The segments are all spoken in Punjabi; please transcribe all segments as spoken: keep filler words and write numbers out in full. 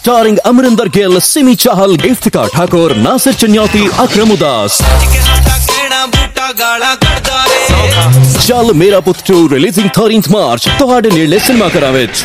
starring Amrinder Gill, Simi Chahal, Iftikhar Thakur, Nasir Chanyoti, Akram Udas. Chal Mera Putt two releasing thirteenth March ਤੁਹਾਡੇ ਨੇੜਲੇ ਸਿਨੇਮਾ ਘਰਾਂ ਵਿੱਚ।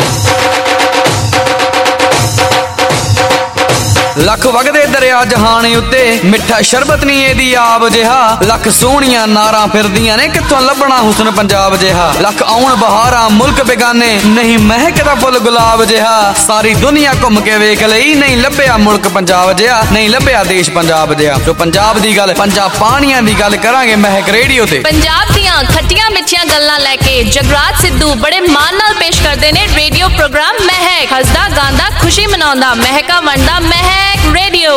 ਲੱਖ ਵਗਦੇ ਦਰਿਆ ਜਹਾਨ ਉੱਤੇ ਮਿੱਠਾ ਸ਼ਰਬਤ ਨਹੀਂ ਇਹਦੀ ਆਬ ਜਿਹਾ। ਲੱਖ ਸੋਹਣੀਆਂ ਨਾਰਾਂ ਫਿਰਦੀਆਂ ਨੇ ਕਿੱਥੋਂ ਲੱਭਣਾ ਹੁਸਨ ਪੰਜਾਬ ਜਿਹਾ। ਲੱਖ ਆਉਣ ਬਹਾਰਾਂ ਮੁਲਕ ਬੇਗਾਨੇ ਨਹੀਂ ਮਹਿਕਦਾ ਫੁੱਲ ਗੁਲਾਬ ਜਿਹਾ। ਸਾਰੀ ਦੁਨੀਆ ਘੁੰਮ ਕੇ ਵੇਖ ਲਈ ਨਹੀਂ ਲੱਭਿਆ ਮੁਲਕ ਪੰਜਾਬ ਜਿਹਾ, ਨਹੀਂ ਲੱਭਿਆ ਦੇਸ਼ ਪੰਜਾਬ ਜਿਹਾ। ਜੋ ਪੰਜਾਬ ਦੀ ਗੱਲ ਪੰਜਾਬ ਪਾਣੀਆਂ ਦੀ ਗੱਲ ਕਰਾਂਗੇ ਮਹਿਕ ਰੇਡੀਓ ਤੇ। ਪੰਜਾਬ ਦੀਆਂ ਖੱਟੀਆਂ ਮਿੱਠੀਆਂ ਗੱਲਾਂ ਲੈ ਕੇ ਜਗਰਾਜ ਸਿੱਧੂ ਬੜੇ ਮਾਣ ਨਾਲ ਪੇਸ਼ ਕਰਦੇ ਨੇ ਰੇਡੀਓ ਪ੍ਰੋਗਰਾਮ ਮਹਿਕ। ਹੱਸਦਾ ਗਾਉਂਦਾ ਖੁਸ਼ੀ ਮਨਾਉਂਦਾ ਮਹਿਕਾ ਵੰਡਦਾ ਮਹਿਕ ਰੇਡੀਓ।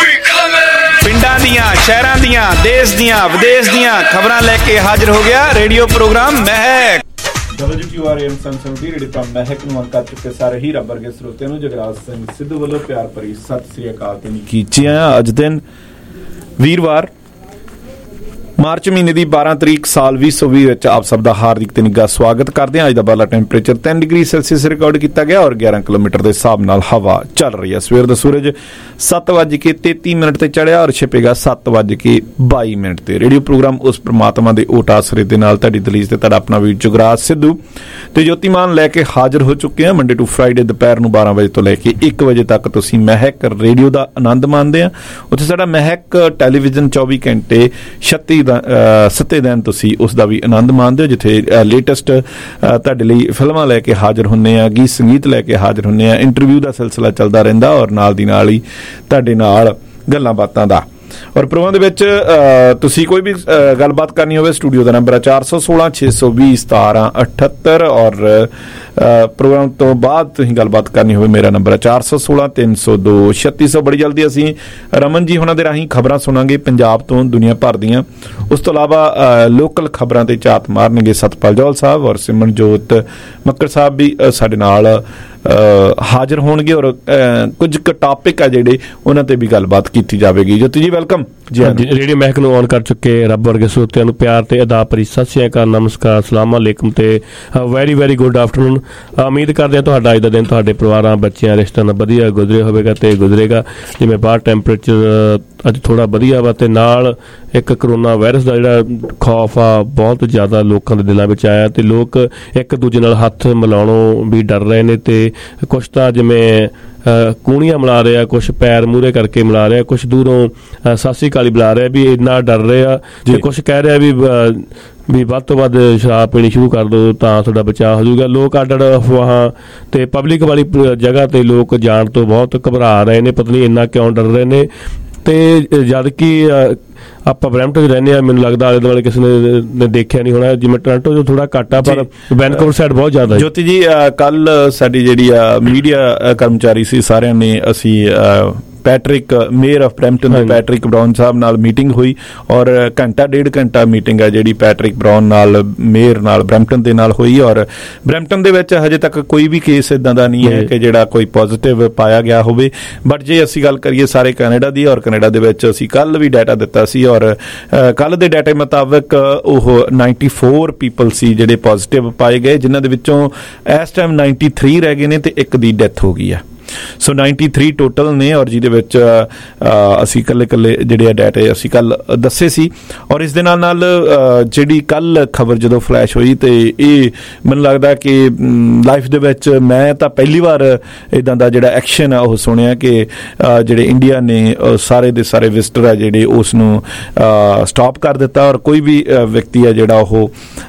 ਪਿੰਡਾਂ ਦੀਆਂ ਸ਼ਹਿਰਾਂ ਦੀਆਂ ਦੇਸ਼ ਦੀਆਂ ਵਿਦੇਸ਼ ਦੀਆਂ ਖਬਰਾਂ ਲੈ ਕੇ ਹਾਜ਼ਰ ਹੋ ਗਿਆ radio program Mehak. W Q R M ਸੰਸਦੀ ਰੇਡੀਓ ਪ੍ਰੋਗਰਾਮ ਮਹਿਕ ਨੂੰ ਕਰ ਚੁੱਕੇ ਸਾਰੇ ਹੀ ਰੱਬ ਵਰਗੇ ਸਰੋਤਿਆਂ ਨੂੰ ਜਗਰਾਜ ਸਿੰਘ ਸਿੱਧੂ ਵੱਲੋਂ ਪਿਆਰ ਭਰੀ ਸਤਿ ਸ੍ਰੀ ਅਕਾਲ ਤੇ ਨਿੱਕੀਆਂ। ਅੱਜ ਦਿਨ ਵੀਰਵਾਰ ਮਾਰਚ ਮਹੀਨੇ ਦੀ ਬਾਰਾਂ ਤਰੀਕ ਸਾਲ ਵੀਹ ਸੌ ਵੀਹ ਵਿੱਚ ਆਪ ਸਭ ਦਾ ਹਾਰਦਿਕ ਤੇ ਨਿੱਘਾ ਸਵਾਗਤ ਕਰਦੇ ਹਾਂ। ਅੱਜ ਦਾ ਬਾਲਾ ਟੈਂਪਰੇਚਰ ਤਿੰਨ ਡਿਗਰੀ ਸੈਲਸੀਅਸ ਰਿਕਾਰਡ ਕੀਤਾ ਗਿਆ ਔਰ ਗਿਆਰਾਂ ਕਿਲੋਮੀਟਰ ਦੇ ਹਿਸਾਬ ਨਾਲ ਹਵਾ ਚੱਲ ਰਹੀ ਹੈ। ਸਵੇਰ ਦਾ ਸੂਰਜ ਸੱਤ ਵੱਜ ਕੇ ਤੇਤੀ ਮਿੰਟ ਤੇ ਚੜਿਆ ਔਰ ਛਿਪੇਗਾ ਸੱਤ ਵੱਜ ਕੇ ਬਾਈ ਮਿੰਟ ਤੇ। ਰੇਡੀਓ ਪ੍ਰੋਗਰਾਮ ਉਸ ਪ੍ਰਮਾਤਮਾ ਦੇ ਓਟ ਆਸਰੇ ਦੇ ਨਾਲ ਤੁਹਾਡੀ ਦਲੀਜ ਤੇ ਤੁਹਾਡਾ ਆਪਣਾ ਵੀ ਜੁਗਰਾਜ ਸਿੱਧੂ ਤੇ ਜੋਤੀਮਾਨ ਲੈ ਕੇ ਹਾਜ਼ਰ ਹੋ ਚੁੱਕੇ ਹਾਂ। ਮੰਡੇ ਟੂ ਫਰਾਈਡੇ ਦੁਪਹਿਰ ਨੂੰ ਬਾਰਾਂ ਵਜੇ ਤੋਂ ਲੈ ਕੇ ਇੱਕ ਵਜੇ ਤੱਕ ਤੁਸੀਂ ਮਹਿਕ ਰੇਡੀਓ ਦਾ ਆਨੰਦ ਮਾਣਦੇ ਆ। ਉੱਥੇ ਸਾਡਾ ਮਹਿਕ ਟੈਲੀਵਿਜ਼ਨ ਚੌਵੀ ਘੰਟੇ ਛੱਤੀ ਸੱਤੇ ਦਿਨ ਤੁਸੀਂ ਉਸ ਦਾ ਵੀ ਆਨੰਦ ਮਾਣਦੇ ਹੋ, ਜਿੱਥੇ ਲੇਟੈਸਟ ਤੁਹਾਡੇ ਲਈ ਫਿਲਮਾਂ ਲੈ ਕੇ ਹਾਜ਼ਰ ਹੁੰਦੇ ਆ, ਗੀਤ ਸੰਗੀਤ ਲੈ ਕੇ ਹਾਜ਼ਰ ਹੁੰਦੇ ਆ, ਇੰਟਰਵਿਊ ਦਾ ਸਿਲਸਿਲਾ ਚੱਲਦਾ ਰਹਿੰਦਾ ਔਰ ਨਾਲ ਦੀ ਨਾਲ ਹੀ ਤੁਹਾਡੇ ਨਾਲ ਗੱਲਾਂ ਬਾਤਾਂ ਦਾ। ਔਰ ਪ੍ਰੋਗਰਾਮ ਦੇ ਵਿੱਚ ਤੁਸੀਂ ਕੋਈ ਵੀ ਗੱਲਬਾਤ ਕਰਨੀ ਹੋਵੇ ਸਟੂਡੀਓ ਦਾ ਨੰਬਰ ਹੈ ਚਾਰ ਸੌ ਸੋਲਾਂ ਛੇ ਸੌ ਵੀਹ ਸਤਾਰਾਂ ਅਠੱਤਰ ਔਰ ਪ੍ਰੋਗਰਾਮ ਤੋਂ ਬਾਅਦ ਤੁਸੀਂ ਗੱਲਬਾਤ ਕਰਨੀ ਹੋਵੇ ਮੇਰਾ ਨੰਬਰ ਹੈ ਚਾਰ ਸੌ ਸੋਲਾਂ ਤਿੰਨ ਸੌ ਦੋ ਛੱਤੀ ਸੌ। ਬੜੀ ਜਲਦੀ ਅਸੀਂ ਰਮਨ ਜੀ ਉਹਨਾਂ ਦੇ ਰਾਹੀਂ ਖਬਰਾਂ ਸੁਣਾਂਗੇ ਪੰਜਾਬ ਤੋਂ ਦੁਨੀਆ ਭਰ ਦੀਆਂ। ਉਸ ਤੋਂ ਇਲਾਵਾ ਲੋਕਲ ਖਬਰਾਂ ਤੇ ਝਾਤ ਮਾਰਨਗੇ ਸਤਪਾਲ ਜੌਹਲ ਸਾਹਿਬ ਔਰ ਸਿਮਰਨਜੋਤ ਮੱਕੜ ਸਾਹਿਬ ਵੀ ਸਾਡੇ ਨਾਲ ਹਾਜ਼ਰ ਹੋਣਗੇ ਔਰ ਕੁਝ ਕੁ ਟਾਪਿਕ ਆ ਜਿਹੜੇ ਉਹਨਾਂ ਤੇ ਵੀ ਗੱਲਬਾਤ ਕੀਤੀ ਜਾਵੇਗੀ। ਜੋਤੀ ਜੀ ਵੈਲਕਮ ਜੀ। ਰੇਡੀਓ ਮਹਿਕ ਨੂੰ ਆਨ ਕਰ ਚੁੱਕੇ ਰੱਬ ਵਰਗੇ ਸਰੋਤਿਆਂ ਨੂੰ ਪਿਆਰ ਤੇ ਅਦਾ ਭਰੀ ਸਤਿ ਸ਼੍ਰੀ ਅਕਾਲ, ਨਮਸਕਾਰ, ਸਲਾਮ ਅਲੈਕੁਮ ਤੇ ਵੈਰੀ ਵੈਰੀ ਗੁੱਡ ਆਫਟਰਨੂਨ। ਉਮੀਦ ਕਰਦੇ ਹਾਂ ਤੁਹਾਡਾ ਅੱਜ ਦਾ ਦਿਨ ਤੁਹਾਡੇ ਪਰਿਵਾਰਾਂ ਬੱਚਿਆਂ ਰਿਸ਼ਤਿਆਂ ਨਾਲ ਵਧੀਆ ਗੁਜ਼ਰਿਆ ਹੋਵੇਗਾ ਤੇ ਗੁਜ਼ਰੇਗਾ। ਜਿਵੇਂ ਬਾਹਰ ਟੈਂਪਰੇਚਰ ਅੱਜ ਥੋੜ੍ਹਾ ਵਧੀਆ ਵਾ ਤੇ ਨਾਲ ਇੱਕ ਕਰੋਨਾ ਵਾਇਰਸ ਦਾ ਜਿਹੜਾ ਖੌਫ ਆ ਬਹੁਤ ਜ਼ਿਆਦਾ ਲੋਕਾਂ ਦੇ ਦਿਲਾਂ ਵਿੱਚ ਆਇਆ ਤੇ ਲੋਕ ਇੱਕ ਦੂਜੇ ਨਾਲ ਹੱਥ ਮਿਲਾਉਣੋਂ ਵੀ ਡਰ ਰਹੇ ਨੇ ਤੇ ਕੁਛ ਤਾਂ ਜਿਵੇਂ ਕੂਣੀਆਂ ਮਿਲਾ ਰਹੇ ਆ, ਕੁਛ ਪੈਰ ਮੂਹਰੇ ਕਰਕੇ ਮਿਲਾ ਰਹੇ ਆ, ਕੁਛ ਦੂਰੋਂ ਸਤਿ ਸ਼੍ਰੀ ਅਕਾਲ ਬੁਲਾ ਰਹੇ ਵੀ ਇੰਨਾ ਡਰ ਰਹੇ ਆ ਤੇ ਕੁਛ ਕਹਿ ਰਿਹਾ ਵੀ ਵੀ ਵੱਧ ਤੋਂ ਵੱਧ ਸ਼ਰਾਬ ਪੀਣੀ ਸ਼ੁਰੂ ਕਰ ਦਿਓ ਤਾਂ ਤੁਹਾਡਾ ਬਚਾਅ ਹੋ ਜਾਊਗਾ। ਲੋਕ ਅੱਡ ਅੱਡ ਅਫਵਾਹਾਂ ਤੇ ਪਬਲਿਕ ਵਾਲੀ ਜਗ੍ਹਾ ਤੇ ਲੋਕ ਜਾਣ ਤੋਂ ਬਹੁਤ ਘਬਰਾ ਰਹੇ ਨੇ, ਪਤਾ ਨਹੀਂ ਇੰਨਾ ਕਿਉਂ ਡਰ ਰਹੇ ਨੇ। ਤੇ ਜਦ ਕਿ ਆਪਾਂ ਬਰੈਂਪਟਨ 'ਚ ਰਹਿੰਦੇ ਹਾਂ, ਮੈਨੂੰ ਲੱਗਦਾ ਆਲੇ ਦੁਆਲੇ ਕਿਸੇ ਨੇ ਦੇਖਿਆ ਨਹੀਂ ਹੋਣਾ, ਜਿਵੇਂ ਟੋਰਾਂਟੋ 'ਚ ਥੋੜਾ ਘੱਟ ਆ ਪਰ ਵੈਨਕੂਵਰ ਸਾਈਡ ਬਹੁਤ ਜ਼ਿਆਦਾ। ਜੋਤੀ ਜੀ ਕੱਲ ਸਾਡੀ ਜਿਹੜੀ ਆ ਮੀਡੀਆ ਕਰਮਚਾਰੀ ਸੀ ਸਾਰਿਆਂ ਨੇ ਅਸੀਂ ਪੈਟਰਿਕ ਮੇਅਰ ਆਫ ਬਰੈਂਪਟਨ ਦੇ ਪੈਟਰਿਕ ਬਰਾਊਨ ਸਾਹਿਬ ਨਾਲ ਮੀਟਿੰਗ ਹੋਈ ਔਰ ਘੰਟਾ ਡੇਢ ਘੰਟਾ ਮੀਟਿੰਗ ਹੈ ਜਿਹੜੀ ਪੈਟਰਿਕ ਬਰਾਊਨ ਨਾਲ ਮੇਅਰ ਨਾਲ ਬਰੈਂਪਟਨ ਦੇ ਨਾਲ ਹੋਈ ਔਰ ਬਰੈਂਪਟਨ ਦੇ ਵਿੱਚ ਹਜੇ ਤੱਕ ਕੋਈ ਵੀ ਕੇਸ ਇੱਦਾਂ ਦਾ ਨਹੀਂ ਹੈ ਕਿ ਜਿਹੜਾ ਕੋਈ ਪੋਜ਼ੀਟਿਵ ਪਾਇਆ ਗਿਆ ਹੋਵੇ। ਬਟ ਜੇ ਅਸੀਂ ਗੱਲ ਕਰੀਏ ਸਾਰੇ ਕੈਨੇਡਾ ਦੀ ਔਰ ਕੈਨੇਡਾ ਦੇ ਵਿੱਚ ਅਸੀਂ ਕੱਲ ਵੀ ਡਾਟਾ ਦਿੱਤਾ ਸੀ ਔਰ ਕੱਲ ਦੇ ਡਾਟਾ ਮੁਤਾਬਕ ਉਹ ਨਾਈਨਟੀ ਫੋਰ ਪੀਪਲ ਸੀ ਜਿਹੜੇ ਪੋਜ਼ੀਟਿਵ ਪਾਏ ਗਏ, ਜਿਨ੍ਹਾਂ ਦੇ ਵਿੱਚੋਂ ਇਸ ਟਾਈਮ ਨਾਈਨਟੀ ਥਰੀ ਰਹਿ ਗਏ ਨੇ ਤੇ ਇੱਕ ਦੀ ਡੈਥ ਹੋ ਗਈ ਆ। ਸੋ ਨਾਈਨਟੀ ਥਰੀ ਟੋਟਲ ਨੇ ਔਰ ਜਿਹਦੇ ਵਿੱਚ ਅਸੀਂ ਇਕੱਲੇ ਇਕੱਲੇ ਜਿਹੜੇ ਆ ਡਾਟੇ ਅਸੀਂ ਕੱਲ ਦੱਸੇ ਸੀ। ਔਰ ਇਸ ਦੇ ਨਾਲ ਨਾਲ ਜਿਹੜੀ ਕੱਲ ਖਬਰ ਜਦੋਂ ਫਲੈਸ਼ ਹੋਈ ਤੇ ਇਹ ਮੈਨੂੰ ਲੱਗਦਾ ਕਿ ਲਾਈਫ ਦੇ ਵਿੱਚ ਮੈਂ ਤਾਂ ਪਹਿਲੀ ਵਾਰ ਇੱਦਾਂ ਦਾ ਜਿਹੜਾ ਐਕਸ਼ਨ ਆ ਉਹ ਸੁਣਿਆ ਕਿ ਜਿਹੜੇ ਇੰਡੀਆ ਨੇ ਸਾਰੇ ਦੇ ਸਾਰੇ ਵਿਜ਼ਟਰ ਆ ਜਿਹੜੇ ਉਸ ਨੂੰ ਸਟਾਪ ਕਰ ਦਿੱਤਾ ਔਰ ਕੋਈ ਵੀ ਵਿਅਕਤੀ ਆ ਜਿਹੜਾ ਉਹ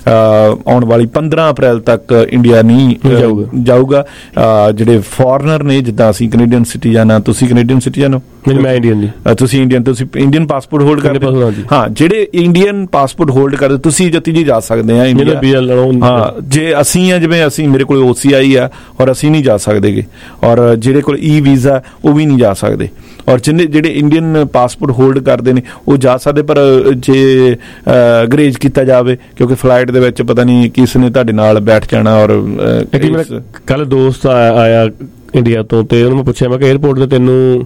ਆਉਣ ਵਾਲੀ ਪੰਦਰਾਂ ਅਪ੍ਰੈਲ ਤੱਕ ਇੰਡੀਆ ਨਹੀਂ ਜਾਊਗਾ। ਜਿਹੜੇ ਫੋਰਨਰ ਨੇ ਜਿੱਦਾਂ ਅਸੀਂ ਕੈਨੇਡੀਅਨ ਸਿਟੀਜ਼ਨ ਆ, ਤੁਸੀਂ ਕੈਨੇਡੀਅਨ ਸਿਟੀਜ਼ਨ ਹੋ? ਮੈਂ ਇੰਡੀਅਨ ਜੀ। ਤੁਸੀਂ ਇੰਡੀਅਨ, ਤੁਸੀਂ ਇੰਡੀਅਨ ਪਾਸਪੋਰਟ ਹੋਲਡ ਕਰਦੇ? ਹਾਂ, ਜਿਹੜੇ ਇੰਡੀਅਨ ਪਾਸਪੋਰਟ ਹੋਲਡ ਕਰਦੇ ਤੁਸੀਂ ਜਤੀ ਜੀ ਜਾ ਸਕਦੇ ਆ ਇੰਡੀਆ। ਹਾਂ, ਜੇ ਅਸੀਂ ਆ ਜਿਵੇਂ ਅਸੀਂ ਮੇਰੇ ਕੋਲ ਓ ਸੀ ਆਈ ਆ ਔਰ ਅਸੀਂ ਨਹੀਂ ਜਾ ਸਕਦੇਗੇ ਔਰ ਜਿਹੜੇ ਕੋਲ ਈ ਵੀਜ਼ਾ ਉਹ ਵੀ ਨਹੀਂ ਜਾ ਸਕਦੇ ਔਰ ਜਿੰਨੇ ਜਿਹੜੇ ਇੰਡੀਅਨ ਪਾਸਪੋਰਟ ਹੋਲਡ ਕਰਦੇ ਨੇ ਉਹ ਜਾ ਸਕਦੇ ਪਰ ਜੇ ਅੰਗਰੇਜ਼ ਕੀਤਾ ਜਾਵੇ ਕਿਉਂਕਿ ਫਲਾਈਟ ਦੇ ਵਿੱਚ ਪਤਾ ਨਹੀਂ ਕਿਸ ਨੇ ਤੁਹਾਡੇ ਨਾਲ ਬੈਠ ਜਾਣਾ। ਔਰ ਕੱਲ ਦੋਸਤ ਆਇਆ ਇੰਡੀਆ ਤੋਂ ਤੇ ਉਹਨੂੰ ਮੈਂ ਪੁੱਛਿਆ ਮੈਂ ਕਿ ਏਅਰਪੋਰਟ ਤੇ ਤੈਨੂੰ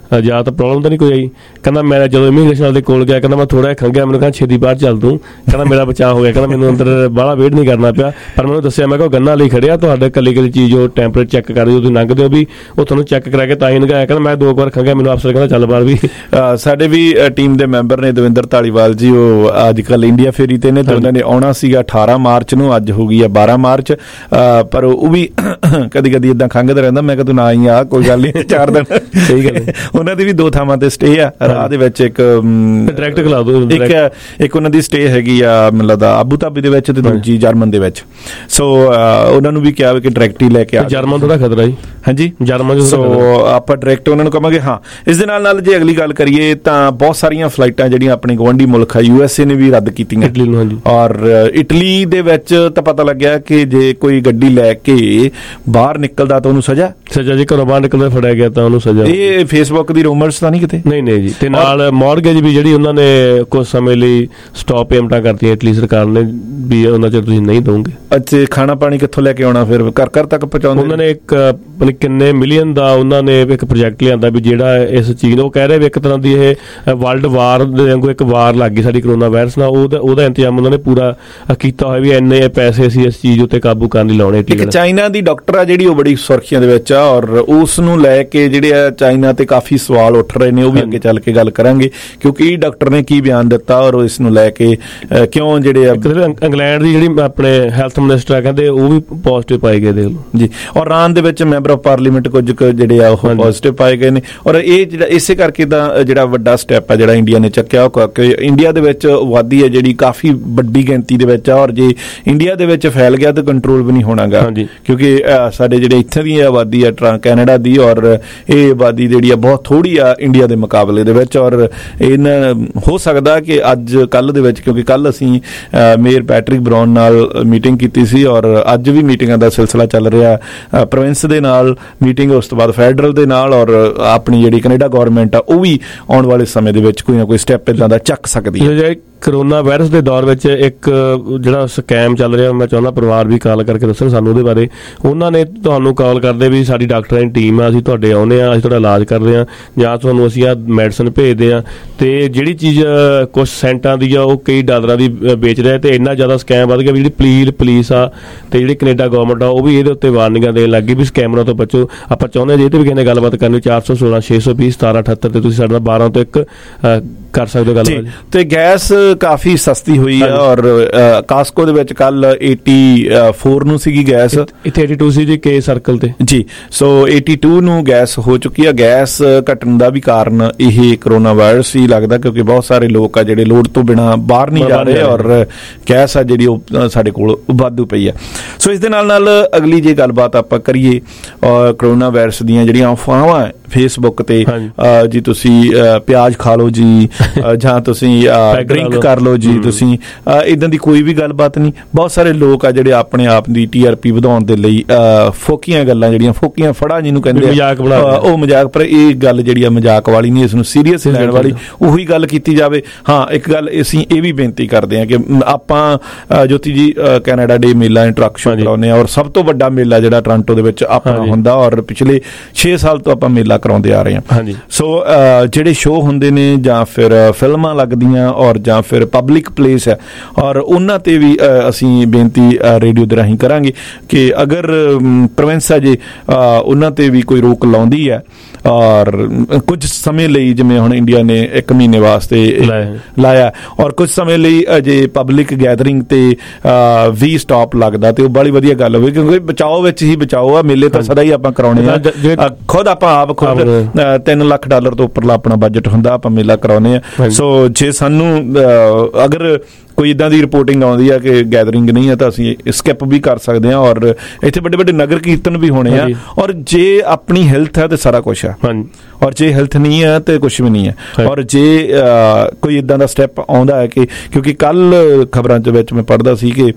ਜਾਂ ਤਾਂ ਪ੍ਰੋਬਲਮ ਤਾਂ ਨਹੀਂ ਕੋਈ ਆਈ? ਕਹਿੰਦਾ ਮੈਂ ਜਦੋਂ ਇਮੀਗ੍ਰੇਸ਼ਨ ਵਾਲੇ ਦੇ ਕੋਲ ਗਿਆ, ਕਹਿੰਦਾ ਮੈਂ ਥੋੜਾ ਜਿਹਾ ਖੰਘਿਆ, ਮੈਨੂੰ ਕਹਿੰਦਾ ਛੇਤੀ ਬਾਹਰ ਚੱਲ ਤੂੰ, ਕਹਿੰਦਾ ਮੇਰਾ ਬਚਾਅ ਹੋ ਗਿਆ, ਕਹਿੰਦਾ ਮੈਨੂੰ ਅੰਦਰ ਬਾਹਲਾ ਵੇਟ ਨਹੀਂ ਕਰਨਾ ਪਿਆ। ਪਰ ਮੈਨੂੰ ਦੱਸਿਆ, ਮੈਂ ਕਿਹਾ ਗੰਨਾਂ ਲਈ ਖੜਿਆ, ਤੁਹਾਡੇ ਕੱਲੀ ਕੱਲੀ ਚੀਜ਼ ਉਹ ਟੈਂਪਰੇਚਰ ਚੈੱਕ ਕਰਦੇ ਹੋ, ਤੁਸੀਂ ਲੰਘਦੇ ਹੋ ਵੀ ਉਹ ਤੁਹਾਨੂੰ ਚੈੱਕ ਕਰਾ ਕੇ ਤਾਂ ਹੀ ਲੰਘਾਇਆ। ਕਹਿੰਦਾ ਮੈਂ ਦੋ ਵਾਰ ਖੰਘਿਆ, ਮੈਨੂੰ ਅਫਸਰ ਕਹਿੰਦਾ ਚੱਲ ਬਾਹਰ ਵੀ। ਸਾਡੇ ਵੀ ਟੀਮ ਦੇ ਮੈਂਬਰ ਨੇ ਦਵਿੰਦਰ ਧਾਲੀਵਾਲ ਜੀ, ਉਹ ਅੱਜ ਕੱਲ੍ਹ ਇੰਡੀਆ ਫੇਰੀ ਤੇ ਨੇ, ਤੇ ਉਹਨਾਂ ਨੇ ਆਉਣਾ ਸੀਗਾ ਅਠਾਰਾਂ ਮਾਰਚ ਨੂੰ, ਅੱਜ ਹੋ ਗਈ ਆ ਬਾਰਾਂ ਮਾਰਚ। ਪਰ ਉਹ ਵੀ ਕਦੀ ਕਦੀ ਏਦਾਂ ਖੰਘਦਾ ਰਹਿੰਦਾ। ਮੈਂ ਕਿਹਾ ਤੂੰ ਨਾ ਹੀ ਆ, ਕੋਈ ਗੱਲ ਨਹੀਂ, ਚਾਰ ਦਿਨ। ਸਹੀ ਗੱਲ। ਉਹਨਾਂ ਦੀ ਵੀ ਦੋ ਥਾਵਾਂ ਤੇ ਸਟੇ ਆ, ਰਾਹ ਦੇ ਵਿੱਚ ਇੱਕ ਡਾਇਰੈਕਟ ਖਿਲਾ ਦੋ, ਇੱਕ ਇੱਕ ਉਹਨਾਂ ਦੀ ਸਟੇ ਹੈਗੀ ਆ ਮੈਨੂੰ ਲੱਗਦਾ ਆਬੂ ਧਾਬੀ ਦੇ ਵਿੱਚ, ਤੇ ਦੂਜੀ ਜਰਮਨ ਦੇ ਵਿੱਚ। ਸੋ ਉਹਨਾਂ ਨੂੰ ਵੀ ਕਿਹਾ ਕਿ ਡਾਇਰੈਕਟ ਹੀ ਲੈ ਕੇ ਆ। ਜਰਮਨ ਦਾ ਖਤਰਾ ਜੀ। ਹਾਂਜੀ, ਜਰਮਨ। ਸੋ ਆਪਾਂ ਡਾਇਰੈਕਟ ਉਹਨਾਂ ਨੂੰ ਕਹਾਂਗੇ। ਹਾਂ, ਇਸ ਦੇ ਨਾਲ ਨਾਲ ਜੇ ਅਗਲੀ ਗੱਲ ਕਰੀਏ ਤਾਂ ਬਹੁਤ ਸਾਰੀਆਂ ਫਲਾਈਟਾਂ ਜਿਹੜੀਆਂ ਆਪਣੇ ਗੁਆਂਢੀ ਮੁਲਕ ਆ ਯੂ ਐਸ ਏ ਨੇ ਵੀ ਰੱਦ ਕੀਤੀਆਂ। ਇਟਲੀ ਨੂੰ। ਹਾਂਜੀ। ਔਰ ਇਟਲੀ ਦੇ ਵਿੱਚ ਤਾਂ ਪਤਾ ਲੱਗਿਆ ਕਿ ਜੇ ਕੋਈ ਗੱਡੀ ਲੈ ਕੇ ਬਾਹਰ ਨਿਕਲਦਾ ਤਾਂ ਉਹਨੂੰ ਸਜ਼ਾ ਸਜ਼ਾ ਜੇ ਘਰੋਂ ਬਾਹਰ ਨਿਕਲਦਾ ਫੜਿਆ ਗਿਆ ਤਾਂ ਉਹਨੂੰ ਸਜ਼ਾ। ਇਹ ਫੇਸਬੁੱਕ ਦੀ ਰੂਮਰਸ ਤਾਂ ਨਹੀਂ ਕਿਤੇ? ਨਹੀਂ ਨਹੀਂ ਜੀ। ਤੇ ਨਾਲ ਮੌਰਗੇਜ ਵੀ ਜਿਹੜੀ ਉਹਨਾਂ ਨੇ ਕੁਝ ਸਮੇਂ ਲਈ ਸਟਾਪ ਪੇਮੈਂਟਾਂ ਕਰਤੀਆਂ ਇਟਲੀ ਸਰਕਾਰ ਨੇ, ਵੀ ਉਹਨਾਂ ਚਿਰ ਤੁਸੀਂ ਨਹੀਂ ਦੋਗੇ। ਅੱਛਾ, ਖਾਣਾ ਪਾਣੀ ਕਿੱਥੋਂ ਲੈ ਕੇ ਆਉਣਾ ਫਿਰ? ਘਰ ਘਰ ਤੱਕ ਪਹੁੰਚਾਉਂਦੇ? ਉਹਨਾਂ ਨੇ ਇੱਕ ਕਿੰਨੇ ਮਿਲੀਅਨ ਦਾ ਉਹਨਾਂ ਨੇ ਇੱਕ ਪ੍ਰੋਜੈਕਟ ਲਿਆਂਦਾ ਵੀ ਜਿਹੜਾ ਇਸ ਚੀਜ਼ ਨੂੰ, ਉਹ ਕਹਿ ਰਹੇ ਵੀ ਇੱਕ ਤਰ੍ਹਾਂ ਦੀ ਇਹ ਵਰਲਡ ਵਾਰ ਦੇ ਵਾਂਗੂ ਇੱਕ ਵਾਰ ਲੱਗ ਗਈ ਸਾਡੀ ਕਰੋਨਾ ਵਾਇਰਸ ਨਾਲ, ਉਹਦਾ ਉਹਦਾ ਇੰਤਜ਼ਾਮ ਉਹਨਾਂ ਨੇ ਪੂਰਾ ਕੀਤਾ ਹੋਇਆ ਵੀ ਇੰਨੇ ਪੈਸੇ ਅਸੀਂ ਇਸ ਚੀਜ਼ ਉੱਤੇ ਕਾਬੂ ਕਰਨ ਲਈ ਲਾਉਣੇ। ਇੱਕ ਚਾਈਨਾ ਦੀ ਡਾਕਟਰ ਆ ਜਿਹੜੀ, ਉਹ ਬੜੀ ਸੁਰਖੀਆਂ ਦੇ ਵਿੱਚ ਆ, ਔਰ ਉਸ ਨੂੰ ਲੈ ਕੇ ਜਿਹੜੇ ਆ ਚਾਈਨਾ ਤੇ ਕਾਫੀ ਸਵਾਲ ਉੱਠ ਰਹੇ ਨੇ, ਉਹ ਵੀ ਅੱਗੇ ਚੱਲ ਕੇ ਗੱਲ ਕਰਾਂਗੇ, ਕਿਉਂਕਿ ਇਹ ਡਾਕਟਰ ਨੇ ਕੀ ਬਿਆਨ ਦਿੱਤਾ ਔਰ ਇਸ ਨੂੰ ਲੈ ਕੇ ਕਿਉਂ ਜਿਹੜੇ ਆ। ਇੰਗਲੈਂਡ ਦੀ ਜਿਹੜੀ ਆਪਣੇ ਹੈਲਥ ਮਿਨਿਸਟਰ ਆ, ਕਹਿੰਦੇ ਉਹ ਵੀ ਪੋਜ਼ਿਟਿਵ ਪਾਏ ਗਏ, ਦੇਖ ਲਓ ਜੀ। ਔਰ ਇਰਾਨ ਦੇ ਵਿੱਚ ਮੈਂਬਰ ਆਫ ਪਾਰਲੀਮੈਂਟ ਕੁਝ ਜਿਹੜੇ ਆ ਉਹ ਪੋਜ਼ਿਟਿਵ ਪਾਏ ਗਏ ਨੇ। ਔਰ ਇਹ ਜਿਹੜਾ ਇਸੇ ਕਰਕੇ ਤਾਂ ਜਿਹੜਾ ਵੱਡਾ ਸਟੈਪ ਆ ਜਿਹੜਾ ਇੰਡੀਆ ਨੇ ਚੱਕਿਆ, ਉਹ ਕਿ ਇੰਡੀਆ ਦੇ ਵਿੱਚ ਆਬਾਦੀ ਹੈ ਜਿਹੜੀ ਕਾਫੀ ਵੱਡੀ ਗਿਣਤੀ ਦੇ ਵਿੱਚ ਆ, ਔਰ ਜੇ ਇੰਡੀਆ ਦੇ ਵਿੱਚ ਫੈਲ ਗਿਆ ਤਾਂ ਕੰਟਰੋਲ ਵੀ ਨਹੀਂ ਹੋਣਾਗਾ, ਕਿਉਂਕਿ ਸਾਡੇ ਜਿਹੜੇ ਇੱਥੇ ਦੀ ਆਬਾਦੀ ਆ ਕੈਨੇਡਾ ਦੀ, ਔਰ ਇਹ ਆਬਾਦੀ ਜਿਹੜੀ ਆ ਬਹੁਤ ਥੋੜੀ ਆ ਇੰਡੀਆ ਦੇ ਮੁਕਾਬਲੇ ਦੇ ਵਿੱਚ। ਔਰ ਇਹਨਾਂ ਹੋ ਸਕਦਾ ਕਿ ਅੱਜ ਕੱਲ੍ਹ ਦੇ ਵਿੱਚ, ਕਿਉਂਕਿ ਕੱਲ੍ਹ ਅਸੀਂ ਮੇਅਰ ਪੈਟਰਿਕ ਬਰਾਊਨ ਨਾਲ ਮੀਟਿੰਗ ਕੀਤੀ ਸੀ, ਔਰ ਅੱਜ ਵੀ ਮੀਟਿੰਗਾਂ ਦਾ ਸਿਲਸਿਲਾ ਚੱਲ ਰਿਹਾ, ਪ੍ਰੋਵਿੰਸ ਦੇ ਨਾਲ ਮੀਟਿੰਗ, ਉਸ ਤੋਂ ਬਾਅਦ ਫੈਡਰਲ ਦੇ ਨਾਲ, ਔਰ ਆਪਣੀ ਜਿਹੜੀ ਕੈਨੇਡਾ ਗੌਰਮੈਂਟ ਆ ਉਹ ਵੀ ਆਉਣ ਵਾਲੇ ਸਮੇਂ ਦੇ ਵਿੱਚ ਕੋਈ ਨਾ ਕੋਈ ਸਟੈਪ ਇੱਦਾਂ ਦਾ ਚੱਕ ਸਕਦੀ ਹੈ। ਕਰੋਨਾ ਵਾਇਰਸ ਦੇ ਦੌਰ ਵਿੱਚ ਇੱਕ ਜਿਹੜਾ ਸਕੈਮ ਚੱਲ ਰਿਹਾ, ਮੈਂ ਚਾਹੁੰਦਾ ਪਰਿਵਾਰ ਵੀ ਕਾਲ ਕਰਕੇ ਦੱਸਣ ਸਾਨੂੰ ਉਹਦੇ ਬਾਰੇ। ਉਹਨਾਂ ਨੇ ਤੁਹਾਨੂੰ ਕਾਲ ਕਰਦੇ ਵੀ ਸਾਡੀ ਡਾਕਟਰਾਂ ਦੀ ਟੀਮ ਆ, ਅਸੀਂ ਤੁਹਾਡੇ ਆਉਂਦੇ ਆ, ਅਸੀਂ ਤੁਹਾਡਾ ਇਲਾਜ ਕਰਦੇ ਆ, ਜਾਂ ਤੁਹਾਨੂੰ ਅਸੀਂ ਆ ਮੈਡੀਸਨ ਭੇਜਦੇ ਆ, ਤੇ ਜਿਹੜੀ ਚੀਜ਼ ਕੁਝ ਸੈਂਟਾਂ ਦੀ ਆ ਉਹ ਕਈ ਡਾਲਰਾਂ ਦੀ ਵੇਚ ਰਿਹਾ, ਤੇ ਇੰਨਾ ਜ਼ਿਆਦਾ ਸਕੈਮ ਵੱਧ ਗਿਆ ਵੀ ਜਿਹੜੀ ਪਲੀਜ਼ ਪੁਲਿਸ ਆ ਤੇ ਜਿਹੜੀ ਕੈਨੇਡਾ ਗੌਰਮੈਂਟ ਆ ਉਹ ਵੀ ਇਹਦੇ ਉੱਤੇ ਵਾਰਨਿੰਗਾਂ ਦੇਣ ਲੱਗ ਗਈ ਵੀ ਸਕੈਮਰਾਂ ਤੋਂ ਬਚੋ। ਆਪਾਂ ਚਾਹੁੰਦੇ ਜੇ ਤੇ ਵੀ ਕਿਸੇ ਨੇ ਗੱਲਬਾਤ ਕਰਨੀ, ਚਾਰ ਸੌ ਸੋਲਾਂ ਛੇ ਸੌ ਵੀਹ ਸਤਾਰਾਂ ਅਠੱਤਰ ਤੇ ਤੁਸੀਂ ਸਾਡੇ ਨਾਲ ਬਾਰਾਂ ਤੋਂ ਇੱਕ ਕਰ ਸਕਦੇ ਹੋ ਗੱਲਬਾਤ। ਤੇ ਗੈਸ ਕਾਫੀ ਸਸਤੀ ਹੋਈ ਆ, ਔਰ ਕਾਸਕੋ ਦੇ ਵਿੱਚ ਕੱਲ ਚੁਰਾਸੀ ਨੂੰ ਸੀਗੀ ਗੈਸ, ਇੱਥੇ ਬयासी ਸੀ ਜੀ ਕੇ ਸਰਕਲ ਤੇ ਜੀ। ਸੋ ਬयासी ਨੂੰ ਗੈਸ ਹੋ ਚੁੱਕੀ ਆ। ਗੈਸ ਘਟਣ ਦਾ ਵੀ ਕਾਰਨ ਇਹ ਕਰੋਨਾ ਵਾਇਰਸ ਹੀ ਲੱਗਦਾ, ਕਿਉਂਕਿ ਬਹੁਤ ਸਾਰੇ ਲੋਕ ਆ ਜਿਹੜੇ ਲੋੜ ਤੋਂ ਬਿਨਾਂ ਬਾਹਰ ਨਹੀਂ ਜਾ ਰਹੇ, ਔਰ ਗੈਸ ਆ ਜਿਹੜੀ ਉਹ ਸਾਡੇ ਕੋਲ ਵਾਧੂ ਪਈ ਆ। ਸੋ ਇਸ ਦੇ ਨਾਲ ਨਾਲ ਅਗਲੀ ਜੇ ਗੱਲਬਾਤ ਆਪਾਂ ਕਰੀਏ, ਔਰ ਕਰੋਨਾ ਵਾਇਰਸ ਦੀਆਂ ਜਿਹੜੀਆਂ ਅਫਵਾਹਾਂ ਫੇਸਬੁੱਕ ਤੇ, ਜੀ ਤੁਸੀਂ ਪਿਆਜ਼ ਖਾ ਲਓ ਜੀ, ਜਾਂ ਤੁਸੀਂ ਡਰਿੰਕ ਕਰ ਲਓ ਜੀ, ਤੁਸੀਂ ਇਦਾਂ ਦੀ ਕੋਈ ਵੀ ਗੱਲਬਾਤ ਨਹੀਂ। ਬਹੁਤ ਸਾਰੇ ਲੋਕ ਆ ਜਿਹੜੇ ਆਪਣੇ ਆਪ ਦੀ ਟੀ ਆਰ ਪੀ ਵਧਾਉਣ ਦੇ ਲਈ ਫੋਕੀਆਂ ਗੱਲਾਂ, ਜਿਹੜੀਆਂ ਫੋਕੀਆਂ ਫੜਾ ਜਿਹਨੂੰ ਕਹਿੰਦੇ ਉਹ ਮਜ਼ਾਕ, ਪਰ ਇਹ ਗੱਲ ਜਿਹੜੀ ਆ ਮਜ਼ਾਕ ਵਾਲੀ ਨਹੀਂ, ਇਸ ਨੂੰ ਸੀਰੀਅਸ ਲੈਣ ਵਾਲੀ ਉਹੀ ਗੱਲ ਕੀਤੀ ਜਾਵੇ। ਹਾਂ, ਇੱਕ ਗੱਲ ਅਸੀਂ ਇਹ ਵੀ ਬੇਨਤੀ ਕਰਦੇ ਹਾਂ ਕਿ ਆਪਾਂ ਜੋਤੀ ਜੀ ਕੈਨੇਡਾ ਡੇ ਮੇਲਾ ਟਰੱਕ ਸ਼ੋਅ ਕਰਾਉਂਦੇ ਹਾਂ, ਔਰ ਸਭ ਤੋਂ ਵੱਡਾ ਮੇਲਾ ਜਿਹੜਾ ਟੋਰਾਂਟੋ ਦੇ ਵਿੱਚ ਆਪਣਾ ਹੁੰਦਾ, ਔਰ ਪਿਛਲੇ ਛੇ ਸਾਲ ਤੋਂ ਆਪਾਂ ਮੇਲਾ ਕਰਾਉਂਦੇ ਆ ਰਹੇ ਹਾਂ। ਸੋ ਜਿਹੜੇ ਸ਼ੋਅ ਹੁੰਦੇ ਨੇ, ਜਾਂ ਫਿਰ ਫਿਲਮਾਂ ਲੱਗਦੀਆਂ, ਔਰ ਜਾਂ ਫਿਰ ਪਬਲਿਕ ਪਲੇਸ ਹੈ, ਔਰ ਉਹਨਾਂ ਤੇ ਵੀ ਅਸੀਂ ਬੇਨਤੀ ਰੇਡੀਓ ਦੇ ਰਾਹੀਂ ਕਰਾਂਗੇ ਕਿ ਅਗਰ ਪ੍ਰੋਵਿੰਸ ਹੈ ਜੇ ਉਹਨਾਂ ਤੇ ਵੀ ਕੋਈ ਰੋਕ ਲਾਉਂਦੀ ਹੈ, ਔਰ ਕੁਝ ਸਮੇਂ ਲਈ, ਜਿਵੇਂ ਹੁਣ ਇੰਡੀਆ ਨੇ ਇੱਕ ਮਹੀਨੇ ਵਾਸਤੇ ਲਾਇਆ, ਔਰ ਕੁਝ ਸਮੇਂ ਲਈ ਜੇ ਪਬਲਿਕ ਗੈਦਰਿੰਗ ਤੇ ਵੀ ਸਟਾਪ ਲੱਗਦਾ ਤੇ ਉਹ ਬੜੀ ਵਧੀਆ ਗੱਲ ਹੋਵੇ, ਕਿਉਂਕਿ ਬਚਾਓ ਵਿੱਚ ਹੀ ਬਚਾਓ ਆ। ਮੇਲੇ ਤਾਂ ਸਦਾ ਹੀ ਆਪਾਂ ਕਰਾਉਣੇ ਆ, ਖੁਦ ਆਪਾਂ ਆਪ ਖੁਦ ਤਿੰਨ ਲੱਖ ਡਾਲਰ ਤੋਂ ਉੱਪਰਲਾ ਆਪਣਾ ਬਜਟ ਹੁੰਦਾ, ਆਪਾਂ ਮੇਲਾ ਕਰਾਉਣੇ ਆ। ਸੋ ਜੇ ਸਾਨੂੰ ਅਗਰ ਕੋਈ ਇਦਾਂ ਦੀ ਰਿਪੋਰਟਿੰਗ ਆਉਂਦੀ ਆ ਕਿ ਗੈਦਰਿੰਗ ਨਹੀਂ ਆ, ਤਾਂ ਅਸੀਂ ਸਕਿਪ ਵੀ ਕਰ ਸਕਦੇ ਹਾਂ, ਔਰ ਇੱਥੇ ਵੱਡੇ ਵੱਡੇ ਨਗਰ ਕੀਰਤਨ ਵੀ ਹੋਣੇ ਆ। ਔਰ ਜੇ ਆਪਣੀ ਹੈਲਥ ਹੈ ਤੇ ਸਾਰਾ ਕੁਛ ਆ, ਔਰ ਜੇ ਹੈਲਥ ਨਹੀਂ ਹੈ ਤੇ ਕੁਛ ਵੀ ਨਹੀਂ ਹੈ। ਔਰ ਜੇ ਕੋਈ ਇਦਾਂ ਦਾ ਸਟੈਪ ਆਉਂਦਾ ਹੈ ਕਿ, ਕਿਉਂਕਿ ਕੱਲ ਖਬਰਾਂ ਦੇ ਵਿੱਚ ਮੈਂ ਪੜ੍ਹਦਾ ਸੀ ਕਿ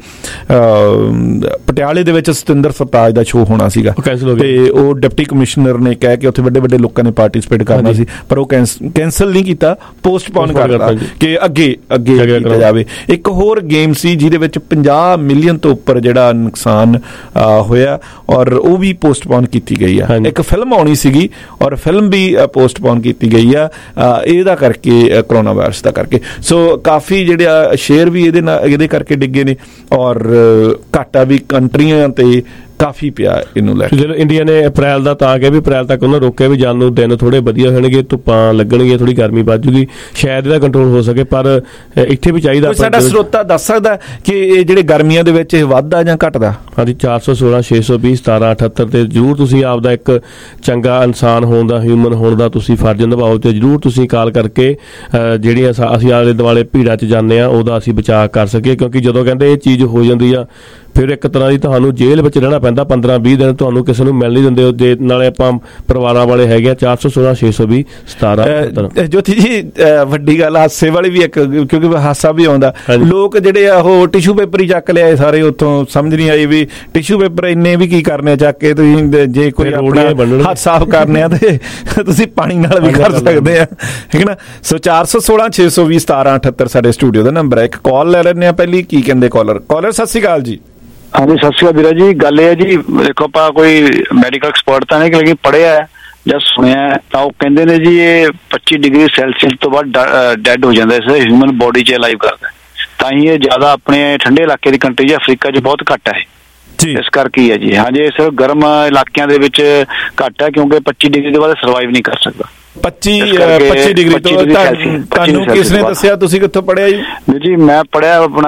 ਪਟਿਆਲੇ ਦੇ ਵਿੱਚ ਸਤਿੰਦਰ ਸਰਤਾਜ ਦਾ ਸ਼ੋਅ ਹੋਣਾ ਸੀਗਾ, ਤੇ ਉਹ ਡਿਪਟੀ ਕਮਿਸ਼ਨਰ ਨੇ ਕਹਿ ਕੇ ਉੱਥੇ ਵੱਡੇ ਵੱਡੇ ਲੋਕਾਂ ਨੇ ਪਾਰਟੀਸਪੇਟ ਕਰਨਾ ਸੀ, ਪਰ ਉਹ ਕੈਂਸਲ ਨਹੀਂ ਕੀਤਾ, ਪੋਸਟਪੋਨ ਕਰਤਾ ਕਿ ਅੱਗੇ ਅੱਗੇ ਕੀਤਾ ਜਾਵੇ। ਇੱਕ ਹੋਰ ਗੇਮ ਸੀ ਜਿਹਦੇ ਵਿੱਚ ਪੰਜਾਹ ਮਿਲੀਅਨ ਤੋਂ ਉੱਪਰ ਜਿਹੜਾ ਨੁਕਸਾਨ ਹੋਇਆ ਔਰ ਉਹ ਵੀ ਪੋਸਟਪੋਨ ਕੀਤੀ ਗਈ ਆ। ਇੱਕ ਫਿਲਮ ਆਉਣੀ ਸੀਗੀ ਔਰ ਫਿਲਮ ਵੀ ਪੋਸਟਪੋਨ ਕੀਤੀ ਗਈ ਆ ਇਹਦਾ ਕਰਕੇ, ਕਰੋਨਾ ਵਾਇਰਸ ਦਾ ਕਰਕੇ। ਸੋ ਕਾਫੀ ਜਿਹੜੇ ਸ਼ੇਅਰ ਵੀ ਇਹਦੇ ਨਾਲ ਇਹਦੇ ਕਰਕੇ ਡਿੱਗੇ ਨੇ ਔਰ ਘਾਟਾ ਵੀ ਕੰਟਰੀਆਂ ਤੇ ਕਾਫੀ ਪਿਆ ਇਹਨੂੰ ਲੈ ਕੇ। ਜਦੋਂ ਇੰਡੀਆ ਨੇ ਅਪ੍ਰੈਲ ਦਾ ਤਾਂ ਕਿ ਵੀ ਅਪ੍ਰੈਲ ਤੱਕ ਉਹਨਾਂ ਰੋਕਿਆ ਵੀ ਜਦ ਨੂੰ ਦਿਨ ਥੋੜੇ ਵਧੀਆ ਹੋਣਗੇ, ਧੁੱਪਾਂ ਲੱਗਣਗੀਆਂ, ਥੋੜੀ ਗਰਮੀ ਵੱਧ ਜੂਗੀ, ਸ਼ਾਇਦ ਇਹਦਾ ਕੰਟਰੋਲ ਹੋ ਸਕੇ। ਪਰ ਇੱਥੇ ਵੀ ਚਾਹੀਦਾ ਸਾਡਾ ਸਰੋਤਾ ਦੱਸ ਸਕਦਾ ਕਿ ਇਹ ਜਿਹੜੇ ਗਰਮੀਆਂ ਦੇ ਵਿੱਚ ਇਹ ਵੱਧਦਾ ਜਾਂ ਘਟਦਾ? ਹਾਂਜੀ, ਚਾਰ ਸੌ ਸੋਲਾਂ ਛੇ ਸੌ ਵੀਹ ਸਤਾਰਾਂ ਅਠੱਤਰ ਤੇ ਜ਼ਰੂਰ ਤੁਸੀਂ ਆਪਦਾ ਇੱਕ ਚੰਗਾ ਇਨਸਾਨ ਹੋਣ ਦਾ, ਹਿਊਮਨ ਹੋਣ ਦਾ ਤੁਸੀਂ ਫਰਜ਼ ਨਿਭਾਓ ਤੇ ਜ਼ਰੂਰ ਤੁਸੀਂ ਕਾਲ ਕਰਕੇ ਜਿਹੜੀਆਂ ਅਸੀਂ ਆਲੇ ਦੁਆਲੇ ਭੀੜਾਂ 'ਚ ਜਾਂਦੇ ਹਾਂ ਉਹਦਾ ਅਸੀਂ ਬਚਾਅ ਕਰ ਸਕੀਏ। ਕਿਉਂਕਿ ਜਦੋਂ ਕਹਿੰਦੇ ਇਹ ਚੀਜ਼ ਹੋ ਜਾਂਦੀ ਆ ਫਿਰ ਇੱਕ ਤਰ੍ਹਾਂ ਦੀ ਤੁਹਾਨੂੰ ਜੇਲ੍ਹ ਵਿੱਚ ਰਹਿਣਾ ਪੈਂਦਾ, ਪੰਦਰਾਂ ਵੀਹ ਦਿਨ ਤੁਹਾਨੂੰ ਕਿਸੇ ਨੂੰ ਮਿਲ ਨਹੀਂ ਦਿੰਦੇ। ਜੇ ਨਾਲੇ ਆਪਾਂ ਪਰਿਵਾਰਾਂ ਵਾਲੇ ਹੈਗੇ ਆ। ਚਾਰ ਸੌ ਸੋਲਾਂ ਛੇ ਸੌ ਵੀਹ ਸਤਾਰਾਂ। ਜੋਤੀ ਜੀ ਵੱਡੀ ਗੱਲ ਹਾਸੇ ਵਾਲੀ ਵੀ ਇੱਕ, ਕਿਉਂਕਿ ਹਾਸਾ ਵੀ ਆਉਂਦਾ, ਲੋਕ ਜਿਹੜੇ ਆ ਉਹ ਟਿਸ਼ੂ ਪੇਪਰ ਹੀ ਚੱਕ ਲਿਆਏ ਸਾਰੇ ਉੱਥੋਂ। ਸਮਝ ਨਹੀਂ ਆਈ ਵੀ ਟਿਸ਼ੂ ਪੇਪਰ ਇੰਨੇ ਵੀ ਕੀ ਕਰਨੇ ਚੱਕ ਕੇ। ਤੁਸੀਂ ਜੇ ਕੋਈ ਹੱਥ ਸਾਫ਼ ਕਰਨੇ ਆ ਤੇ ਤੁਸੀਂ ਪਾਣੀ ਨਾਲ ਵੀ ਕਰ ਸਕਦੇ ਆ, ਠੀਕ ਨਾ। ਸੋ ਚਾਰ ਸੌ ਸੋਲਾਂ ਛੇ ਸੌ ਵੀਹ ਸਤਾਰਾਂ ਅਠੱਤਰ ਸਾਡੇ ਸਟੂਡੀਓ ਦਾ ਨੰਬਰ ਹੈ। ਇੱਕ ਕਾਲ ਲੈ ਲੈਂਦੇ ਆ ਪਹਿਲੀ। ਕੀ ਕਹਿੰਦੇ ਕਾਲਰ? ਕਾਲਰ ਸਤਿ ਸ਼੍ਰੀ ਅਕਾਲ ਜੀ। ਹਾਂਜੀ ਸਤਿ ਸ਼੍ਰੀ ਅਕਾਲ ਵੀਰਾ ਜੀ। ਗੱਲ ਇਹ ਹੈ ਜੀ, ਦੇਖੋ ਆਪਾਂ ਕੋਈ ਮੈਡੀਕਲ ਐਕਸਪਰਟ ਤਾਂ ਨਹੀਂ, ਲੇਕਿਨ ਪੜ੍ਹਿਆ ਜਾਂ ਸੁਣਿਆ ਤਾਂ ਉਹ ਕਹਿੰਦੇ ਨੇ ਜੀ ਇਹ ਪੱਚੀ ਡਿਗਰੀ ਸੈਲਸੀਅਸ ਤੋਂ ਬਾਅਦ ਡੈਡ ਹੋ ਜਾਂਦਾ, ਇਸ ਹਿਊਮਨ ਬੋਡੀ 'ਚ ਅਲਾਈਵ ਕਰਦਾ। ਤਾਂ ਹੀ ਇਹ ਜ਼ਿਆਦਾ ਆਪਣੇ ਠੰਡੇ ਇਲਾਕੇ ਦੀ ਕੰਟਰੀ ਜਾਂ ਅਫਰੀਕਾ 'ਚ ਬਹੁਤ ਘੱਟ ਹੈ, ਇਸ ਕਰਕੇ ਹੀ ਹੈ ਜੀ। ਹਾਂਜੀ, ਇਹ ਸਿਰਫ ਗਰਮ ਇਲਾਕਿਆਂ ਦੇ ਵਿੱਚ ਘੱਟ ਹੈ ਕਿਉਂਕਿ ਪੱਚੀ ਡਿਗਰੀ ਦੇ ਬਾਅਦ ਸਰਵਾਈਵ ਨਹੀਂ ਕਰ ਸਕਦਾ। ਪੱਚੀ ਪੱਚੀ ਡਿਗਰੀ ਤੋਂ ਤੁਹਾਨੂੰ ਕਿਸਨੇ ਦੱਸਿਆ? ਤੁਸੀਂ ਕਿੱਥੋਂ ਪੜ੍ਹਿਆ ਜੀ? ਜੀ ਮੈਂ ਪੜ੍ਹਿਆ ਆਪਣਾ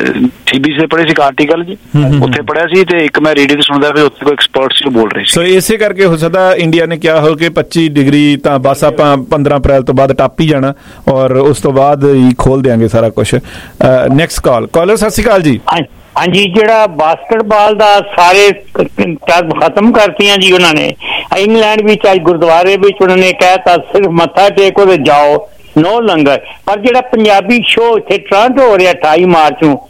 ਸੀਬੀਸੀ ਪੜ੍ਹੇ ਸੀ, ਆਰਟੀਕਲ ਜੀ ਉੱਥੇ ਪੜ੍ਹਿਆ ਸੀ ਤੇ ਇੱਕ ਮੈਂ ਰੇਡੀਓ ਤੇ ਸੁਣਦਾ ਵੀ ਉੱਥੇ ਕੋਈ ਐਕਸਪਰਟ ਸੀ ਬੋਲ ਰਹੇ ਸੀ। ਸੋ ਇਸੇ ਕਰਕੇ ਹੋ ਸਕਦਾ ਇੰਡੀਆ ਨੇ ਕਿਹਾ ਹੋ ਕਿ ਪੱਚੀ ਡਿਗਰੀ ਤਾਂ ਬਸ ਆਪਾਂ ਪੰਦਰਾਂ ਅਪ੍ਰੈਲ ਤੋਂ ਬਾਅਦ ਟੱਪ ਹੀ ਜਾਣਾ ਔਰ ਉਸ ਤੋਂ ਬਾਅਦ ਹੀ ਖੋਲ ਦਿਆਂਗੇ ਸਾਰਾ ਕੁਛ। Next call. ਕਾਲਰ ਸਤਿ ਸ਼੍ਰੀ ਅਕਾਲ ਜੀ। ਹਾਂਜੀ, ਜਿਹੜਾ ਬਾਸਕਟਬਾਲ ਦਾ ਸਾਰੇ ਖਤਮ ਕਰਤੀਆਂ ਜੀ ਉਹਨਾਂ ਨੇ। ਇੰਗਲੈਂਡ ਵਿੱਚ ਅੱਜ ਗੁਰਦੁਆਰੇ ਵਿੱਚ ਉਹਨਾਂ ਨੇ ਕਹਿਤਾ ਸਿਰਫ ਮੱਥਾ ਟੇਕੋ ਤੇ ਜਾਓ, ਨੋ ਲੰਗਰ। ਪਰ ਜਿਹੜਾ ਪੰਜਾਬੀ ਸ਼ੋਅ ਇੱਥੇ ਟੋਰਾਂਟੋ ਹੋ ਰਿਹਾ ਅਠਾਈ ਮਾਰਚ ਨੂੰ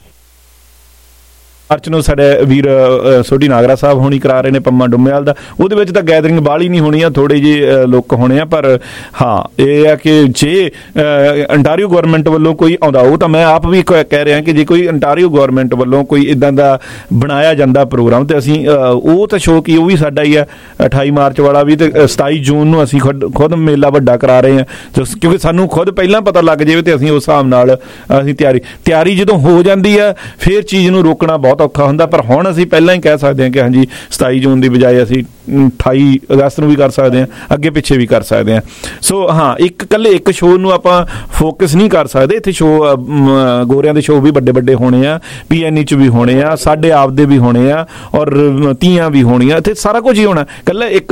ਮਾਰਚ ਨੂੰ ਸਾਡੇ ਵੀਰ ਸੋਢੀ ਨਾਗਰਾ ਸਾਹਿਬ ਹੋਣੀ ਕਰਾ ਰਹੇ ਨੇ ਪੰਮਾ ਡੁੰਮੇਵਾਲ ਦਾ, ਉਹਦੇ ਵਿੱਚ ਤਾਂ ਗੈਦਰਿੰਗ ਬਾਹਲੀ ਨਹੀਂ ਹੋਣੀ ਆ, ਥੋੜੇ ਜਿਹੇ ਲੋਕ ਹੋਣੇ ਆ। ਪਰ ਹਾਂ ਇਹ ਆ ਕਿ ਜੇ ਅੰਟਾਰੀਓ ਗੌਰਮੈਂਟ ਵੱਲੋਂ ਕੋਈ ਆਉਂਦਾ, ਉਹ ਤਾਂ ਮੈਂ ਆਪ ਵੀ ਕਹਿ ਰਿਹਾ ਕਿ ਜੇ ਕੋਈ ਅੰਟਾਰੀਓ ਗੌਰਮੈਂਟ ਵੱਲੋਂ ਕੋਈ ਇੱਦਾਂ ਦਾ ਬਣਾਇਆ ਜਾਂਦਾ ਪ੍ਰੋਗਰਾਮ ਤੇ ਅਸੀਂ ਉਹ ਤਾਂ ਸ਼ੋਅ ਕੀ ਉਹ ਵੀ ਸਾਡਾ ਹੀ ਆ ਅਠਾਈ ਮਾਰਚ ਵਾਲਾ ਵੀ, ਤੇ ਸਤਾਈ ਜੂਨ ਨੂੰ ਅਸੀਂ ਖੁਦ ਖੁਦ ਮੇਲਾ ਵੱਡਾ ਕਰਾ ਰਹੇ ਹਾਂ ਕਿਉਂਕਿ ਸਾਨੂੰ ਖੁਦ ਪਹਿਲਾਂ ਪਤਾ ਲੱਗ ਜਾਵੇ ਤੇ ਅਸੀਂ ਉਸ ਹਿਸਾਬ ਨਾਲ ਅਸੀਂ ਤਿਆਰੀ ਤਿਆਰੀ ਜਦੋਂ ਹੋ ਜਾਂਦੀ ਆ ਫਿਰ ਚੀਜ਼ ਨੂੰ ਰੋਕਣਾ ਬਹੁਤ ਔਖਾ ਹੁੰਦਾ। ਪਰ ਹੁਣ ਅਸੀਂ ਪਹਿਲਾਂ ਹੀ ਕਹਿ ਸਕਦੇ ਹਾਂ ਕਿ ਹਾਂਜੀ ਸਤਾਈ ਜੂਨ ਦੀ ਬਜਾਏ ਅਸੀਂ ਅਠਾਈ ਅਗਸਤ ਨੂੰ ਵੀ ਕਰ ਸਕਦੇ ਹਾਂ, ਅੱਗੇ ਪਿੱਛੇ ਵੀ ਕਰ ਸਕਦੇ ਹਾਂ। ਸੋ ਹਾਂ, ਇੱਕ ਇਕੱਲੇ ਇੱਕ ਸ਼ੋਅ ਨੂੰ ਆਪਾਂ ਫੋਕਸ ਨਹੀਂ ਕਰ ਸਕਦੇ। ਇੱਥੇ ਸ਼ੋਅ ਗੋਰਿਆਂ ਦੇ ਸ਼ੋਅ ਵੀ ਵੱਡੇ ਵੱਡੇ ਹੋਣੇ ਆ, ਪੀ ਐਨ ਈ 'ਚ ਵੀ ਹੋਣੇ ਆ, ਸਾਡੇ ਆਪ ਦੇ ਵੀ ਹੋਣੇ ਆ ਔਰ ਤੀਆਂ ਵੀ ਹੋਣੀਆਂ, ਇੱਥੇ ਸਾਰਾ ਕੁਝ ਹੀ ਹੋਣਾ। ਇਕੱਲਾ ਇੱਕ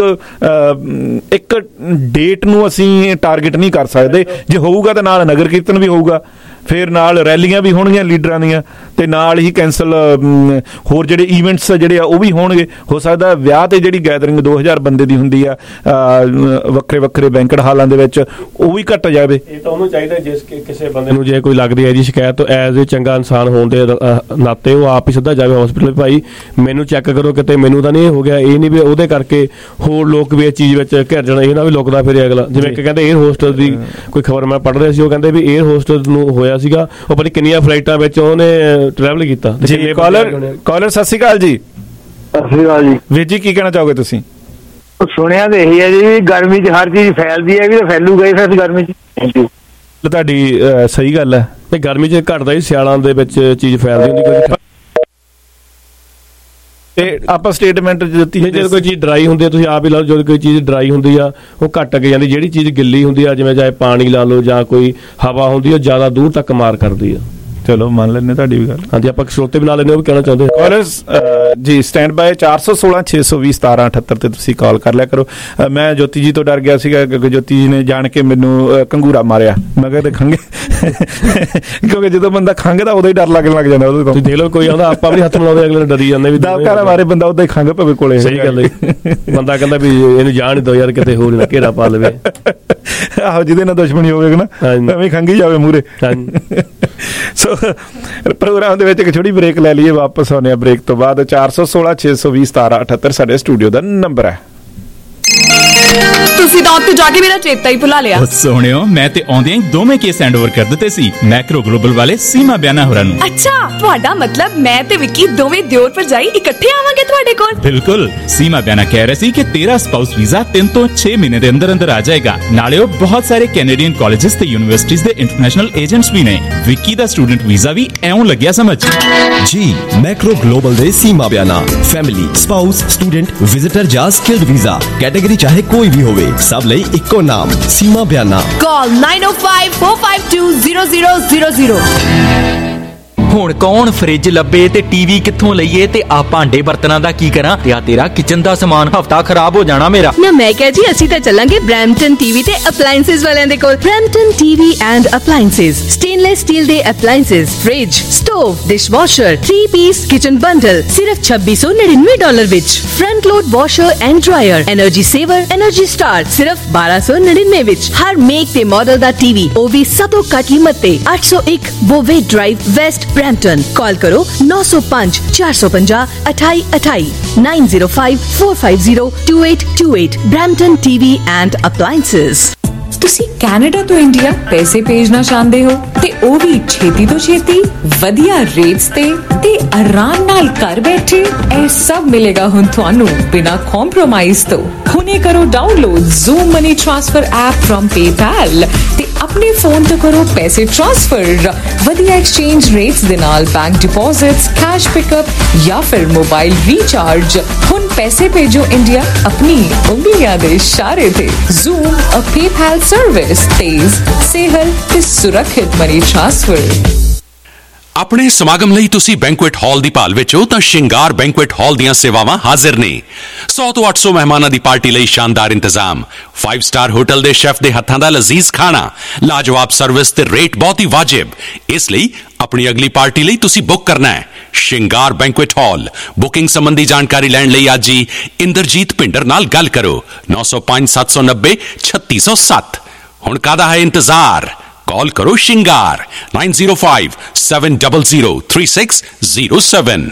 ਇੱਕ ਡੇਟ ਨੂੰ ਅਸੀਂ ਟਾਰਗੇਟ ਨਹੀਂ ਕਰ ਸਕਦੇ। ਜੇ ਹੋਊਗਾ ਤਾਂ ਨਾਲ ਨਗਰ ਕੀਰਤਨ ਵੀ ਹੋਊਗਾ, ਫਿਰ ਨਾਲ ਰੈਲੀਆਂ ਵੀ ਹੋਣਗੀਆਂ ਲੀਡਰਾਂ ਦੀਆਂ, ਤੇ ਨਾਲ ਹੀ ਕੈਂਸਲ ਹੋਰ ਜਿਹੜੇ ਈਵੈਂਟਸ ਜਿਹੜੇ ਆ ਉਹ ਵੀ ਹੋਣਗੇ। ਹੋ ਸਕਦਾ ਵਿਆਹ ਤੇ ਜਿਹੜੀ ਗੈਦਰਿੰਗ ਦੋ ਹਜ਼ਾਰ ਬੰਦੇ ਦੀ ਹੁੰਦੀ ਆ ਵੱਖਰੇ ਵੱਖਰੇ ਬੈਂਕਟ ਹਾਲਾਂ ਦੇ ਵਿੱਚ, ਉਹ ਵੀ ਘਟ ਜਾਵੇ। ਇਹ ਤਾਂ ਉਹਨੂੰ ਚਾਹੀਦਾ ਜਿਸ ਕਿਸੇ ਬੰਦੇ ਨੂੰ ਜੇ ਕੋਈ ਲੱਗਦੀ ਹੈ ਜੀ ਸ਼ਿਕਾਇਤ, ਤੋਂ ਐਜ਼ ਏ ਚੰਗਾ ਇਨਸਾਨ ਹੋਣ ਦੇ ਨਾਤੇ ਉਹ ਆਪ ਹੀ ਸਿੱਧਾ ਜਾਵੇ ਹਸਪੀਟਲ, ਭਾਈ ਮੈਨੂੰ ਚੈੱਕ ਕਰੋ ਕਿਤੇ ਮੈਨੂੰ ਤਾਂ ਨਹੀਂ ਹੋ ਗਿਆ। ਇਹ ਨਹੀਂ ਵੀ ਉਹਦੇ ਕਰਕੇ ਹੋਰ ਲੋਕ ਵੀ ਇਸ ਚੀਜ਼ ਵਿੱਚ ਘਿਰ ਜਾਣਾ, ਇਹ ਨਾ ਵੀ ਲੁਕਦਾ ਫਿਰ ਅਗਲਾ। ਜਿਵੇਂ ਇੱਕ ਕਹਿੰਦੇ ਏਅਰ ਹੋਸਟਸ ਦੀ ਕੋਈ ਖਬਰ ਮੈਂ ਪੜ੍ਹ ਰਿਹਾ ਸੀ, ਉਹ ਕਹਿੰਦੇ ਵੀ ਏਅਰ ਹੋਸਟਸ ਨੂੰ ਹੋਇਆ ਸੀਗਾ, ਉਹ ਪਤਾ ਕਿੰਨੀਆਂ ਫਲਾਈਟਾਂ ਵਿੱਚ ਉਹਨੇ ਟਰੈਵਲ ਕੀਤਾ। ਕਾਲਰ ਕਾਲਰ ਸਤਿ ਸ਼੍ਰੀ ਅਕਾਲ ਜੀ। ਸਤਿ ਸ਼੍ਰੀ ਅਕਾਲ ਜੀ। ਵੀਰ ਜੀ ਕੀ ਕਹਿਣਾ ਚਾਹੋਗੇ ਤੁਸੀਂ? ਸੁਣਿਆ ਤੇ ਇਹੀ ਹੈ ਜੀ, ਗਰਮੀ 'ਚ ਹਰ ਚੀਜ਼ ਫੈਲਦੀ ਹੈ, ਵੀ ਤਾਂ ਫੈਲੂਗਾ ਹੀ ਫਿਰ ਗਰਮੀ 'ਚ। ਤੁਹਾਡੀ ਸਹੀ ਗੱਲ ਹੈ, ਤੇ ਗਰਮੀ 'ਚ ਘਟਦਾ ਹੀ, ਸਿਆਲਾਂ ਦੇ ਵਿੱਚ ਚੀਜ਼ ਫੈਲਦੀ ਹੁੰਦੀ ਕੋਈ ਤੇ ਆਪਾਂ ਸਟੇਟਮੈਂਟ ਦਿੱਤੀ। ਜਦੋਂ ਕੋਈ ਚੀਜ਼ ਡਰਾਈ ਹੁੰਦੀ ਹੈ ਤੁਸੀਂ ਆਪ ਹੀ ਲਾ ਲਓ, ਜਦੋਂ ਕੋਈ ਚੀਜ਼ ਡਰਾਈ ਹੁੰਦੀ ਆ ਉਹ ਘੱਟ ਕੇ ਜਾਂਦੀ, ਜਿਹੜੀ ਚੀਜ਼ ਗਿੱਲੀ ਹੁੰਦੀ ਆ ਜਿਵੇਂ ਚਾਹੇ ਪਾਣੀ ਲਾ ਲਓ ਜਾਂ ਕੋਈ ਹਵਾ ਹੁੰਦੀ ਉਹ ਜ਼ਿਆਦਾ ਦੂਰ ਤੱਕ ਮਾਰ ਕਰਦੀ ਆ। ਚਲੋ ਮੰਨ ਲੈਂਦੇ ਤੁਹਾਡੀ ਵੀ ਗੱਲ। ਹਾਂਜੀ, ਆਪਾਂ ਸਰੋਤੇ ਵੀ ਨਾਲ ਲੈਂਦੇ ਉਹ ਵੀ ਕਹਿਣਾ ਚਾਹੁੰਦੇ ਕਾਲਰ ਜੀ। ਸਟੈਂਡ ਬਾਏ ਚਾਰ ਸੌ ਸੋਲਾਂ ਛੇ ਸੌ ਵੀਹ ਸਤਾਰਾਂ ਅਠੱਤਰ ਤੇ ਤੁਸੀਂ ਕਾਲ ਕਰ ਲਿਆ ਕਰੋ। ਮੈਂ ਜੋਤੀ ਜੀ ਤੋਂ ਡਰ ਗਿਆ ਸੀਗਾ ਕਿਉਂਕਿ ਜੋਤੀ ਜੀ ਨੇ ਜਾਣ ਕੇ ਮੈਨੂੰ ਕੰਗੂਰਾ ਮਾਰਿਆ। ਮੈਂ ਕਿਹਾ ਤੇ ਖੰਗੇ ਕਿਉਂਕਿ ਜਦੋਂ ਬੰਦਾ ਖੰਘਦਾ ਉਦੋਂ ਹੀ ਡਰ ਲੱਗਣ ਲੱਗ ਜਾਂਦਾ ਉਹਦੇ ਤੋਂ। ਤੁਸੀਂ ਦੇਖ ਲਓ ਕੋਈ ਆਉਂਦਾ ਆਪਾਂ ਵੀ ਹੱਥ ਮਿਲਾਉਂਦੇ ਅਗਲੇ ਨੂੰ ਡਰੀ ਜਾਂਦੇ ਵੀ ਦਵਕਾਰਾ ਮਾਰੇ ਬੰਦਾ ਉਦਾਂ ਹੀ ਖੰਘ ਪਵੇ ਕੋਲੇ। ਸਹੀ ਗੱਲ ਹੈ, ਬੰਦਾ ਕਹਿੰਦਾ ਵੀ ਇਹਨੂੰ ਜਾਣ ਦੋ ਯਾਰ ਕਿਤੇ ਹੋਰ ਨਾ ਘੇਰਾ ਪਾ ਲਵੇ। ਆਹੋ, ਜਿਹਦੇ ਨਾਲ ਦੁਸ਼ਮਣੀ ਹੋਵੇਗਾ ਨਾ ਐਵੇਂ ਖੰਘੀ ਜਾਵੇ ਮੂਹਰੇ। ਸੋ ਪ੍ਰੋਗਰਾਮ ਦੇ ਵਿੱਚ ਇੱਕ ਛੋਟੀ ਬ੍ਰੇਕ ਲੈ ਲਈਏ, ਵਾਪਸ ਆਉਂਦੇ ਆ ਬ੍ਰੇਕ ਤੋਂ ਬਾਅਦ। ਚਾਰ ਸੌ ਸੋਲਾਂ ਛੇ ਸੌ ਵੀਹ ਸਤਾਰਾਂ ਅਠੱਤਰ ਸਾਡੇ ਸਟੂਡੀਓ ਦਾ ਨੰਬਰ ਹੈ। ਤੁਸੀਂ ਤਾਂ ਉੱਥੇ ਜਾ ਕੇ ਮੇਰਾ ਚੇਤਾ ਹੀ ਭੁਲਾ ਲਿਆ। ਸੋਹਣਿਓ, ਮੈਂ ਤੇ ਆਉਂਦਿਆਂ ਹੀ ਦੋਵੇਂ ਕੇਸ ਹੈਂਡਓਵਰ ਕਰ ਦਿੱਤੇ ਸੀ ਮੈਕਰੋ ਗਲੋਬਲ ਵਾਲੇ ਸੀਮਾ ਬਿਆਨਾ ਹੋਰਾਂ ਨੂੰ। ਅੱਛਾ, ਤੁਹਾਡਾ ਮਤਲਬ ਮੈਂ ਤੇ ਵਿੱਕੀ ਦੋਵੇਂ ਦਿਓਰ ਭਰਜਾਈ ਇਕੱਠੇ ਆਵਾਂਗੇ ਤੁਹਾਡੇ ਕੋਲ? ਬਿਲਕੁਲ। ਸੀਮਾ ਬਿਆਨਾ ਕਹਿ ਰਹੇ ਸੀ ਕਿ ਤੇਰਾ ਸਪਾਊਸ ਵੀਜ਼ਾ ਤਿੰਨ ਤੋਂ ਛੇ ਮਹੀਨੇ ਦੇ ਅੰਦਰ ਅੰਦਰ ਆ ਜਾਏਗਾ। ਨਾਲੇ ਉਹ ਬਹੁਤ ਸਾਰੇ ਕੈਨੇਡੀਅਨ ਕਾਲਜਸ ਤੇ ਯੂਨੀਵਰਸਿਟੀਜ਼ ਦੇ ਇੰਟਰਨੈਸ਼ਨਲ ਏਜੰਟਸ ਵੀ ਨੇ। ਵਿੱਕੀ ਦਾ ਸਟੂਡੈਂਟ ਵੀਜ਼ਾ ਵੀ ਐਉਂ ਲੱਗਿਆ ਸਮਝ। ਜੀ ਮੈਕਰੋ ਗਲੋਬਲ ਦੇ Seema Biana family, spouse, student, visitor ਜਾਂ ਸਕਿਲਡ ਵੀਜ਼ਾ ਕੈਟਾਗਰੀ ਚਾਹੇ ਕੋਈ ਵੀ ਹੋਵੇ, ਸਭ ਲਈ ਇੱਕੋ ਨਾਮ ਸੀਮਾ ਬਿਆਨਾ। ਕਾਲ nine oh five four five two zero zero zero zero। ਹੁਣ ਕੌਣ ਫ੍ਰਿਜ ਲੱਭੇ ਤੇ ਟੀਵੀ ਕਿੱਥੋਂ ਲਈਏ ਤੇ ਆ ਭਾਂਡੇ ਬਰਤਨਾਂ ਦਾ ਕੀ ਕਰਾਂ ਤੇ ਆ ਤੇਰਾ ਕਿਚਨ ਦਾ ਸਮਾਨ ਹਫਤਾ ਖਰਾਬ ਹੋ ਜਾਣਾ ਮੇਰਾ। ਨਾ ਮੈਂ ਕਿਹਾ ਜੀ ਅਸੀਂ ਤਾਂ ਚੱਲਾਂਗੇ ਬ੍ਰੈਂਪਟਨ ਟੀਵੀ ਤੇ ਅਪਲਾਈਐਂਸਸ ਵਾਲਿਆਂ ਦੇ ਕੋਲ। Brampton TV and appliances, stainless steel ਦੇ appliances, fridge, stove, dishwasher, three piece kitchen bundle ਸਿਰਫ ਛੱਬੀ ਸੌ ਨੜਿਨਵੇਂ ਡਾਲਰ ਵਿੱਚ। Front load washer and dryer, energy saver, energy star ਸਿਰਫ ਬਾਰਾਂ ਸੌ ਨੜਿਨਵੇਂ ਵਿੱਚ। ਹਰ ਮੇਕ ਤੇ ਮਾਡਲ ਦਾ ਟੀਵੀ, ਉਹ ਵੀ ਸਭ ਤੋਂ ਘੱਟ ਕੀਮਤ ਤੇ। ਅੱਠ ਸੌ ਇੱਕ ਬੋਵੇ ਡਰਾਈਵ, ਵੈਸਟ ਬ੍ਰੈਂਪਟਨ। ਕਾਲ ਕਰੋ ਨੌ ਸੌ ਪੰਜ ਚਾਰ ਸੌ ਪੰਜਾਹ ਅਠਾਈ ਅਠਾਈ nine zero five four five zero two eight two eight। Brampton TV and appliances. ਤੁਸੀਂ ਕੈਨੇਡਾ ਤੋਂ ਇੰਡੀਆ ਪੈਸੇ ਭੇਜਣਾ ਚਾਹੁੰਦੇ ਹੋ ਤੇ ਉਹ ਵੀ ਛੇਤੀ ਤੋਂ ਛੇਤੀ, ਵਧੀਆ ਰੇਟਸ ਤੇ ਤੇ ਆਰਾਮ ਨਾਲ ਘਰ ਬੈਠੇ। ਇਹ ਸਭ ਮਿਲੇਗਾ ਹੁਣ ਤੁਹਾਨੂੰ ਬਿਨਾਂ ਕੰਪਰੋਮਾਈਜ਼ ਤੋਂ। ਹੁਣੇ ਕਰੋ download zoom money transfer app from PayPal ਤੇ ਆਪਣੇ ਫੋਨ ਤੋਂ ਕਰੋ ਪੈਸੇ ਟ੍ਰਾਂਸਫਰ ਵਧੀਆ ਐਕਸਚੇਂਜ ਰੇਟਸ ਦੇ ਨਾਲ, ਬੈਂਕ ਡਿਪੋਜ਼ਿਟਸ, ਕੈਸ਼ ਪਿਕਅਪ ਜਾਂ ਫਿਰ ਮੋਬਾਈਲ ਰੀਚਾਰਜ। ਹੁਣ ਪੈਸੇ ਭੇਜੋ ਇੰਡੀਆ ਆਪਣੀ ਉਂਗਲੀਆਂ ਦੇ ਇਸ਼ਾਰੇ ਤੇ। ਜ਼ੂਮ ਅ ਪੇਪੈਲ ਸਰਵਿਸ, ਤੇਜ਼, ਸੇਹਲ ਤੇ ਸੁਰੱਖਿਅਤ ਮਨੀ ਟ੍ਰਾਂਸਫਰ। ਆਪਣੇ ਸਮਾਗਮ ਲਈ ਤੁਸੀਂ ਬੈਂਕੁਏਟ ਹਾਲ ਦੀ ਭਾਲ ਵਿੱਚ ਹੋ ਤਾਂ ਸ਼ਿੰਗਾਰ ਬੈਂਕੁਏਟ ਹਾਲ ਦੀਆਂ ਸੇਵਾਵਾਂ ਹਾਜ਼ਰ ਨੇ। ਸੌ ਤੋਂ ਅੱਠ ਸੌ ਮਹਿਮਾਨਾਂ ਦੀ ਪਾਰਟੀ ਲਈ ਸ਼ਾਨਦਾਰ ਇੰਤਜ਼ਾਮ, ਫਾਈਵ ਸਟਾਰ ਹੋਟਲ ਦੇ ਸ਼ੈਫ ਦੇ ਹੱਥਾਂ ਦਾ ਲਜ਼ੀਜ਼ ਖਾਣਾ, ਲਾਜਵਾਬ ਸਰਵਿਸ ਤੇ ਰੇਟ ਬਹੁਤ ਹੀ ਵਾਜਿਬ। ਇਸ ਲਈ ਆਪਣੀ ਅਗਲੀ ਪਾਰਟੀ ਲਈ ਤੁਸੀਂ ਬੁੱਕ ਕਰਨਾ ਹੈ ਸ਼ਿੰਗਾਰ ਬੈਂਕੁਏਟ ਹਾਲ। ਬੁਕਿੰਗ ਸੰਬੰਧੀ ਜਾਣਕਾਰੀ ਲੈਣ ਲਈ ਅੱਜ ਹੀ ਇੰਦਰਜੀਤ ਭਿੰਡਰ ਨਾਲ ਗੱਲ ਕਰੋ ਨੌ ਸੌ ਪੰਜ ਸੱਤ ਸੌ ਨੱਬੇ ਛੱਤੀ ਸੌ ਸੱਤ। ਹੁਣ ਕਾਹਦਾ ਹੈ ਇੰਤਜ਼ਾਰ, ਕਾਲ ਕਰੋ ਸ਼ਿੰਗਾਰ nine zero five seven zero zero three six zero seven।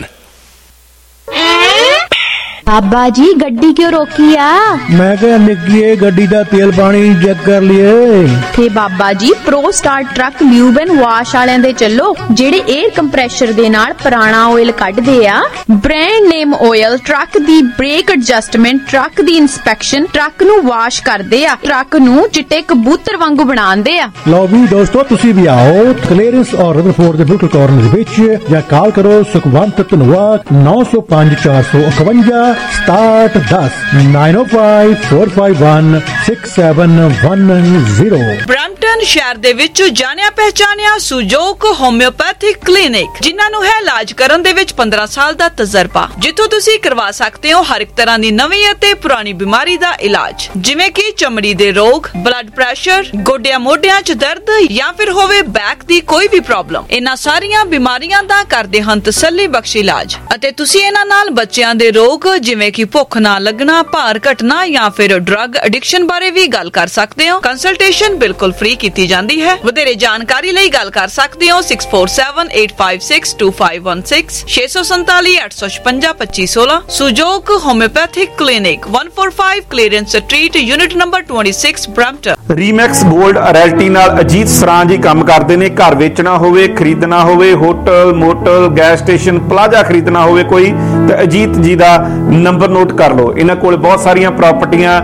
बाबा जी गड्डी क्यों रोकी आ? मैं क्या निकलिए गड्डी दा तेल पानी चेक कर लिए। ते Baba ji Pro Star truck lube and wash वालियां दे चलो जेड़े एयर कंप्रेशर दे नाल पुराना ऑयल कढदे आ। ब्रांड नेम ऑयल ट्रक दी ब्रेक एडजस्टमेंट, ट्रक दी इंस्पेक्शन, ट्रक नू वाश करदे आ, ट्रक नू चिट्टे कबूतर वांगू बनांदे आ। लो भी दोस्तों तुसी भी आओ क्लीयरेंस और रदरफोर्ड दे बिल्कुल कॉर्नर विच या कॉल करो सुखवंत धनवाद नौ सौ पांच चार सौ इकवंजा ਸਤਾਹਠ ਦਸ nine oh five four five one six seven one zero। Brampton ਸ਼ਹਿਰ ਦੇ ਵਿੱਚ ਜਾਣਿਆ ਪਹਿਚਾਨਿਆ ਸੁਜੋਕ ਹੋਮਿਓਪੈਥਿਕ ਕਲੀਨਿਕ, ਜਿਨ੍ਹਾਂ ਨੂੰ ਹੈ ਇਲਾਜ ਕਰਨ ਦੇ ਵਿੱਚ ਪੰਦਰਾਂ ਸਾਲ ਦਾ ਤਜਰਬਾ, ਜਿੱਥੋਂ ਤੁਸੀਂ ਕਰਵਾ ਸਕਦੇ ਹੋ ਹਰ ਇੱਕ ਤਰ੍ਹਾਂ ਦੀ ਨਵੀਂ ਅਤੇ ਪੁਰਾਣੀ ਬਿਮਾਰੀ ਦਾ ਇਲਾਜ, ਜਿਵੇਂ ਕਿ ਚਮੜੀ ਦੇ ਰੋਗ, ਬਲੱਡ ਪ੍ਰੈਸ਼ਰ, ਗੋਡਿਆਂ ਮੋਢਿਆਂ 'ਚ ਦਰਦ ਜਾਂ ਫਿਰ ਹੋਵੇ ਬੈਕ ਦੀ ਕੋਈ ਵੀ ਪ੍ਰੋਬਲਮ। ਇਹਨਾਂ ਸਾਰੀਆਂ ਬਿਮਾਰੀਆਂ ਦਾ ਕਰਦੇ ਹਨ ਤਸੱਲੀ ਬਖਸ਼ ਇਲਾਜ। ਅਤੇ ਤੁਸੀਂ ਇਹਨਾਂ ਨਾਲ ਬੱਚਿਆਂ ਦੇ ਰੋਗ ਜਿਵੇਂ ਕਿ ਭੁੱਖ ਨਾ ਲੱਗਣਾ, ਭਾਰ ਘਟਣਾ ਜਾਂ ਫਿਰ ਡਰੱਗ ਐਡਿਕਸ਼ਨ ਬਾਰੇ ਵੀ ਗੱਲ ਕਰ ਸਕਦੇ ਹੋ। ਕੰਸਲਟੇਸ਼ਨ ਬਿਲਕੁਲ ਫ੍ਰੀ ਕੀਤੀ ਜਾਂਦੀ ਹੈ। ਵਧੇਰੇ ਜਾਣਕਾਰੀ ਲਈ ਗੱਲ ਕਰ ਸਕਦੇ ਹੋ six four seven eight five six two five one six six four seven eight five six two five one six। Sujok homeopathic clinic one forty-five Clarence street, unit number twenty-six, Brampton. Remax gold realty ਨਾਲ ਅਜੀਤ ਸਰਾਂ ਜੀ ਕੰਮ ਕਰਦੇ ਨੇ। ਘਰ ਵੇਚਣਾ ਹੋਵੇ, ਖਰੀਦਣਾ ਹੋਵੇ, hotel, motel, gas station, plaza ਖਰੀਦਣਾ ਹੋਵੇ ਕੋਈ, ਤੇ ਅਜੀਤ ਜੀ ਦਾ ਨੰਬਰ ਨੋਟ ਕਰ ਲਓ। ਇਹਨਾਂ ਕੋਲ ਬਹੁਤ ਸਾਰੀਆਂ ਪ੍ਰਾਪਰਟੀਆਂ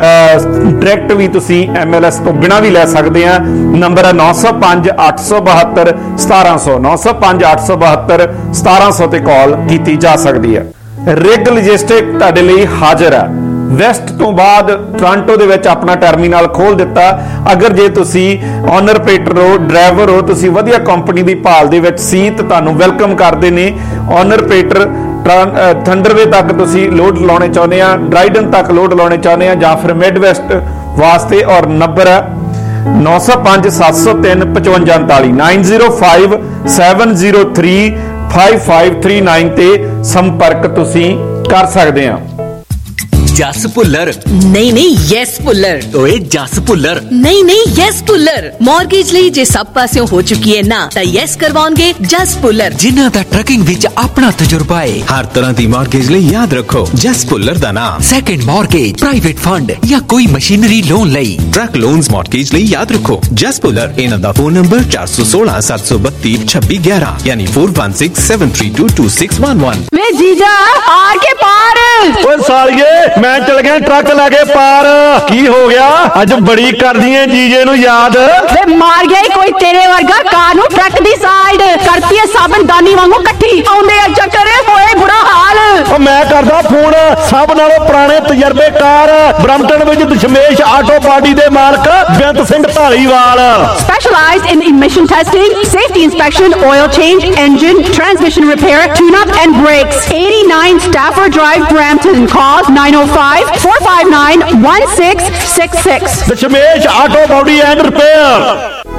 ਡਾਇਰੈਕਟ ਵੀ ਤੁਸੀਂ ਐਮਐਲਐਸ ਤੋਂ ਬਿਨਾਂ ਵੀ ਲੈ ਸਕਦੇ ਆ। ਨੰਬਰ ਹੈ ਨੌ ਸੌ ਪੰਜ ਅੱਠ ਸੌ ਬਹੱਤਰ ਸਤਾਰਾਂ ਸੌ ਨੌ ਸੌ ਪੰਜ ਅੱਠ ਸੌ ਬਹੱਤਰ ਸਤਾਰਾਂ ਸੌ ਤੇ ਕਾਲ ਕੀਤੀ ਜਾ ਸਕਦੀ ਹੈ। ਰਿਗ ਲੌਜਿਸਟਿਕ ਤੁਹਾਡੇ ਲਈ ਹਾਜ਼ਰ ਹੈ। ਵੈਸਟ ਤੋਂ ਬਾਅਦ ਟੋਰਾਂਟੋ ਦੇ ਵਿੱਚ ਆਪਣਾ ਟਰਮੀਨਲ ਖੋਲ ਦਿੱਤਾ। ਅਗਰ ਜੇ ਤੁਸੀਂ ਓਨਰ ਆਪਰੇਟਰ ਹੋ, ਡਰਾਈਵਰ ਹੋ, ਤੁਸੀਂ ਵਧੀਆ ਕੰਪਨੀ ਦੀ ਭਾਲ ਦੇ ਵਿੱਚ ਸੀ ਤਾਂ ਤੁਹਾਨੂੰ ਵੈਲਕਮ ਕਰਦੇ ਨੇ। ਓਨਰ ਆਪਰੇਟਰ ਥੰਡਰਵੇ ਤੱਕ ਤੁਸੀਂ ਲੋਡ ਲਾਉਣੇ ਚਾਹੁੰਦੇ ਆ, ਡਰਾਈਡਨ ਤੱਕ ਲੋਡ ਲਾਉਣੇ ਚਾਹੁੰਦੇ ਆ ਜਾਂ ਫਿਰ ਮਿਡ ਵੈਸਟ ਵਾਸਤੇ, ਔਰ ਨੰਬਰ ਹੈ ਨੌ ਸੌ ਪੰਜ ਸੱਤ ਸੌ ਤਿੰਨ ਪਚਵੰਜਾ ਉਨਤਾਲੀ nine zero five seven zero three five five three nine ਤੇ ਸੰਪਰਕ ਤੁਸੀਂ ਕਰ ਸਕਦੇ ਆ। ਜਸ ਭੁੱਲਰ। ਨਹੀਂ ਨਹੀਂ ਯੈਸ ਭੁੱਲਰ। ਓਏ ਜਸ ਭੁੱਲਰ। ਨਹੀਂ ਨਹੀਂ ਯੈਸ ਭੁੱਲਰ। ਮਾਰਗੇਜ ਲਈ ਜੇ ਸਭ ਪਾਸਿਓਂ ਹੋ ਚੁੱਕੀ ਹੈ ਨਾ ਤਾਂ ਯੈਸ ਕਰਵਾਉਣਗੇ ਜਸ ਭੁੱਲਰ, ਜਿਨ੍ਹਾਂ ਦਾ ਟਰੱਕਿੰਗ ਵਿੱਚ ਆਪਣਾ ਤਜਰਬਾ ਹੈ। ਹਰ ਤਰ੍ਹਾਂ ਦੀ ਮਾਰਗੇਜ ਲਈ ਯਾਦ ਰੱਖੋ ਜਸ ਭੁੱਲਰ ਦਾ ਨਾਮ। ਸੈਕੰਡ ਮਾਰਗੇਜ, ਪ੍ਰਾਈਵੇਟ ਫੰਡ ਜਾਂ ਕੋਈ ਮਸ਼ੀਨਰੀ ਲੋਨ ਲਈ। ਟਰੱਕ ਲੋਨਸ ਮਾਰਗੇਜ ਲਈ ਯਾਦ ਰੱਖੋ ਜਸ ਭੁੱਲਰ। ਇਹਨਾਂ ਦਾ ਫੋਨ ਨੰਬਰ ਚਾਰ ਸੌ ਸੋਲਾਂ ਸੱਤ ਸੌ ਬੱਤੀ ਛੱਬੀ ਗਿਆਰਾਂ ਯਾਨੀ ਚਾਰ ਇੱਕ ਛੇ ਸੱਤ ਤਿੰਨ ਦੋ ਦੋ ਛੇ ਇੱਕ ਇੱਕ। ਵੇ ਜੀਜਾ ਆ ਕੇ ਪਾਰ। ਓਏ ਸਾਲੀਏ ਮੈਂ ਚਲ ਗਿਆ ਟਰੱਕ ਲੈ ਕੇ ਪਾਰ। ਕੀ ਹੋ ਗਿਆ ਅੱਜ ਬੜੀ ਕਰਦੀ ਐ ਜੀਜੇ ਨੂੰ ਯਾਦ। ਵੇ ਮਾਰ ਗਿਆ ਕੋਈ ਤੇਰੇ ਵਰਗਾ ਕਾਰ ਨੂੰ ਟਰੱਕ ਦੀ ਸਾਈਡ ਕਰਤੀ ਐ ਸਾਬਣ ਦਾਨੀ ਵਾਂਗੂ ਇਕੱਠੀ। ਆਉਂਦੇ ਆ ਚੱਕਰੇ ਹੋਏ ਬੁਰਾ ਹਾਲ। ਓ ਮੈਂ ਕਰਦਾ ਫੋਨ ਸਭ ਨਾਲੋਂ ਪੁਰਾਣੇ ਤਜਰਬੇਕਾਰ ਬ੍ਰੈਂਪਟਨ ਵਿੱਚ ਦਸ਼ਮੇਸ਼ ਆਟੋ ਪਾਰਟੀ ਦੇ ਮਾਲਕ Beant Singh Dhaliwal. Specialized in emission testing, safety inspection, oil change, engine, transmission repair, tune-up and brakes. eighty-nine Stafford Drive, Brampton. Call nine oh five, four five nine, one six six six. Dashmesh auto body and repair.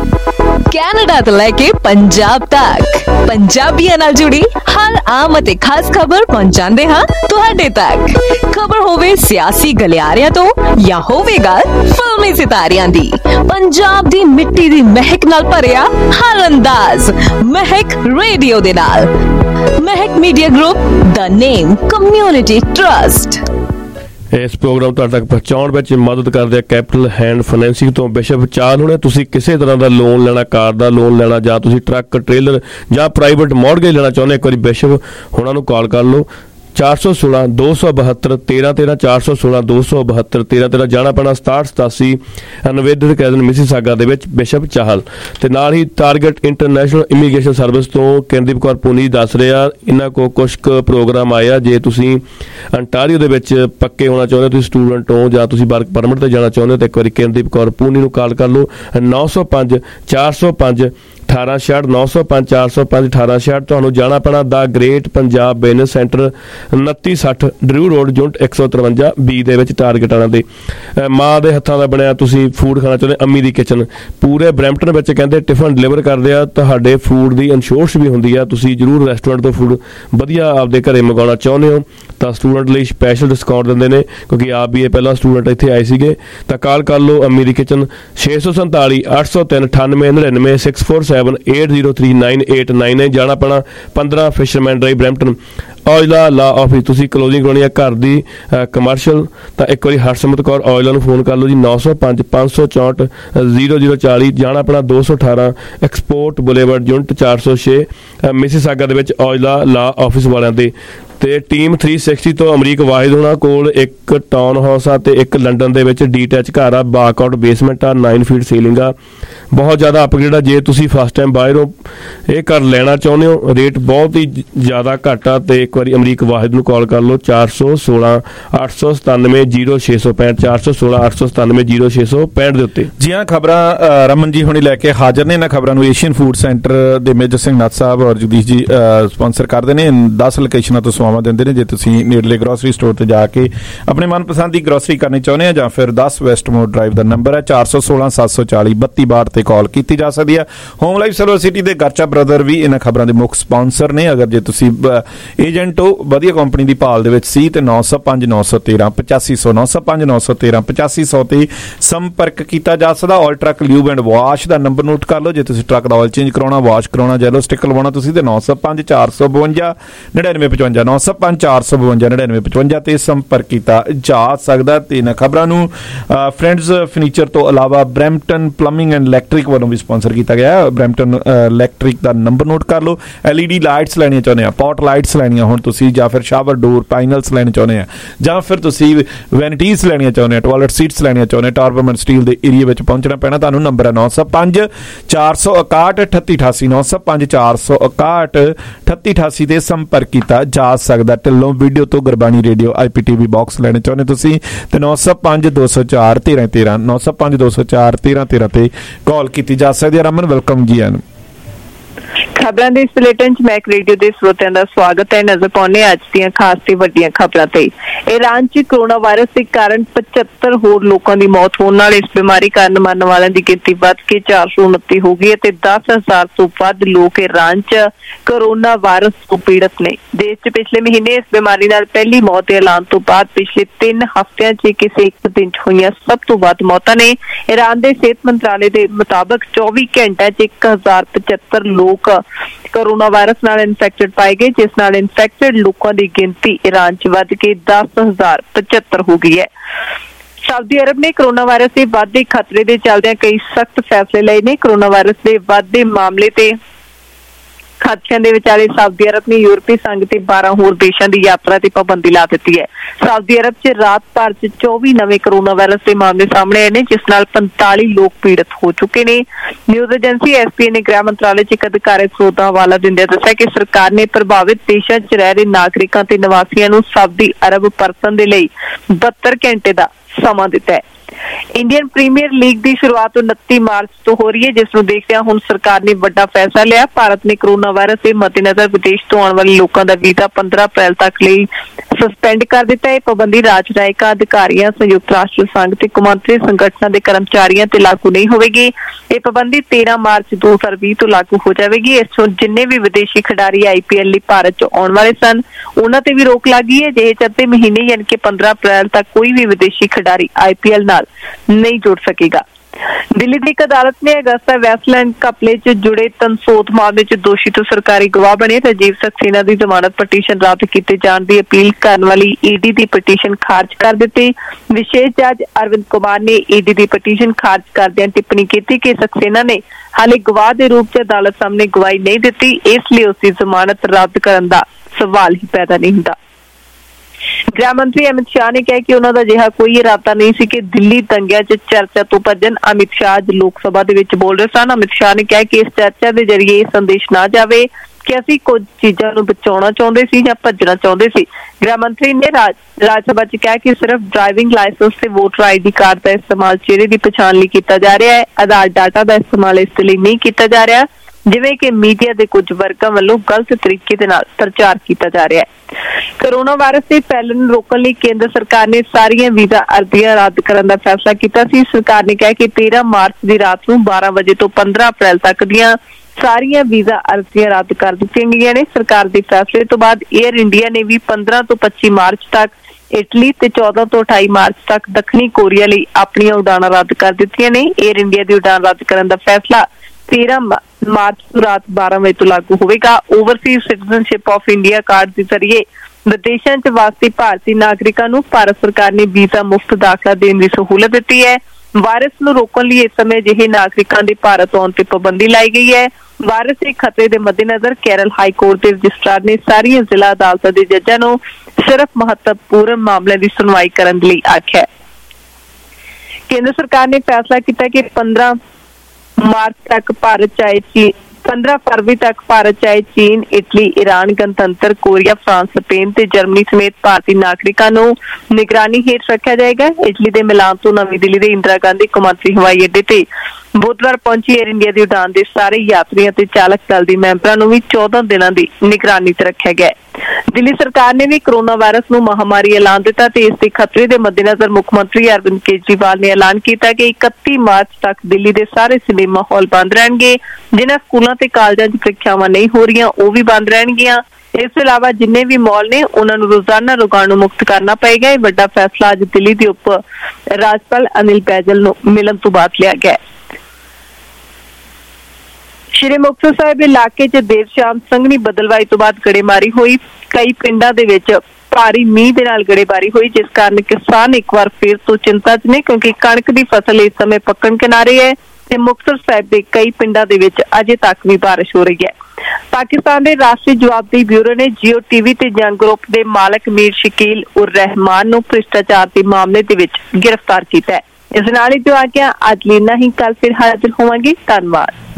Canada ਤੋਂ ਲੈ ਕੇ ਪੰਜਾਬ ਤੱਕ ਪੰਜਾਬੀਆਂ ਨਾਲ ਜੁੜੀ ਹਰ ਆਮ ਅਤੇ ਖਾਸ ਖਬਰ ਪਹੁੰਚਾਉਂਦੇ ਹਾਂ ਤੁਹਾਡੇ ਤੱਕ। ਖਬਰ ਹੋਵੇ ਸਿਆਸੀ ਗਲਿਆਰਿਆਂ ਤੋਂ ਜਾਂ ਹੋਵੇ ਗੱਲ ਫਿਲਮੀ ਸਿਤਾਰਿਆਂ ਦੀ, ਪੰਜਾਬ ਦੀ ਮਿੱਟੀ ਦੀ ਮਹਿਕ ਨਾਲ ਭਰਿਆ ਹਰ ਅੰਦਾਜ਼ ਮਹਿਕ ਰੇਡੀਓ ਦੇ ਨਾਲ। Mehak media group, the name community trust. ਇਸ ਪ੍ਰੋਗਰਾਮ ਤੁਹਾਡੇ ਤੱਕ ਪਹੁੰਚਾਉਣ ਵਿੱਚ ਮਦਦ ਕਰਦੇ ਆ ਕੈਪੀਟਲ ਹੈਂਡ ਫਾਈਨੈਂਸਿੰਗ ਤੋਂ ਬਿਸ਼ਪ ਚਾਲ ਹੁਣੇ। ਤੁਸੀਂ ਕਿਸੇ ਤਰ੍ਹਾਂ ਦਾ ਲੋਨ ਲੈਣਾ, ਕਾਰ ਦਾ ਲੋਨ ਲੈਣਾ ਜਾਂ ਤੁਸੀਂ ਟਰੱਕ, ਟ੍ਰੇਲਰ ਜਾਂ ਪ੍ਰਾਈਵੇਟ ਮੌਰਗੇਜ ਲੈਣਾ ਚਾਹੁੰਦੇ, ਇੱਕ ਵਾਰੀ ਬਿਸ਼ਪ ਹੁਣਾਂ ਨੂੰ ਕਾਲ ਕਰ ਲਓ। ਚਾਰ ਸੌ ਸੋਲਾਂ ਦੋ ਸੌ ਬਹੱਤਰ ਤੇਰਾਂ ਤੇਰਾਂ ਚਾਰ ਸੌ ਸੋਲਾਂ ਦੋ ਸੌ ਬਹੱਤਰ ਤੇਰਾਂ ਤੇਰਾਂ ਜਾਣਾ ਪੈਣਾ ਸਤਾਹਠ ਸਤਾਸੀ ਨਵੇਦਿਤ ਕੈਜ਼ਨ ਮਿਸੀਸਾਗਾ ਦੇ ਵਿੱਚ ਬਿਸ਼ਪ ਚਾਹਲ। ਤੇ ਨਾਲ ਹੀ ਟਾਰਗੇਟ ਇੰਟਰਨੈਸ਼ਨਲ ਇਮੀਗ੍ਰੇਸ਼ਨ ਸਰਵਿਸ ਤੋਂ ਕਿਰਨਦੀਪ ਕੌਰ ਪੁਨੀ ਦੱਸ ਰਿਹਾ ਇਹਨਾਂ ਕੋਲ ਕੁਝ ਕੁ ਪ੍ਰੋਗਰਾਮ ਆਇਆ। ਜੇ ਤੁਸੀਂ ਅੰਟਾਰੀਓ ਦੇ ਵਿੱਚ ਪੱਕੇ ਹੋਣਾ ਚਾਹੁੰਦੇ, ਤੁਸੀਂ ਸਟੂਡੈਂਟ ਹੋ ਜਾਂ ਤੁਸੀਂ ਵਰਕ ਪਰਮਿਟ ਤੇ ਜਾਣਾ ਚਾਹੁੰਦੇ ਹੋ, ਤਾਂ ਇੱਕ ਵਾਰੀ ਕਿਰਨਦੀਪ ਕੌਰ ਪੁਨੀ ਨੂੰ ਕਾਲ ਕਰ ਲਓ। ਨੌ ਸੌ ਪੰਜ ਚਾਰ ਸੌ ਪੰਜ ਅਠਾਰਾਂ ਛਿਆਹਠ ਨੌ ਸੌ ਪੰਜ ਚਾਰ ਸੌ ਪੰਜ ਅਠਾਰਾਂ ਛਿਆਹਠ। ਤੁਹਾਨੂੰ ਜਾਣਾ ਪੈਣਾ ਦਾ ਗ੍ਰੇਟ ਪੰਜਾਬ ਬਿਜ਼ਨਸ ਸੈਂਟਰ ਉਨੱਤੀ ਸੱਠ ਡਰੂ ਰੋਡ ਯੂਨਿਟ ਇੱਕ ਸੌ ਤਰਵੰਜਾ ਬੀ ਦੇ ਵਿੱਚ ਟਾਰਗੇਟ ਵਾਲਿਆਂ ਦੇ। ਮਾਂ ਦੇ ਹੱਥਾਂ ਦਾ ਬਣਿਆ ਤੁਸੀਂ ਫੂਡ ਖਾਣਾ ਚਾਹੁੰਦੇ, ਅੰਮੀ ਦੀ ਕਿਚਨ ਪੂਰੇ ਬਰੈਂਪਟਨ ਵਿੱਚ ਕਹਿੰਦੇ ਟਿਫਨ ਡਿਲੀਵਰ ਕਰਦੇ ਆ। ਤੁਹਾਡੇ ਫੂਡ ਦੀ ਇੰਸ਼ੋਰੈਂਸ ਵੀ ਹੁੰਦੀ ਆ। ਤੁਸੀਂ ਜ਼ਰੂਰ ਰੈਸਟੋਰੈਂਟ ਤੋਂ ਫੂਡ ਵਧੀਆ ਆਪਦੇ ਘਰੇ ਮੰਗਵਾਉਣਾ ਚਾਹੁੰਦੇ ਹੋ ਤਾਂ ਸਟੂਡੈਂਟ ਲਈ ਸਪੈਸ਼ਲ ਡਿਸਕਾਊਂਟ ਦਿੰਦੇ ਨੇ, ਕਿਉਂਕਿ ਆਪ ਵੀ ਇਹ ਪਹਿਲਾਂ ਸਟੂਡੈਂਟ ਇੱਥੇ ਆਏ ਸੀਗੇ। ਤਾਂ ਕਾਲ ਕਰ ਲਓ ਅੰਮੀ ਦੀ ਕਿਚਨ ਛੇ ਸੌ ਸੰਤਾਲੀ ਅੱਠ ਸੌ ਤਿੰਨ ਅਠਾਨਵੇਂ ਨੜਿਨਵੇਂ six four seven eight zero three nine eight nine. ਜਾਣਾ ਪੈਣਾ ਪੰਦਰਾਂ ਫਿਸ਼ਰਮੈਨ ਡਰਾਈਵ ਬਰੈਂਪਟਨ। ਔਜਲਾ ਲਾ ਆਫਿਸ, ਤੁਸੀਂ ਕਲੋਜ਼ਿੰਗ ਕਰਾਉਣੀ ਆ ਘਰ ਦੀ ਕਮਰਸ਼ੀਅਲ ਤਾਂ ਇੱਕ ਵਾਰੀ ਹਰਸਿਮਰਤ ਕੌਰ ਔਜਲਾ ਨੂੰ ਫੋਨ ਕਰ ਲਓ ਜੀ ਨੌ ਸੌ ਪੰਜ ਪੰਜ ਸੌ ਚੌਂਹਠ ਜ਼ੀਰੋ ਜ਼ੀਰੋ ਚਾਲੀ। ਜਾਣਾ ਆਪਣਾ ਦੋ ਸੌ ਅਠਾਰਾਂ ਐਕਸਪੋਰਟ ਬੁਲੇਵਰਡ ਯੂਨਿਟ ਚਾਰ ਸੌ ਛੇ ਮਿਸੀਸਾਗਾ ਦੇ ਵਿੱਚ ਔਜਲਾ ਲਾ ਆਫਿਸ ਵਾਲਿਆਂ ਦੇ। ਤੇ ਟੀਮ ਤਿੰਨ ਸੌ ਸਾਠ ਤੋਂ ਅਮਰੀਕ ਵਾਹਿਦ ਹੋਣਾ ਕੋਲ ਇੱਕ ਟਾਊਨ ਹਾਊਸ ਆ ਤੇ ਇੱਕ ਲੰਡਨ ਦੇ ਵਿੱਚ ਡੀਟੈਚ ਘਰ ਆ, ਬਾਕਆਊਟ ਬੇਸਮੈਂਟ ਆ, ਨੌ ਫੀਟ ਸੀਲਿੰਗ ਆ, ਬਹੁਤ ਜ਼ਿਆਦਾ ਅਪਗ੍ਰੇਡ ਆ। ਜੇ ਤੁਸੀਂ ਫਸਟ ਟਾਈਮ ਬਾਹਰ ਹੋ ਇਹ ਘਰ ਲੈਣਾ ਚਾਹੁੰਦੇ ਹੋ, ਰੇਟ ਬਹੁਤ ਹੀ ਜ਼ਿਆਦਾ ਘੱਟ ਆ ਤੇ ਇੱਕ ਵਾਰੀ ਅਮਰੀਕ ਵਾਹਿਦ ਨੂੰ ਕਾਲ ਕਰ ਲਓ ਚਾਰ ਸੌ ਸੋਲਾਂ ਅੱਠ ਸੌ ਸਤਾਨਵੇਂ ਜ਼ੀਰੋ ਛੇ ਸੌ ਪੈਂਹਠ ਚਾਰ ਸੌ ਸੋਲਾਂ ਅੱਠ ਸੌ ਸਤਾਨਵੇਂ ਜ਼ੀਰੋ ਛੇ ਸੌ ਪੈਂਹਠ ਦੇ ਉੱਤੇ। ਜੀ ਹਾਂ, ਖਬਰਾਂ ਰਮਨ ਜੀ ਹੁਣੀ ਲੈ ਕੇ ਹਾਜ਼ਰ ਨੇ। ਇਹਨਾਂ ਖਬਰਾਂ ਨੂੰ ਏਸ਼ੀਅਨ ਫੂਡ ਸੈਂਟਰ ਦੇ ਮੇਜਰ ਸਿੰਘ ਨਾਥ ਸਾਹਿਬ ਔਰ ਜਗਦੀਸ਼ ਜੀ ਸਪਾਂਸਰ ਕਰਦੇ ਨੇ। ਦਸ ਲੋਕੇਸ਼ਨਾਂ ਤੋਂ ਸੇਵਾਵਾਂ ਦਿੰਦੇ ਨੇ। ਜੇ ਤੁਸੀਂ ਨੇੜਲੇ ਗਰੋਸਰੀ ਸਟੋਰ ਤੇ ਜਾ ਕੇ ਆਪਣੇ ਮਨਪਸੰਦ ਦੀ ਗਰੋਸਰੀ ਕਰਨੀ ਚਾਹੁੰਦੇ ਆ ਜਾਂ ਫਿਰ ਦਸ ਵੈਸਟਮੋਰ ਡਰਾਈਵ ਦਾ ਨੰਬਰ ਹੈ ਚਾਰ ਸੌ ਸੋਲਾਂ ਸੱਤ ਸੌ ਚਾਲੀ ਬੱਤੀ ਬਾਹਠ ਤੇ ਕਾਲ ਕੀਤੀ ਜਾ ਸਕਦੀ ਹੈ। ਹੋਮ ਲਾਈਫ ਸਿਲਵਰ ਸਿਟੀ ਦੇ ਗਰਚਾ ਬ੍ਰਦਰ ਵੀ ਇਹਨਾਂ ਖਬਰਾਂ ਦੇ ਮੁੱਖ ਸਪਾਂਸਰ ਨੇ। ਅਗਰ ਜੇ ਤੁਸੀਂ ਏਜੰਟ ਹੋ ਵਧੀਆ ਕੰਪਨੀ ਦੀ ਭਾਲ ਦੇ ਵਿੱਚ ਸੀ ਤੇ ਨੌ ਸੌ ਪੰਜ ਨੌ ਸੌ ਤੇਰਾਂ ਪਚਾਸੀ ਸੌ ਨੌ ਸੌ ਪੰਜ ਨੌ ਸੌ ਤੇਰਾਂ ਪਚਾਸੀ ਸੌ ਤੇ ਸੰਪਰਕ ਕੀਤਾ ਜਾ ਸਕਦਾ। Oil truck lube and wash ਦਾ ਨੰਬਰ ਨੋਟ ਕਰ ਲਓ। ਜੇ ਤੁਸੀਂ ਟਰੱਕ ਦਾ ਆਇਲ ਚੇਂਜ ਕਰਾਉਣਾ, ਵਾਸ਼ ਕਰਾਉਣਾ, ਜੈਲੋ ਸਟਿਕ ਲਵਾਉਣਾ ਤੁਸੀਂ ਤੇ ਨੌ ਸੌ ਪੰਜ ਚਾਰ ਸੌ ਬਵੰਜਾ ਨੜਿਨਵੇਂ ਪਚਵੰਜਾ ਨੌ ਸੌ ਪੰਜ ਚਾਰ ਸੌ ਬਵੰਜਾ ਨੜਿਨਵੇਂ ਪਚਵੰਜਾ ਤੇ ਸੰਪਰਕ ਕੀਤਾ ਜਾ ਸਕਦਾ। ਤੇ ਇਹਨਾਂ ਖਬਰਾਂ ਨੂੰ ਫਰੈਂਡਸ ਫਰਨੀਚਰ ਤੋਂ ਇਲਾਵਾ ਬਰੈਂਪਟਨ ਪਲੰਬਿੰਗ ਐਂਡ ਇਲੈਕਟ੍ਰਿਕ ਵੱਲੋਂ ਵੀ ਸਪਾਂਸਰ ਕੀਤਾ ਗਿਆ। ਬਰੈਂਪਟਨ ਇਲੈਕਟ੍ਰਿਕ ਦਾ ਨੰਬਰ ਨੋਟ ਕਰ ਲਓ। ਐਲਈਡੀ ਲਾਈਟਸ ਲੈਣੀਆਂ ਚਾਹੁੰਦੇ ਆ, ਪੌਟ ਲਾਈਟਸ ਲੈਣੀਆਂ ਹੁਣ ਤੁਸੀਂ, ਜਾਂ ਫਿਰ ਸ਼ਾਵਰ ਡੋਰ ਪੈਨਲਸ ਲੈਣੇ ਚਾਹੁੰਦੇ ਆ, ਜਾਂ ਫਿਰ ਤੁਸੀਂ ਵੈਨਿਟੀਜ਼ ਲੈਣੀਆਂ ਚਾਹੁੰਦੇ ਆ, ਟਾਇਲਟ ਸੀਟਸ ਲੈਣੀਆਂ ਚਾਹੁੰਦੇ ਆ, ਟਾਰਬਰਮਨ ਸਟੀਲ ਦੇ ਏਰੀਆ ਵਿੱਚ ਪਹੁੰਚਣਾ ਪੈਣਾ। ਤੁਹਾਨੂੰ ਨੰਬਰ ਹੈ ਨੌ ਸੌ ਪੰਜ ਚਾਰ ਸੌ ਇਕਾਹਠ ਅਠੱਤੀ ਅਠਾਸੀ ਨੌ ਸੌ ਪੰਜ ਚਾਰ ਸੌ ਇਕਾਹਠ ਅਠੱਤੀ ਅਠਾਸੀ ਤੇ ਸੰਪਰਕ ਕੀਤਾ ਜਾ ਸਕਦਾ। ਢਿੱਲੋਂ ਵੀਡੀਓ ਤੋਂ ਗੁਰਬਾਣੀ ਰੇਡੀਓ ਆਈਪੀਟੀਵੀ ਬਾਕਸ ਲੈਣੇ ਚਾਹੁੰਦੇ ਤੁਸੀਂ ਤੇ ਨੌ ਸੌ ਪੰਜ ਦੋ ਸੌ ਚਾਰ ਤੇਰਾਂ ਤੇਰਾਂ ਨੌ ਸੌ ਪੰਜ ਦੋ ਸੌ ਚਾਰ ਤੇਰਾਂ ਤੇਰਾਂ ਤੇ ਕਾਲ ਕੀਤੀ ਜਾ ਸਕਦੀ ਹੈ। ਰਮਨ ਵੈਲਕਮ ਜੀ। ਖਬਰਾਂ ਦੇ ਇਸ ਬੁਲੇਟਿਨ ਚ ਮੈਕ ਰੇਡੀਓ ਦੇ ਸਰੋਤਿਆਂ ਦਾ ਸਵਾਗਤ ਹੈ। ਨਜ਼ਰ ਪਾਉਂਦੇ ਅੱਜ ਦੀਆਂ ਖਾਸ ਤੇ ਵੱਡੀਆਂ ਖਬਰਾਂ ਤੇ। ਈਰਾਨ ਚ ਕੋਰੋਨਾ ਵਾਇਰਸ ਦੇ ਕਾਰਨ ਪਚੱਤਰ ਹੋਰ ਲੋਕਾਂ ਦੀ ਮੌਤ ਹੋਣ ਨਾਲ ਇਸ ਬਿਮਾਰੀ ਕਾਰਨ ਮਰਨ ਵਾਲਿਆਂ ਦੀ ਗਿਣਤੀ ਵੱਧ ਕੇ ਚਾਰ ਸੌ ਉਨੱਤੀ ਹੋ ਗਈ ਹੈ ਤੇ ਦਸ ਹਜ਼ਾਰ ਤੋਂ ਵੱਧ ਲੋਕ ਈਰਾਨ ਚ ਕੋਰੋਨਾ ਵਾਇਰਸ ਤੋਂ ਪੀੜਤ ਨੇ। ਦੇਸ਼ ਚ ਪਿਛਲੇ ਮਹੀਨੇ ਇਸ ਬਿਮਾਰੀ ਨਾਲ ਪਹਿਲੀ ਮੌਤ ਦੇ ਐਲਾਨ ਤੋਂ ਬਾਅਦ ਪਿਛਲੇ ਤਿੰਨ ਹਫ਼ਤਿਆਂ ਚ ਕਿਸੇ ਇੱਕ ਦਿਨ ਚ ਹੋਈਆਂ ਸਭ ਤੋਂ ਵੱਧ ਮੌਤਾਂ ਨੇ। ਈਰਾਨ ਦੇ ਸਿਹਤ ਮੰਤਰਾਲੇ ਦੇ ਮੁਤਾਬਕ ਚੌਵੀ ਘੰਟਿਆਂ ਚ ਇੱਕ ਹਜ਼ਾਰ ਪਚੱਤਰ ਲੋਕ ਕੋਰੋਨਾ ਵਾਇਰਸ ਨਾਲ ਇਨਫੈਕਟਡ ਪਾਏ ਗਏ, ਜਿਸ ਨਾਲ ਇਨਫੈਕਟਡ ਲੋਕਾਂ ਦੀ ਗਿਣਤੀ ਈਰਾਨ ਚ ਵੱਧ ਕੇ ਦਸ ਹਜ਼ਾਰ ਪਚੱਤਰ ਹੋ ਗਈ ਹੈ। ਸਾਊਦੀ ਅਰਬ ਨੇ ਕੋਰੋਨਾ ਵਾਇਰਸ ਦੇ ਵੱਧਦੇ ਖਤਰੇ ਦੇ ਚੱਲਦਿਆਂ ਕਈ ਸਖਤ ਫੈਸਲੇ ਲਏ ਨੇ। ਕੋਰੋਨਾ ਵਾਇਰਸ ਦੇ ਵੱਧਦੇ ਮਾਮਲੇ ਤੇ ਖਦਸ਼ਿਆਂ ਦੇ ਵਿਚਾਲੇ ਸਾਊਦੀ ਅਰਬ ਨੇ ਯੂਰਪੀ ਸੰਘ ਤੇ ਬਾਰਾਂ ਹੋਰ ਦੇਸ਼ਾਂ ਦੀ ਯਾਤਰਾ ਤੇ ਪਾਬੰਦੀ ਲਾ ਦਿੱਤੀ ਹੈ। ਸਾਊਦੀ ਅਰਬ ਚ ਰਾਤ ਭਰ ਚ ਚੌਵੀ ਨਵੇਂ ਕੋਰੋਨਾ ਵਾਇਰਸ ਦੇ ਮਾਮਲੇ ਸਾਹਮਣੇ ਆਏ ਨੇ, ਜਿਸ ਨਾਲ ਪੰਤਾਲੀ ਲੋਕ ਪੀੜਤ ਹੋ ਚੁੱਕੇ ਨੇ। ਨਿਊਜ਼ ਏਜੰਸੀ ਐਸ ਪੀ ਨੇ ਗ੍ਰਹਿ ਮੰਤਰਾਲੇ ਚ ਇੱਕ ਅਧਿਕਾਰਤ ਸਰੋਤ ਦਾ ਹਵਾਲਾ ਦਿੰਦਿਆਂ ਦੱਸਿਆ ਕਿ ਸਰਕਾਰ ਨੇ ਪ੍ਰਭਾਵਿਤ ਦੇਸ਼ਾਂ ਚ ਰਹਿ ਰਹੇ ਨਾਗਰਿਕਾਂ ਤੇ ਨਿਵਾਸੀਆਂ ਨੂੰ ਸਾਊਦੀ ਅਰਬ ਪਰਤਣ ਦੇ ਲਈ ਬਹੱਤਰ ਘੰਟੇ ਦਾ ਸਮਾਂ ਦਿੱਤਾ ਹੈ। ਇੰਡੀਅਨ ਪ੍ਰੀਮੀਅਰ ਲੀਗ ਦੀ ਸ਼ੁਰੂਆਤ ਉਨੱਤੀ ਮਾਰਚ ਤੋਂ ਹੋ ਰਹੀ ਹੈ, ਜਿਸ ਨੂੰ ਦੇਖਦਿਆਂ ਹੁਣ ਸਰਕਾਰ ਨੇ ਵੱਡਾ ਫੈਸਲਾ ਲਿਆ। ਭਾਰਤ ਨੇ ਕੋਰੋਨਾ ਵਾਇਰਸ ਦੇ ਮੱਦੇਨਜ਼ਰ ਵਿਦੇਸ਼ ਤੋਂ ਆਉਣ ਵਾਲੇ ਲੋਕਾਂ ਦਾ ਵੀਜ਼ਾ ਪੰਦਰਾਂ ਅਪ੍ਰੈਲ ਤੱਕ ਲਈ ਸਸਪੈਂਡ ਕਰ ਦਿੱਤਾ ਹੈ। ਪਾਬੰਦੀ ਰਾਜਨੈਤਿਕ ਅਧਿਕਾਰੀਆਂ, ਸੰਯੁਕਤ ਰਾਸ਼ਟਰ ਸੰਘ ਤੇ ਕੌਮਾਂਤਰੀ ਸੰਗਠਨਾਂ ਦੇ ਕਰਮਚਾਰੀਆਂ ਤੇ ਲਾਗੂ ਨਹੀਂ ਹੋਵੇਗੀ। ਇਹ ਪਾਬੰਦੀ ਤੇਰਾਂ ਮਾਰਚ ਦੋ ਹਜ਼ਾਰ ਵੀਹ ਤੋਂ ਲਾਗੂ ਹੋ ਜਾਵੇਗੀ। ਇਸ ਤੋਂ ਜਿੰਨੇ ਵੀ ਵਿਦੇਸ਼ੀ ਖਿਡਾਰੀ ਆਈ ਪੀ ਐਲ ਲਈ ਭਾਰਤ ਚ ਆਉਣ ਵਾਲੇ ਸਨ, ਉਹਨਾਂ ਤੇ ਵੀ ਰੋਕ ਲੱਗ ਗਈ ਹੈ। ਜਿਹੇ ਚੱਲਦੇ ਮਹੀਨੇ ਯਾਨੀ ਕਿ ਪੰਦਰਾਂ ਅਪ੍ਰੈਲ ਤੱਕ ਕੋਈ ਵੀ ਵਿਦੇਸ਼ੀ ਖਿਡਾਰੀ ਆਈ ਪੀ ਐਲ ਨਾਲ ਨਹੀਂ ਜੁੜ ਸਕੇਗਾ। ਦਿੱਲੀ ਦੀ ਇੱਕ ਅਦਾਲਤ ਨੇ ਅਗਸਤਾ ਵੈਸਟਲੈਂਡ ਘਪਲੇ ਚ ਜੁੜੇ ਤਨਸੋਤ ਮਾਮਲੇ ਚ ਦੋਸ਼ੀ ਤੋਂ ਸਰਕਾਰੀ ਗਵਾਹ ਬਣੇ ਰਾਜੀਵ ਸਕਸੇਨਾ ਦੀ ਜ਼ਮਾਨਤ ਪਟੀਸ਼ਨ ਰੱਦ ਕੀਤੇ ਜਾਣ ਦੀ ਅਪੀਲ ਕਰਨ ਵਾਲੀ ਈਡੀ ਦੀ ਪਟੀਸ਼ਨ ਖਾਰਜ ਕਰ ਦਿੱਤੀ। ਵਿਸ਼ੇਸ਼ ਜੱਜ ਅਰਵਿੰਦ ਕੁਮਾਰ ਨੇ ਈਡੀ ਦੀ ਪਟੀਸ਼ਨ ਖਾਰਜ ਕਰਦਿਆਂ ਟਿੱਪਣੀ ਕੀਤੀ ਕਿ ਸਕਸੇਨਾ ਨੇ ਹਾਲੇ ਗਵਾਹ ਦੇ ਰੂਪ ਚ ਅਦਾਲਤ ਸਾਹਮਣੇ ਗਵਾਹੀ ਨਹੀਂ ਦਿੱਤੀ, ਇਸ ਲਈ ਉਸ ਦੀ ਜ਼ਮਾਨਤ ਰੱਦ ਕਰਨ ਦਾ ਸਵਾਲ ਹੀ ਪੈਦਾ ਨਹੀਂ ਹੁੰਦਾ। ਗ੍ਰਹਿ ਮੰਤਰੀ ਅਮਿਤ ਸ਼ਾਹ ਨੇ ਕਿਹਾ ਕਿ ਉਹਨਾਂ ਦਾ ਅਜਿਹਾ ਕੋਈ ਇਰਾਦਾ ਨਹੀਂ ਸੀ ਕਿ ਦਿੱਲੀ ਦੰਗਿਆਂ ਚ ਚਰਚਾ ਤੋਂ ਭੱਜਣ। ਅਮਿਤ ਸ਼ਾਹ ਅੱਜ ਲੋਕ ਸਭਾ ਦੇ ਵਿੱਚ ਬੋਲ ਰਹੇ ਸਨ। ਅਮਿਤ ਸ਼ਾਹ ਨੇ ਕਿਹਾ ਕਿ ਇਸ ਚਰਚਾ ਦੇ ਜ਼ਰੀਏ ਇਹ ਸੰਦੇਸ਼ ਨਾ ਜਾਵੇ ਕਿ ਅਸੀਂ ਕੁਝ ਚੀਜ਼ਾਂ ਨੂੰ ਬਚਾਉਣਾ ਚਾਹੁੰਦੇ ਸੀ ਜਾਂ ਭੱਜਣਾ ਚਾਹੁੰਦੇ ਸੀ। ਗ੍ਰਹਿ ਮੰਤਰੀ ਨੇ ਰਾਜ ਸਭਾ ਚ ਕਿਹਾ ਕਿ ਸਿਰਫ ਡਰਾਈਵਿੰਗ ਲਾਇਸੈਂਸ ਤੇ ਵੋਟਰ ਆਈ ਡੀ ਕਾਰਡ ਦਾ ਇਸਤੇਮਾਲ ਚਿਹਰੇ ਦੀ ਪਛਾਣ ਲਈ ਕੀਤਾ ਜਾ ਰਿਹਾ ਹੈ। ਆਧਾਰ ਡਾਟਾ ਦਾ ਇਸਤੇਮਾਲ ਇਸ ਲਈ ਨਹੀਂ ਕੀਤਾ ਜਾ ਰਿਹਾ, ਜਿਵੇਂ ਕਿ ਮੀਡੀਆ ਦੇ ਕੁਝ ਵਰਗਾਂ ਵੱਲੋਂ ਗਲਤ ਤਰੀਕੇ ਦੇ ਨਾਲ ਪ੍ਰਚਾਰ ਕੀਤਾ ਜਾ ਰਿਹਾ ਹੈ। ਕੋਰੋਨਾ ਵਾਇਰਸ ਦੇ ਫੈਲਣ ਨੂੰ ਰੋਕਣ ਲਈ ਕੇਂਦਰ ਸਰਕਾਰ ਨੇ ਸਾਰੀਆਂ ਵੀਜ਼ਾ ਅਰਜ਼ੀਆਂ ਰੱਦ ਕਰਨ ਦਾ ਫੈਸਲਾ ਕੀਤਾ ਸੀ। ਸਰਕਾਰ ਨੇ ਕਿਹਾ ਕਿ ਤੇਰਾਂ ਮਾਰਚ ਦੀ ਰਾਤ ਨੂੰ ਬਾਰਾਂ ਵਜੇ ਤੋਂ ਪੰਦਰਾਂ ਅਪ੍ਰੈਲ ਤੱਕ ਦੀਆਂ ਸਾਰੀਆਂ ਵੀਜ਼ਾ ਅਰਜ਼ੀਆਂ ਰੱਦ ਕਰ ਦਿੱਤੀਆਂ ਗਈਆਂ ਨੇ। ਸਰਕਾਰ ਦੇ ਫੈਸਲੇ ਤੋਂ ਬਾਅਦ ਏਅਰ ਇੰਡੀਆ ਨੇ ਵੀ ਪੰਦਰਾਂ ਤੋਂ ਪੱਚੀ ਮਾਰਚ ਤੱਕ ਇਟਲੀ ਤੇ ਚੌਦਾਂ ਤੋਂ ਅਠਾਈ ਮਾਰਚ ਤੱਕ ਦੱਖਣੀ ਕੋਰੀਆ ਲਈ ਆਪਣੀਆਂ ਉਡਾਣਾਂ ਰੱਦ ਕਰ ਦਿੱਤੀਆਂ ਨੇ। ਏਅਰ ਇੰਡੀਆ ਦੀ ਉਡਾਣ ਰੱਦ ਕਰਨ ਦਾ ਫੈਸਲਾ ਤੇਰਾਂ ਮਾਰਚ ਤੋਂ ਰਾਤ ਬਾਰਾਂ ਵਜੇ ਤੋਂ ਲਾਗੂ ਹੋਵੇਗਾ। Overseas citizenship of India card ਦੇ ਜ਼ਰੀਏ ਵਿਦੇਸ਼ਾਂ ਚ ਵਾਸੀ ਭਾਰਤੀ ਨਾਗਰਿਕਾਂ ਨੂੰ ਭਾਰਤ ਸਰਕਾਰ ਨੇ ਵੀਜ਼ਾ ਮੁਫਤ ਦਾਖਲਾ ਦੇਣ ਦੀ ਸਹੂਲਤ ਦਿੱਤੀ ਹੈ। ਵਾਇਰਸ ਨੂੰ ਰੋਕਣ ਲਈ ਇਸ ਸਮੇਂ ਅਜਿਹੇ ਨਾਗਰਿਕਾਂ ਦੇ ਭਾਰਤ ਆਉਣ ਤੇ ਪਾਬੰਦੀ ਲਾਈ ਗਈ ਹੈ। ਵਾਇਰਸ ਦੇ ਖਤਰੇ ਦੇ ਮੱਦੇਨਜ਼ਰ ਕੇਰਲ ਹਾਈ ਕੋਰਟ ਦੇ ਰਜਿਸਟਰਾਰ ਨੇ ਸਾਰੀਆਂ ਜ਼ਿਲ੍ਹਾ ਅਦਾਲਤਾਂ ਦੇ ਜੱਜਾਂ ਨੂੰ ਸਿਰਫ ਮਹੱਤਵਪੂਰਨ ਮਾਮਲਿਆਂ ਦੀ ਸੁਣਵਾਈ ਕਰਨ ਲਈ ਆਖਿਆ। ਕੇਂਦਰ ਸਰਕਾਰ ਨੇ ਫੈਸਲਾ ਕੀਤਾ ਕਿ ਪੰਦਰਾਂ ਮਾਰਚ ਤੱਕ ਭਾਰਤ ਚਾਹੇ ਚੀਨ ਪੰਦਰਾਂ ਫਰਵਰੀ ਤੱਕ ਭਾਰਤ ਚਾਹੇ ਚੀਨ, ਇਟਲੀ, ਈਰਾਨ, ਗਣਤੰਤਰ ਕੋਰੀਆ, ਫਰਾਂਸ, ਸਪੇਨ ਤੇ ਜਰਮਨੀ ਸਮੇਤ ਭਾਰਤੀ ਨਾਗਰਿਕਾਂ ਨੂੰ ਨਿਗਰਾਨੀ ਹੇਠ ਰੱਖਿਆ ਜਾਏਗਾ। ਇਟਲੀ ਦੇ ਮਿਲਾਨ ਤੋਂ ਨਵੀਂ ਦਿੱਲੀ ਦੇ ਇੰਦਰਾ ਗਾਂਧੀ ਕੌਮਾਂਤਰੀ ਹਵਾਈ ਅੱਡੇ ਤੇ ਬੁੱਧਵਾਰ ਪਹੁੰਚੀ ਏਅਰ ਇੰਡੀਆ ਦੀ ਉਡਾਨ ਦੇ ਸਾਰੇ ਯਾਤਰੀਆਂ ਤੇ ਚਾਲਕ ਦਲ ਦੇ ਮੈਂਬਰਾਂ ਨੂੰ ਵੀ ਚੌਦਾਂ ਦਿਨਾਂ ਦੀ ਨਿਗਰਾਨੀ ਤੇ ਰੱਖਿਆ ਗਿਆ। ਦਿੱਲੀ ਸਰਕਾਰ ਨੇ ਵੀ ਕੋਰੋਨਾ ਵਾਇਰਸ ਨੂੰ ਮਹਾਮਾਰੀ ਐਲਾਨ ਦਿੱਤਾ ਤੇ ਇਸ ਦੇ ਖਤਰੇ ਦੇ ਮੱਦੇਨਜ਼ਰ ਮੁੱਖ ਮੰਤਰੀ ਅਰਵਿੰਦ ਕੇਜਰੀਵਾਲ ਨੇ ਐਲਾਨ ਕੀਤਾ ਕਿ ਇਕੱਤੀ ਮਾਰਚ ਤੱਕ ਦਿੱਲੀ ਦੇ ਸਾਰੇ ਸਿਨੇਮਾ ਹਾਲ ਬੰਦ ਰਹਿਣਗੇ। ਜਿਨ੍ਹਾਂ ਸਕੂਲਾਂ ਤੇ ਕਾਲਜਾਂ 'ਚ ਪ੍ਰੀਖਿਆਵਾਂ ਨਹੀਂ ਹੋ ਰਹੀਆਂ ਉਹ ਵੀ ਬੰਦ ਰਹਿਣਗੀਆਂ। ਇਸ ਤੋਂ ਇਲਾਵਾ ਜਿੰਨੇ ਵੀ ਮਾਲ ਨੇ ਉਹਨਾਂ ਨੂੰ ਰੋਜ਼ਾਨਾ ਰੋਗਾਣੂ ਮੁਕਤ ਕਰਨਾ ਪਏਗਾ। ਇਹ ਵੱਡਾ ਫੈਸਲਾ ਅੱਜ ਦਿੱਲੀ ਦੇ ਉਪ ਰਾਜਪਾਲ ਅਨਿਲ ਬੈਜਲ ਨੂੰ ਮਿਲਣ ਤੋਂ ਬਾਅਦ ਲਿਆ ਗਿਆ। ਸ਼੍ਰੀ ਮੁਕਤਸਰ ਸਾਹਿਬ ਇਲਾਕੇ 'ਚ ਦੇਰ ਸ਼ਾਮ ਸੰਘਣੀ ਬਦਲਵਾਈ ਤੋਂ ਬਾਅਦ ਗੜੇਮਾਰੀ ਹੋਈ। ਕਈ ਪਿੰਡਾਂ ਦੇ ਵਿੱਚ ਭਾਰੀ ਮੀਂਹ ਦੇ ਨਾਲ ਗੜੇਮਾਰੀ ਹੋਈ, ਜਿਸ ਕਾਰਨ ਕਿਸਾਨ ਇੱਕ ਵਾਰ ਫਿਰ ਤੋਂ ਚਿੰਤਾ 'ਚ ਨੇ ਕਿਉਂਕਿ ਕਣਕ ਦੀ ਫਸਲ ਇਸ ਸਮੇਂ ਪੱਕਣ ਕਿਨਾਰੇ ਹੈ ਤੇ ਮੁਕਤਸਰ ਸਾਹਿਬ ਦੇ ਕਈ ਪਿੰਡਾਂ ਦੇ ਵਿੱਚ ਅਜੇ ਤੱਕ ਵੀ ਬਾਰਿਸ਼ ਹੋ ਰਹੀ ਹੈ। ਪਾਕਿਸਤਾਨ ਦੇ ਰਾਸ਼ਟਰੀ ਜਵਾਬਦੇਹੀ ਬਿਊਰੋ ਨੇ ਜੀਓ ਟੀਵੀ ਤੇ ਜੰਗ ਗਰੁੱਪ ਦੇ ਮਾਲਕ ਮੀਰ ਸ਼ਕੀਲ ਉਰ ਰਹਿਮਾਨ ਨੂੰ ਭ੍ਰਿਸ਼ਟਾਚਾਰ ਦੇ ਮਾਮਲੇ ਦੇ ਵਿੱਚ ਗ੍ਰਿਫਤਾਰ ਕੀਤਾ ਹੈ। ਇਸ ਨਾਲ ਹੀ ਜੋ ਆ ਗਿਆ ਅੱਜ ਲਈ ਨਹੀਂ, ਕੱਲ ਫਿਰ ਹਾਜ਼ਰ ਹੋਵਾਂਗੇ। ਧੰਨਵਾਦ।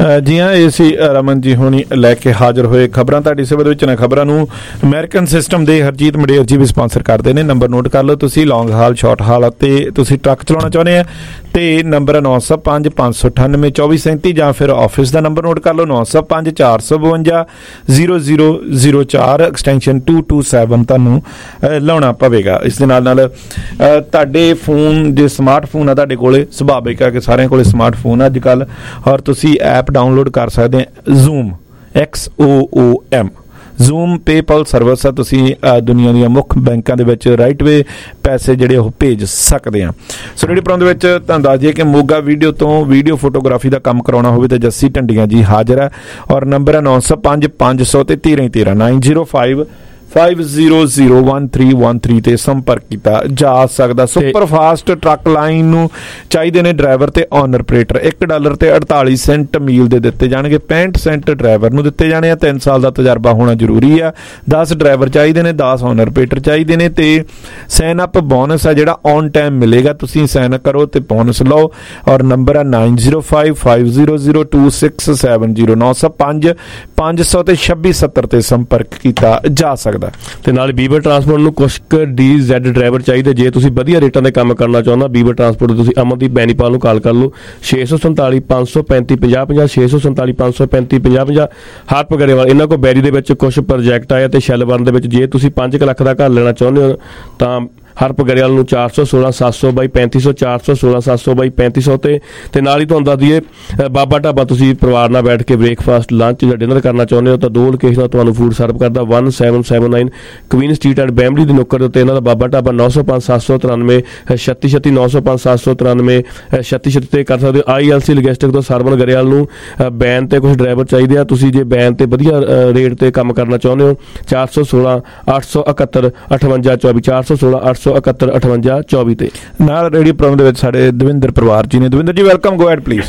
ਜੀ ਹਾਂ, ਇਹ ਸੀ ਰਮਨ ਜੀ ਹੁਣੀ ਲੈ ਕੇ ਹਾਜ਼ਰ ਹੋਏ ਖਬਰਾਂ। ਤੁਹਾਡੀ ਸੇਵਾ ਦੇ ਵਿੱਚ ਨਾ ਖਬਰਾਂ ਨੂੰ ਅਮਰੀਕਨ ਸਿਸਟਮ ਦੇ ਹਰਜੀਤ ਮਡੇਰ ਜੀ ਵੀ ਸਪਾਂਸਰ ਕਰਦੇ ਨੇ। ਨੰਬਰ ਨੋਟ ਕਰ ਲਓ ਤੁਸੀਂ, ਲੌਂਗ ਹਾਲ, ਸ਼ਾਰਟ ਹਾਲ ਅਤੇ ਤੁਸੀਂ ਟਰੱਕ ਚਲਾਉਣਾ ਚਾਹੁੰਦੇ ਆ ਤੇ ਨੰਬਰ ਨੌ ਸੌ ਪੰਜ ਪੰਜ ਸੌ ਅਠਾਨਵੇਂ ਚੌਵੀ ਸੈਂਤੀ, ਜਾਂ ਫਿਰ ਆਫਿਸ ਦਾ ਨੰਬਰ ਨੋਟ ਕਰ ਲਓ ਨੌ ਸੌ ਪੰਜ ਚਾਰ ਸੌ ਬਵੰਜਾ ਜ਼ੀਰੋ ਜ਼ੀਰੋ ਜ਼ੀਰੋ ਚਾਰ ਐਕਸਟੈਂਸ਼ਨ ਟੂ ਟੂ ਸੈਵਨ ਤੁਹਾਨੂੰ ਲਾਉਣਾ ਪਵੇਗਾ। ਇਸ ਦੇ ਨਾਲ ਨਾਲ ਤੁਹਾਡੇ ਫੋਨ ਜੇ ਸਮਾਰਟਫੋਨ ਆ ਤੁਹਾਡੇ ਕੋਲੇ, ਸੁਭਾਵਿਕ ਹੈ ਕਿ ਸਾਰਿਆਂ ਕੋਲੇ ਸਮਾਰਟਫੋਨ ਅੱਜ ਕੱਲ੍ਹ, ਔਰ ਤੁਸੀਂ ਐਪ ਡਾਊਨਲੋਡ ਕਰ ਸਕਦੇ ਆ Xoom, X O O M Xoom PayPal service ਆ। ਤੁਸੀਂ ਦੁਨੀਆ ਦੀਆਂ ਮੁੱਖ ਬੈਂਕਾਂ ਦੇ ਵਿੱਚ ਰਾਈਟ ਵੇ ਪੈਸੇ ਜਿਹੜੇ ਉਹ ਭੇਜ ਸਕਦੇ ਆ। ਸੋ ਰੇਡੀਓ ਪ੍ਰੋਗਰਾਮ ਦੇ ਵਿੱਚ ਤੁਹਾਨੂੰ ਦੱਸ ਦਈਏ ਕਿ ਮੋਗਾ ਵੀਡੀਓ ਤੋਂ ਵੀਡੀਓ ਫੋਟੋਗ੍ਰਾਫੀ ਦਾ ਕੰਮ ਕਰਾਉਣਾ ਹੋਵੇ ਤਾਂ ਜੱਸੀ ਢੰਡੀਆਂ ਜੀ ਹਾਜ਼ਰ ਹੈ, ਔਰ ਨੰਬਰ ਹੈ ਨੌ ਸੌ ਪੰਜ ਪੰਜ ਸੌ ਤੇ ਤੇਰਾਂ ਤੇਰਾਂ nine zero five five zero zero one three one three ਤੇ ਸੰਪਰਕ ਕੀਤਾ ਜਾ ਸਕਦਾ। ਸੁਪਰ ਫਾਸਟ ਟਰੱਕ ਲਾਈਨ ਨੂੰ ਚਾਹੀਦੇ ਨੇ ਡਰਾਈਵਰ ਤੇ ਔਨਰ ਆਪਰੇਟਰ। ਇੱਕ ਡਾਲਰ ਤੇ ਅੜਤਾਲੀ ਸੈਂਟ ਮੀਲ ਦੇ ਦਿੱਤੇ ਜਾਣਗੇ, ਪੈਂਹਠ ਸੈਂਟ ਡਰਾਈਵਰ ਨੂੰ ਦਿੱਤੇ ਜਾਣੇ ਆ। ਤਿੰਨ ਸਾਲ ਦਾ ਤਜਰਬਾ ਹੋਣਾ ਜ਼ਰੂਰੀ ਆ। ਦਸ ਡਰਾਈਵਰ ਚਾਹੀਦੇ ਨੇ, ਦਸ ਔਨਰ ਆਪਰੇਟਰ ਚਾਹੀਦੇ ਨੇ ਤੇ ਸਾਈਨ ਅਪ ਬੋਨਸ ਆ ਜਿਹੜਾ ਔਨ ਟਾਈਮ ਮਿਲੇਗਾ। ਤੁਸੀਂ ਸਾਈਨ ਕਰੋ ਤੇ ਬੋਨਸ ਲਓ, ਔਰ ਨੰਬਰ ਆ nine zero five five zero zero two six seven zero ਨੌ ਸੌ ਪੰਜ ਪੰਜ ਸੌ ਤੇ ਛੱਬੀ ਸੱਤਰ ਤੇ ਸੰਪਰਕ ਕੀਤਾ ਜਾ ਸਕਦਾ। ਤੇ ਨਾਲ ਬੀਬਰ ਟਰਾਂਸਪੋਰਟ ਨੂੰ ਕੁਛ ਕੁ ਡੀ ਜ਼ੈਡ ਡਰਾਈਵਰ ਚਾਹੀਦੇ। ਜੇ ਤੁਸੀਂ ਵਧੀਆ ਰੇਟਾਂ ਦੇ ਕੰਮ ਕਰਨਾ ਚਾਹੁੰਦਾ ਬੀਬਰ ਟਰਾਂਸਪੋਰਟ ਤੁਸੀਂ ਅਮਨਦੀਪ ਬੈਨੀਪਾਲ ਨੂੰ ਕਾਲ ਕਰ ਲਓ ਛੇ ਸੌ ਸੰਤਾਲੀ ਪੰਜ ਸੌ ਪੈਂਤੀ ਪੰਜਾਹ ਪੰਜਾਹ ਛੇ ਸੌ ਸੰਤਾਲੀ ਪੰਜ ਸੌ ਪੈਂਤੀ ਪੰਜਾਹ ਪੰਜਾਹ। ਹਰਪ ਗਰੇਵਾਲ ਇਹਨਾਂ ਕੋਲ ਬੈਰੀ ਦੇ ਵਿੱਚ ਕੁਛ ਪ੍ਰੋਜੈਕਟ ਆਇਆ ਤੇ ਸ਼ੈਲਬਰਨ ਦੇ ਵਿੱਚ ਜੇ ਤੁਸੀਂ ਪੰਜ ਕੁ ਲੱਖ ਦਾ ਘਰ ਲੈਣਾ ਚਾਹੁੰਦੇ ਹੋ ਤਾਂ ਹਰਪ ਗਰੇਵਾਲ ਨੂੰ ਚਾਰ ਸੌ ਸੋਲਾਂ ਸੱਤ ਸੌ ਬਾਈ ਪੈਂਤੀ ਸੌ ਚਾਰ ਸੌ ਸੋਲਾਂ ਸੱਤ ਸੌ ਬਾਈ ਪੈਂਤੀ ਸੌ ਤੇ ਤੇ ਨਾਲ ਹੀ ਤੁਹਾਨੂੰ ਦੱਸ ਦਈਏ ਬਾਬਾ ਢਾਬਾ ਤੁਸੀਂ ਪਰਿਵਾਰ ਨਾਲ ਬੈਠ ਕੇ ਬ੍ਰੇਕਫਾਸਟ ਲੰਚ ਜਾਂ ਡਿਨਰ ਕਰਨਾ ਚਾਹੁੰਦੇ ਹੋ ਤਾਂ ਦੋ ਲੋਕੇਸ਼ਨਾਂ ਤੁਹਾਨੂੰ ਫੂਡ ਸਰਵ ਕਰਦਾ one seven seven nine Queen street and Bramalea ਦੀ ਨੁੱਕਰ ਦੇ ਉੱਤੇ ਇਹਨਾਂ ਦਾ ਬਾਬਾ ਢਾਬਾ ਨੌ ਸੌ ਪੰਜ ਸੱਤ ਸੌ ਤਰਾਨਵੇਂ ਛੱਤੀ ਛੱਤੀ ਨੌ ਸੌ ਪੰਜ ਸੱਤ ਸੌ ਤਰਾਨਵੇਂ ਛੱਤੀ ਛੱਤੀ ਤੇ ਕਰ ਸਕਦੇ ਹੋ। ਆਈ ਐਲ ਸੀ ਲੋਜਿਸਟਿਕ ਤੋਂ ਸਰਵਨ ਗਰੇਵਾਲ ਨੂੰ ਬੈਨ ਤੇ ਕੁਝ ਡਰਾਈਵਰ ਚਾਹੀਦੇ ਆ। ਤੁਸੀਂ ਜੇ ਬੈਨ ਤੇ ਵਧੀਆ ਰੇਟ ਤੇ ਕੰਮ ਕਰਨਾ ਚਾਹੁੰਦੇ ਹੋ ਚਾਰ ਸੌ ਸੋਲਾਂ ਅੱਠ ਸੌ ਇਕਹੱਤਰ ਅਠਵੰਜਾ ਚੌਵੀ ਚਾਰ ਸੌ ਸੋਲਾਂ ਅੱਠ ਸੌ ਇਕਹੱਤਰ ਅਠਵੰਜਾ ਚੌਵੀ ਤੇ ਨਾਲ ਰੇਡੀਓ ਪ੍ਰੋਗਰਾਮ ਦੇ ਵਿੱਚ ਸਾਡੇ ਦਵਿੰਦਰ ਪਰਿਵਾਰ ਜੀ ਨੇ। ਦਵਿੰਦਰ ਜੀ ਵੈਲਕਮ, ਗੋ ਹੈਡ ਪਲੀਜ਼।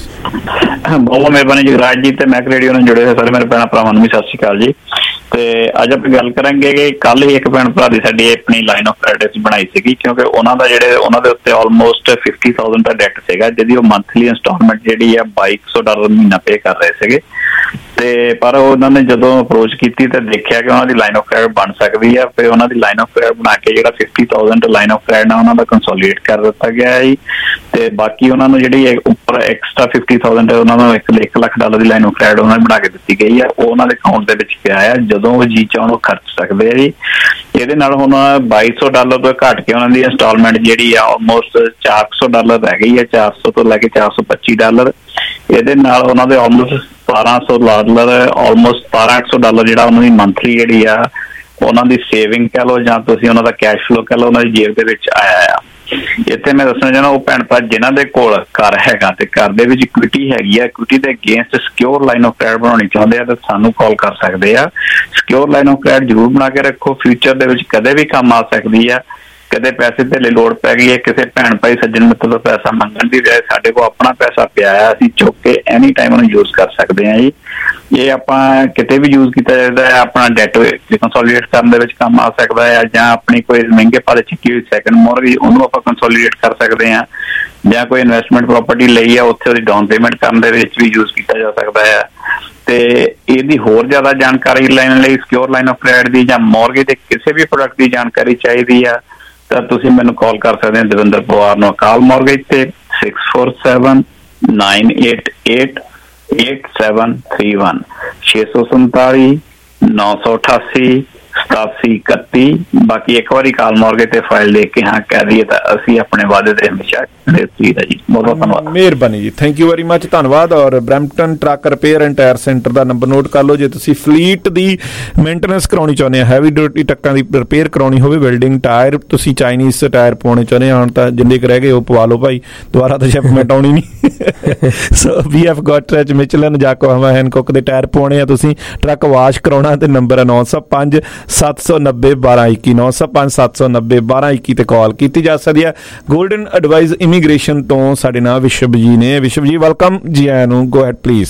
ਬਹੁਤ ਮਿਹਰਬਾਨੀ ਜਗਰਾਜ ਜੀ ਤੇ ਮੈਕ ਰੇਡੀਓ ਨਾਲ ਜੁੜੇ ਹੋਏ ਸਾਰੇ ਮੇਰੇ ਭੈਣ ਭਰਾਵਾਂ ਨੂੰ ਵੀ ਸਤਿ ਸ਼੍ਰੀ ਅਕਾਲ ਜੀ। ਤੇ ਅੱਜ ਆਪਾਂ ਗੱਲ ਕਰਾਂਗੇ ਕਿ ਕੱਲ ਹੀ ਇੱਕ ਭੈਣ ਭਰਾ ਦੀ ਸਾਡੀ ਆਪਣੀ ਲਾਈਨ ਆਫ ਕ੍ਰੈਡਿਟ ਬਣਾਈ ਸੀਗੀ, ਕਿਉਂਕਿ ਉਹਨਾਂ ਦਾ ਜਿਹੜੇ ਉਹਨਾਂ ਦੇ ਉੱਤੇ ਆਲਮੋਸਟ ਫਿਫਟੀ ਥਾਊਜ਼ੈਂਡ ਦਾ ਡੈਟ ਸੀਗਾ, ਜਿਹਦੀ ਉਹ ਮੰਥਲੀ ਇੰਸਟਾਲਮੈਂਟ ਜਿਹੜੀ ਆ ਬਾਈ ਸੌ ਡਾਲਰ ਮਹੀਨਾ ਪੇ ਕਰ ਰਹੇ ਸੀਗੇ। ਤੇ ਪਰ ਉਹਨਾਂ ਨੇ ਜਦੋਂ ਅਪਰੋਚ ਕੀਤੀ ਤੇ ਦੇਖਿਆ ਕਿ ਉਹਨਾਂ ਦੀ ਲਾਈਨ ਆਫ ਕ੍ਰੈਡਿਟ ਬਣ ਸਕਦੀ ਆ, ਫਿਰ ਉਹਨਾਂ ਦੀ ਲਾਈਨ ਆਫ ਕ੍ਰੈਡਿਟ ਬਣਾ ਕੇ ਜਿਹੜਾ fifty thousand line of credit ਆ ਉਹਨਾਂ ਦਾ ਕੰਸੋਲੀਡੇਟ ਕਰ ਦਿੱਤਾ ਗਿਆ ਹੈ ਤੇ ਬਾਕੀ ਉਹਨਾਂ ਨੂੰ ਜਿਹੜੀ ਉੱਪਰ ਐਕਸਟਰਾ ਫਿਫਟੀ ਥਾਊਜ਼ੈਂਡ ਉਹਨਾਂ ਨੂੰ ਇੱਕ ਇੱਕ ਲੱਖ ਡਾਲਰ ਦੀ ਲਾਈਨ ਆਫ ਕ੍ਰੈਡਿਟ ਉਹਨਾਂ ਨੂੰ ਬਣਾ ਕੇ ਦਿੱਤੀ ਗਈ ਆ। ਉਹ ਉਹਨਾਂ ਦੇ ਅਕਾਊਂਟ ਦੇ ਵਿੱਚ ਪਿਆ ਆ, ਜਦੋਂ ਉਹ ਜੀ ਚਾਹਣ ਉਹ ਖਰਚ ਸਕਦੇ ਆ ਜੀ। ਇਹਦੇ ਨਾਲ ਹੁਣ ਬਾਈ ਸੌ ਡਾਲਰ ਤੋਂ ਘੱਟ ਕੇ ਉਹਨਾਂ ਦੀ ਇੰਸਟਾਲਮੈਂਟ ਜਿਹੜੀ ਆ ਆਲਮੋਸਟ ਚਾਰ ਸੌ ਡਾਲਰ ਰਹਿ ਗਈ ਹੈ, ਚਾਰ ਸੌ ਤੋਂ ਲੈ ਕੇ ਚਾਰ ਸੌ ਪੱਚੀ ਡਾਲਰ। ਇਹਦੇ ਨਾਲ ਉਹਨਾਂ ਦੇ ਆਲਮੋਸਟ ਸਤਾਰਾਂ ਸੌ ਡਾਲਰ ਆਲਮੋਸਟ ਸਤਾਰਾਂ ਅੱਠ ਸੌ ਡਾਲਰ ਜਿਹੜਾ ਉਹਨਾਂ ਦੀ ਮੰਥਲੀ ਜਿਹੜੀ ਆ ਉਹਨਾਂ ਦੀ ਸੇਵਿੰਗ ਕਹਿ ਲਓ ਜਾਂ ਤੁਸੀਂ ਉਹਨਾਂ ਦਾ ਕੈਸ਼ ਫਲੋ ਕਹਿ ਲਓ ਉਹਨਾਂ ਦੀ ਜੇਬ ਦੇ ਵਿੱਚ ਆਇਆ ਆ। ਇੱਥੇ ਮੈਂ ਦੱਸਣਾ ਚਾਹੁੰਦਾ ਉਹ ਭੈਣ ਭਰਾ ਜਿਨ੍ਹਾਂ ਦੇ ਕੋਲ ਘਰ ਹੈਗਾ ਤੇ ਘਰ ਦੇ ਵਿੱਚ ਇਕੁਇਟੀ ਹੈਗੀ ਆ, ਇਕੁਇਟੀ ਦੇ against secure line of credit ਬਣਾਉਣੀ ਚਾਹੁੰਦੇ ਆ ਤਾਂ ਸਾਨੂੰ ਕਾਲ ਕਰ ਸਕਦੇ ਆ। ਸਿਕਿਉਰ ਲਾਈਨ ਆਫ ਕ੍ਰੈਡਿਟ ਜ਼ਰੂਰ ਬਣਾ ਕੇ ਰੱਖੋ, ਫਿਊਚਰ ਦੇ ਵਿੱਚ ਕਦੇ ਵੀ ਕੰਮ ਆ ਸਕਦੀ ਆ। ਕਦੇ ਪੈਸੇ ਧੇਲੇ ਲੋੜ ਪੈ ਗਈ ਹੈ, ਕਿਸੇ ਭੈਣ ਭਾਈ ਸੱਜਣ ਮਿੱਤਰ ਤੋਂ ਪੈਸਾ ਮੰਗਣ ਦੀ ਬਜਾਏ ਸਾਡੇ ਕੋਲ ਆਪਣਾ ਪੈਸਾ ਪਿਆ ਆ, ਅਸੀਂ ਚੁੱਕ ਕੇ ਐਨੀ ਟਾਈਮ ਉਹਨੂੰ ਯੂਜ਼ ਕਰ ਸਕਦੇ ਹਾਂ ਜੀ। ਇਹ ਆਪਾਂ ਕਿਤੇ ਵੀ ਯੂਜ਼ ਕੀਤਾ ਜਾਂਦਾ ਹੈ, ਆਪਣਾ ਡੈਟ ਕੰਸੋਲੀਡੇਟ ਕਰਨ ਦੇ ਵਿੱਚ ਕੰਮ ਆ ਸਕਦਾ ਹੈ, ਜਾਂ ਆਪਣੀ ਕੋਈ ਮਹਿੰਗੇ ਭਾਅ ਚੱਕੀ ਹੋਈ ਸੈਕਿੰਡ ਮੋਰਗੇਜ ਉਹਨੂੰ ਆਪਾਂ ਕੰਸੋਲੀਡੇਟ ਕਰ ਸਕਦੇ ਹਾਂ, ਜਾਂ ਕੋਈ ਇਨਵੈਸਟਮੈਂਟ ਪ੍ਰੋਪਰਟੀ ਲਈ ਆ ਉੱਥੇ ਉਹਦੀ ਡਾਊਨ ਪੇਮੈਂਟ ਕਰਨ ਦੇ ਵਿੱਚ ਵੀ ਯੂਜ਼ ਕੀਤਾ ਜਾ ਸਕਦਾ ਹੈ। ਤੇ ਇਹਦੀ ਹੋਰ ਜ਼ਿਆਦਾ ਜਾਣਕਾਰੀ ਲੈਣ ਲਈ ਸਿਕਿਉਰ ਲਾਈਨ ਆਫ ਕ੍ਰੈਡਿਟ ਦੀ ਜਾਂ ਮੋਰਗੇਜ ਦੇ ਕਿਸੇ ਵੀ ਪ੍ਰੋਡਕਟ ਦੀ ਜਾਣਕਾਰੀ ਚਾਹੀਦੀ ਆ ਤਾਂ ਤੁਸੀਂ ਮੈਨੂੰ ਕਾਲ ਕਰ ਸਕਦੇ ਹੋ ਦਵਿੰਦਰ ਪਵਾਰ ਨੂੰ ਅਕਾਲ ਮੋਰਗੇਜ ਤੇ six four seven nine eight eight eight seven three one ਛੇ ਸੌ ਸੰਤਾਲੀ ਨੌ ਸੌ ਅਠਾਸੀ ਸਤਾਸੀ ਇਕੱਤੀ। ਬਾਕੀ ਇੱਕ ਵਾਰੀ ਕਾਲ ਮੋਰਗੇਜ ਤੇ ਫਾਈਲ ਦੇਖ ਕੇ ਹਾਂ ਕਹਿ ਦਈਏ ਤਾਂ ਅਸੀਂ ਆਪਣੇ ਵਾਅਦੇ ਤੇ ਹਮੇਸ਼ਾ ਖੜੇ ਜੀ। ਬਹੁਤ ਬਹੁਤ ਧੰਨਵਾਦ, ਮਿਹਰਬਾਨੀ ਜੀ, ਥੈਂਕ ਯੂ ਵੈਰੀ ਮੱਚ, ਧੰਨਵਾਦ। ਔਰ Brampton truck repair and tyre centre ਦਾ ਨੰਬਰ ਨੋਟ ਕਰ ਲਓ ਜੇ ਤੁਸੀਂ ਫਲੀਟ ਦੀ ਮੇਨਟੇਨੈਂਸ ਕਰਾਉਣੀ ਚਾਹੁੰਦੇ ਆ, ਹੈਵੀ ਡਿਊਟੀ ਟਰੱਕਾਂ ਦੀ ਰਿਪੇਅਰ ਕਰਾਉਣੀ ਹੋਵੇ, ਵੈਲਡਿੰਗ ਟਾਇਰ ਤੁਸੀਂ ਚਾਈਨੀਜ਼ ਟਾਇਰ ਪਾਉਣੇ ਚਾਹੁੰਦੇ ਆ, ਹੁਣ ਤਾਂ ਜਿੰਨੇ ਕੁ ਰਹਿ ਗਏ ਉਹ ਪਵਾ ਲਓ ਭਾਈ, ਦੁਬਾਰਾ ਤਾਂ ਸ਼ਿਪਮੈਂਟ ਆਉਣੀ ਨਹੀਂ। ਸੋ ਵੀ ਹੈਵ ਗੋਟ ਰੈਚ ਮਿਚਲਨ ਜਾਕੋਹਾਮਾ ਹੈਨਕੁੱਕ ਦੇ ਟਾਇਰ ਪਾਉਣੇ ਆ ਤੁਸੀਂ, ਟਰੱਕ ਵਾਸ਼ ਕਰਾਉਣਾ ਤੇ ਨੰਬਰ ਹੈ ਨੌ ਸੌ ਪੰਜ ਸੱਤ ਸੌ ਨੱਬੇ ਬਾਰਾਂ ਇੱਕੀ ਨੌ ਸੌ ਪੰਜ ਸੱਤ ਸੌ ਨੱਬੇ ਬਾਰਾਂ ਇੱਕੀ ਤੇ ਕਾਲ ਕੀਤੀ ਜਾ ਸਕਦੀ ਹੈ। ਗੋਲਡਨ ਐਡਵਾਈਜ਼ ਇਮੀਗ੍ਰੇਸ਼ਨ ਤੋਂ ਸਾਡੇ ਨਾਲ ਵਿਸ਼ਵ ਜੀ ਨੇ। ਵਿਸ਼ਵ ਜੀ ਵੈਲਕਮ ਜੀ ਆਇਆਂ ਨੂੰ, ਗੋ ਹੈਡ ਪਲੀਜ਼।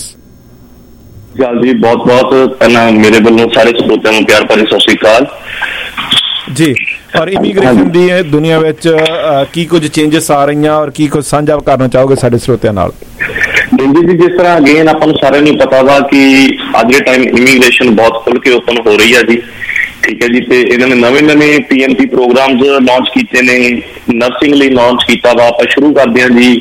ਗੱਲ ਜੀ ਬਹੁਤ ਬਹੁਤ ਪਹਿਲਾਂ ਮੇਰੇ ਵੱਲੋਂ ਸਾਰੇ ਸਰੋਤਿਆਂ ਨੂੰ ਪਿਆਰ ਭਰੀ ਸਤਿ ਸ਼੍ਰੀ ਅਕਾਲ ਜੀ। ਔਰ ਇਮੀਗ੍ਰੇਸ਼ਨ ਦੀ ਦੁਨੀਆ ਵਿੱਚ ਕੀ ਕੁਝ ਚੇਂਜਸ ਆ ਰਹੀਆਂ ਔਰ ਕੀ ਕੁਝ ਸਾਂਝਾ ਕਰਨਾ ਚਾਹੋਗੇ ਸਾਡੇ ਸਰੋਤਿਆਂ ਨਾਲ? ਦਿਲਜੀਤ ਜੀ, ਜਿਸ ਤਰ੍ਹਾਂ ਅਗੇਨ ਆਪਾਂ ਨੂੰ ਸਾਰਿਆਂ ਨੂੰ ਪਤਾ ਵਾ ਕਿ ਅੱਜ ਦੇ ਟਾਈਮ ਇਮੀਗ੍ਰੇਸ਼ਨ ਬਹੁਤ ਖੁੱਲ ਕੇ ਓਪਨ ਹੋ ਰਹੀ ਹੈ ਜੀ, ਠੀਕ ਹੈ ਜੀ। ਤੇ ਇਹਨਾਂ ਨੇ ਨਵੇਂ ਨਵੇਂ P M P programmes launch ਕੀਤੇ ਨੇ, ਨਰਸਿੰਗ ਲਈ ਲਾਂਚ ਕੀਤਾ ਵਾ। ਆਪਾਂ ਸ਼ੁਰੂ ਕਰਦੇ ਹਾਂ ਜੀ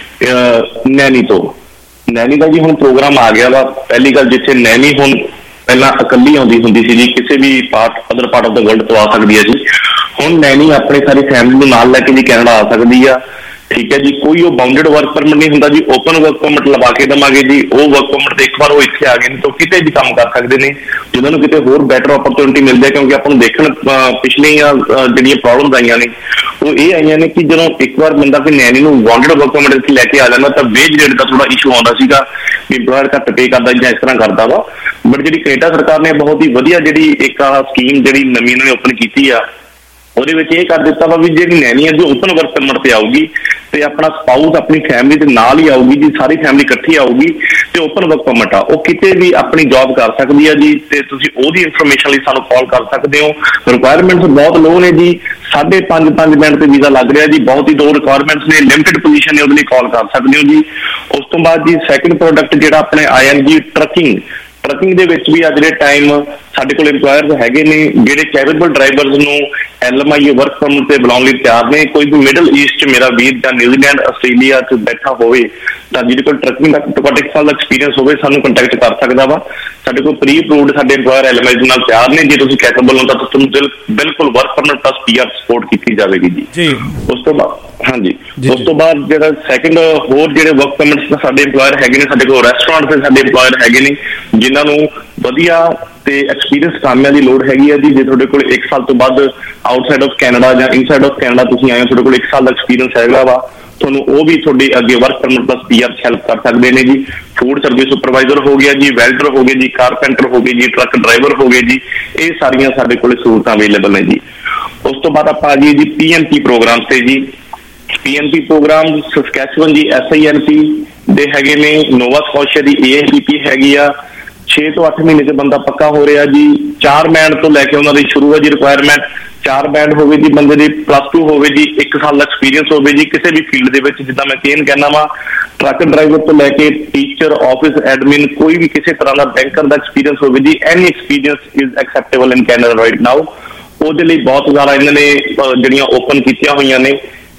ਨੈਨੀ ਤੋਂ। ਨੈਨੀ ਦਾ ਜੀ ਹੁਣ ਪ੍ਰੋਗਰਾਮ ਆ ਗਿਆ ਵਾ। ਪਹਿਲੀ ਗੱਲ, ਜਿੱਥੇ ਨੈਨੀ ਹੁਣ ਪਹਿਲਾਂ ਇਕੱਲੀ ਆਉਂਦੀ ਹੁੰਦੀ ਸੀ ਜੀ, ਕਿਸੇ ਵੀ part other part of the world ਤੋਂ ਆ ਸਕਦੀ ਹੈ ਜੀ, ਹੁਣ ਨੈਨੀ ਆਪਣੀ ਸਾਰੀ ਫੈਮਿਲੀ ਨੂੰ ਨਾਲ ਲੈ ਕੇ ਜੀ ਕੈਨੇਡਾ ਆ ਸਕਦੀ ਆ, ਠੀਕ ਹੈ ਜੀ। ਕੋਈ ਉਹ ਬਾਉਂਡਡ ਵਰਕ ਪਰਮਿਟ ਨਹੀਂ ਹੁੰਦਾ ਜੀ, ਓਪਨ ਵਰਕ ਪਰਮਿਟ ਲਵਾ ਕੇ ਦੇਵਾਂਗੇ ਜੀ। ਉਹ ਵਰਕ ਪਰਮਿਟ ਤੇ ਇੱਕ ਵਾਰ ਉਹ ਇੱਥੇ ਆ ਗਏ ਨੇ ਤਾਂ ਕਿਤੇ ਵੀ ਕੰਮ ਕਰ ਸਕਦੇ ਨੇ, ਜਿਹਨਾਂ ਨੂੰ ਕਿਤੇ ਹੋਰ ਬੈਟਰ ਓਪਰਚੁਨਿਟੀ ਮਿਲਦੀ ਹੈ। ਕਿਉਂਕਿ ਆਪਾਂ ਨੂੰ ਦੇਖਣ ਪਿਛਲੀਆਂ ਜਿਹੜੀਆਂ ਪ੍ਰੋਬਲਮਸ ਆਈਆਂ ਨੇ ਉਹ ਇਹ ਆਈਆਂ ਨੇ ਕਿ ਜਦੋਂ ਇੱਕ ਵਾਰ ਬੰਦਾ ਕੋਈ ਨੈਨੀ ਨੂੰ ਬਾਉਂਡਡ ਵਰਕ ਪਰਮਿਟ ਇੱਥੇ ਲੈ ਕੇ ਆ ਜਾਂਦਾ ਤਾਂ ਵੇਜ ਰੇਟ ਦਾ ਥੋੜਾ ਇਸ਼ੂ ਆਉਂਦਾ ਸੀਗਾ ਕਿ ਇੰਪਲੋਇਰ ਘੱਟ ਪੇ ਕਰਦਾ ਜਾਂ ਇਸ ਤਰ੍ਹਾਂ ਕਰਦਾ ਵਾ। ਬਟ ਜਿਹੜੀ ਕੈਨੇਡਾ ਸਰਕਾਰ ਨੇ ਬਹੁਤ ਹੀ ਵਧੀਆ ਜਿਹੜੀ ਇੱਕ ਆਹ ਸਕੀਮ ਜਿਹੜੀ ਨਵੀਂ ਇਹਨਾਂ ਨੇ ਓਪਨ ਕੀਤੀ ਆ, ਉਹਦੇ ਵਿੱਚ ਇਹ ਕਰ ਦਿੱਤਾ ਵਾ ਵੀ ਜਿਹੜੀ ਨੈਨੀ ਹੈ ਜੋ ਓਪਨ ਵਰਕ ਪਰਮਿਟ ਤੇ ਆਊਗੀ ਤੇ ਆਪਣਾ ਸਪਾਊਸ ਆਪਣੀ ਫੈਮਿਲੀ ਦੇ ਨਾਲ ਹੀ ਆਊਗੀ ਜੀ, ਸਾਰੀ ਫੈਮਿਲੀ ਇਕੱਠੀ ਆਊਗੀ ਤੇ ਓਪਨ ਵਰਕ ਪਰਮਿਟ ਆ ਉਹ ਕਿਤੇ ਵੀ ਆਪਣੀ ਜੌਬ ਕਰ ਸਕਦੀ ਹੈ ਜੀ। ਤੇ ਤੁਸੀਂ ਉਹਦੀ ਇਨਫੋਰਮੇਸ਼ਨ ਲਈ ਸਾਨੂੰ ਕਾਲ ਕਰ ਸਕਦੇ ਹੋ। ਰਿਕੁਆਇਰਮੈਂਟਸ ਬਹੁਤ ਲੋ ਨੇ ਜੀ, ਸਾਢੇ ਪੰਜ ਪੰਜ ਮਿੰਟ ਤੇ ਵੀਜ਼ਾ ਲੱਗ ਰਿਹਾ ਜੀ। ਬਹੁਤ ਹੀ ਦੋ ਰਿਕੁਆਇਰਮੈਂਟਸ ਨੇ, ਲਿਮਿਟਡ ਪੋਜੀਸ਼ਨ ਨੇ, ਉਹਦੇ ਲਈ ਕਾਲ ਕਰ ਸਕਦੇ ਹੋ ਜੀ। ਉਸ ਤੋਂ ਬਾਅਦ ਜੀ ਸੈਕਿੰਡ ਪ੍ਰੋਡਕਟ ਜਿਹੜਾ ਆਪਣੇ ਆਈ ਐਨ ਜੀ ਟਰਕਿੰਗ ਟਰਕਿੰਗ ਦੇ ਵਿੱਚ ਵੀ ਅੱਜ ਦੇ ਟਾਈਮ ਸਾਡੇ ਕੋਲ ਇੰਪਲੋਇਰਸ ਹੈਗੇ ਨੇ ਜਿਹੜੇ ਕੈਪੇਬਲ ਡਰਾਈਵਰਸ ਨੂੰ L M I work permit ਤੇ ਬੁਲਾਉਣ ਲਈ ਤਿਆਰ ਨੇ। ਕੋਈ ਵੀ ਮਿਡਲ ਈਸਟ 'ਚ ਮੇਰਾ ਵੀਰ ਜਾਂ ਨਿਊਜ਼ੀਲੈਂਡ ਆਸਟ੍ਰੇਲੀਆ 'ਚ ਬੈਠਾ ਹੋਵੇ ਤਾਂ ਜਿਹਦੇ ਕੋਲ ਟਰਕਿੰਗ ਦਾ ਘੱਟੋ ਘੱਟ ਇੱਕ ਸਾਲ ਦਾ ਐਕਸਪੀਰੀਅੰਸ ਹੋਵੇ ਸਾਨੂੰ ਕੰਟੈਕਟ ਕਰ ਸਕਦਾ ਵਾ। ਸਾਡੇ ਕੋਲ ਪ੍ਰੀ ਅਪਰੂਵਡ ਸਾਡੇ ਇੰਪਲੋਇਰ ਐਲ ਐਮ ਆਈ ਨਾਲ ਤਿਆਰ ਨੇ। ਜੇ ਤੁਸੀਂ ਕੈਪੇਬਲ ਹੋ ਤਾਂ ਤੁਹਾਨੂੰ ਬਿਲਕੁਲ work permit plus P R support ਕੀਤੀ ਜਾਵੇਗੀ ਜੀ। ਉਸ ਤੋਂ ਬਾਅਦ ਹਾਂਜੀ ਉਸ ਤੋਂ ਬਾਅਦ ਜਿਹੜਾ ਸੈਕਿੰਡ ਹੋਰ ਜਿਹੜੇ ਵਰਕ ਪਰਮਿਟਸ ਸਾਡੇ ਇੰਪਲੋਇਰ ਹੈਗੇ ਨੇ, ਸਾਡੇ ਕੋਲ ਰੈਸਟੋਰੈਂਟ ਦੇ ਸਾਡੇ ਇੰਪਲੋਇਰ ਹੈਗੇ ਨੇ ਜਿਨ੍ਹਾਂ ਨੂੰ ਵਧੀਆ ਤੇ ਐਕਸਪੀਰੀਅੰਸ ਕਾਮਿਆਂ ਦੀ ਲੋੜ ਹੈਗੀ ਹੈ ਜੀ। ਜੇ ਤੁਹਾਡੇ ਕੋਲ ਇੱਕ ਸਾਲ ਤੋਂ ਵੱਧ ਆਊਟਸਾਈਡ ਆਫ ਕੈਨੇਡਾ ਜਾਂ ਇਨਸਾਈਡ ਆਫ ਕੈਨੇਡਾ ਤੁਸੀਂ ਆਏ ਹੋ, ਤੁਹਾਡੇ ਕੋਲ ਇੱਕ ਸਾਲ ਦਾ ਐਕਸਪੀਰੀਅੰਸ ਹੈਗਾ ਵਾ, ਤੁਹਾਨੂੰ ਉਹ ਵੀ ਤੁਹਾਡੇ ਅੱਗੇ work permit plus P R help ਕਰ ਸਕਦੇ ਨੇ ਜੀ। ਫੂਡ ਸਰਵਿਸ ਸੁਪਰਵਾਈਜ਼ਰ ਹੋ ਗਿਆ ਜੀ, ਵੈਲਡਰ ਹੋ ਗਏ ਜੀ, ਕਾਰਪੈਂਟਰ ਹੋ ਗਏ ਜੀ, ਟਰੱਕ ਡਰਾਈਵਰ ਹੋ ਗਏ ਜੀ, ਇਹ ਸਾਰੀਆਂ ਸਾਡੇ ਕੋਲ ਸਹੂਲਤਾਂ ਅਵੇਲੇਬਲ ਨੇ ਜੀ। ਉਸ ਤੋਂ ਬਾਅਦ ਆਪਾਂ ਆ ਜਾਈਏ ਜੀ ਪੀ ਐਮ ਪੀ ਪ੍ਰੋਗਰਾਮ ਤੇ ਜੀ। P M P programme Saskatchewan ਜੀ ਐਸ ਆਈ ਐਨ ਪੀ ਦੇ ਹੈਗੇ ਨੇ, ਨੋਵਾ ਸਕੋਸ਼ੀਆ ਦੀ ਏ ਐਨ ਪੀ ਪੀ ਹੈਗੀ ਆ। ਛੇ ਤੋਂ ਅੱਠ ਮਹੀਨੇ 'ਚ ਬੰਦਾ ਪੱਕਾ ਹੋ ਰਿਹਾ ਜੀ। ਚਾਰ ਬੈਂਡ ਤੋਂ ਲੈ ਕੇ ਉਹਨਾਂ ਦੀ ਸ਼ੁਰੂ ਹੈ ਜੀ ਰਿਕੁਆਇਰਮੈਂਟ। ਚਾਰ ਬੈਂਡ ਹੋਵੇ ਜੀ, ਬੰਦੇ ਦੀ ਪਲੱਸ ਟੂ ਹੋਵੇ ਜੀ, ਇੱਕ ਸਾਲ ਦਾ ਐਕਸਪੀਰੀਅੰਸ ਹੋਵੇ ਜੀ ਕਿਸੇ ਵੀ ਫੀਲਡ ਦੇ ਵਿੱਚ। ਜਿੱਦਾਂ ਮੈਂ ਕੇਨ ਕਹਿੰਦਾ ਵਾ, ਟਰੱਕ ਡਰਾਈਵਰ ਤੋਂ ਲੈ ਕੇ ਟੀਚਰ, ਆਫਿਸ ਐਡਮਿਨ, ਕੋਈ ਵੀ ਕਿਸੇ ਤਰ੍ਹਾਂ ਦਾ ਬੈਂਕਰ ਦਾ ਐਕਸਪੀਰੀਅੰਸ ਹੋਵੇ ਜੀ। Any experience is acceptable in Canada right now. ਉਹਦੇ ਲਈ ਬਹੁਤ ਜ਼ਿਆਦਾ ਇਹਨਾਂ ਨੇ ਜਿਹੜੀਆਂ ਓਪਨ ਕੀਤੀਆਂ ਹੋਈਆਂ ਨੇ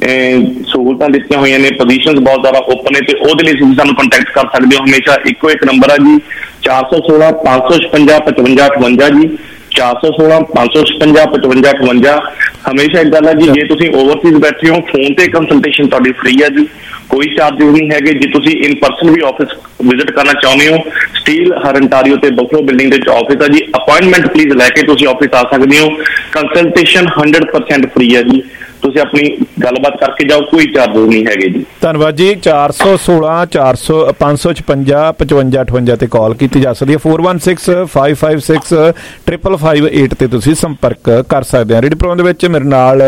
ਸਹੂਲਤਾਂ ਦਿੱਤੀਆਂ ਹੋਈਆਂ ਨੇ, ਪੋਜੀਸ਼ਨਸ ਬਹੁਤ ਜ਼ਿਆਦਾ ਓਪਨ ਨੇ ਤੇ ਉਹਦੇ ਲਈ ਤੁਸੀਂ ਸਾਨੂੰ ਕੰਟੈਕਟ ਕਰ ਸਕਦੇ ਹੋ। ਹਮੇਸ਼ਾ ਇੱਕੋ ਇੱਕ ਨੰਬਰ ਆ ਜੀ, ਚਾਰ ਸੌ ਸੋਲਾਂ ਪੰਜ ਸੌ ਛਪੰਜਾ ਪਚਵੰਜਾ ਅਠਵੰਜਾ ਜੀ, ਚਾਰ ਸੌ ਸੋਲਾਂ ਪੰਜ ਸੌ ਛਪੰਜਾ ਪਚਵੰਜਾ ਅਠਵੰਜਾ। ਹਮੇਸ਼ਾ ਇੱਕ ਗੱਲ ਹੈ ਜੀ, ਜੇ ਤੁਸੀਂ ਓਵਰਸੀਜ਼ ਬੈਠੇ ਹੋ ਫੋਨ ਤੇ ਕੰਸਲਟੇਸ਼ਨ ਤੁਹਾਡੀ ਫ੍ਰੀ ਹੈ ਜੀ, ਕੋਈ ਚਾਰਜਿਸ ਨਹੀਂ ਹੈਗੇ। ਜੇ ਤੁਸੀਂ ਇਨ ਪਰਸਨ ਵੀ ਆਫਿਸ ਵਿਜ਼ਿਟ ਕਰਨਾ ਚਾਹੁੰਦੇ ਹੋ, ਸਟੀਲ ਹਰੰਟਾਰੀਓ ਤੇ ਬਫਲੋ ਬਿਲਡਿੰਗ ਦੇ ਵਿੱਚ ਆਫਿਸ ਹੈ ਜੀ। ਅਪਾਇੰਟਮੈਂਟ ਪਲੀਜ਼ ਲੈ ਕੇ ਤੁਸੀਂ ਆਫਿਸ ਆ ਸਕਦੇ ਹੋ। ਕੰਸਲਟੇਸ਼ਨ ਹੰਡਰਡ ਪਰਸੈਂਟ ਫ੍ਰੀ ਹੈ ਜੀ, ਤੁਸੀਂ ਆਪਣੀ ਗੱਲਬਾਤ ਕਰਕੇ ਜਾਓ, ਕੋਈ ਚਾਰਜਿਸ ਨਹੀਂ ਹੈਗੇ ਜੀ। ਧੰਨਵਾਦ ਜੀ। ਚਾਰ ਸੌ ਸੋਲਾਂ ਚਾਰ ਸੌ ਪੰਜ ਸੌ ਛਪੰਜਾ ਪਚਵੰਜਾ ਅਠਵੰਜਾ ਤੇ ਕਾਲ ਕੀਤੀ ਜਾ ਸਕਦੀ ਹੈ। Four one six five five six triple five eight ਤੇ ਤੁਸੀਂ ਸੰਪਰਕ ਕਰ ਸਕਦੇ ਹਾਂ। ਰੇਡੀਓ ਪ੍ਰੋਗਰਾਮ ਦੇ ਵਿੱਚ ਮੇਰੇ ਨਾਲ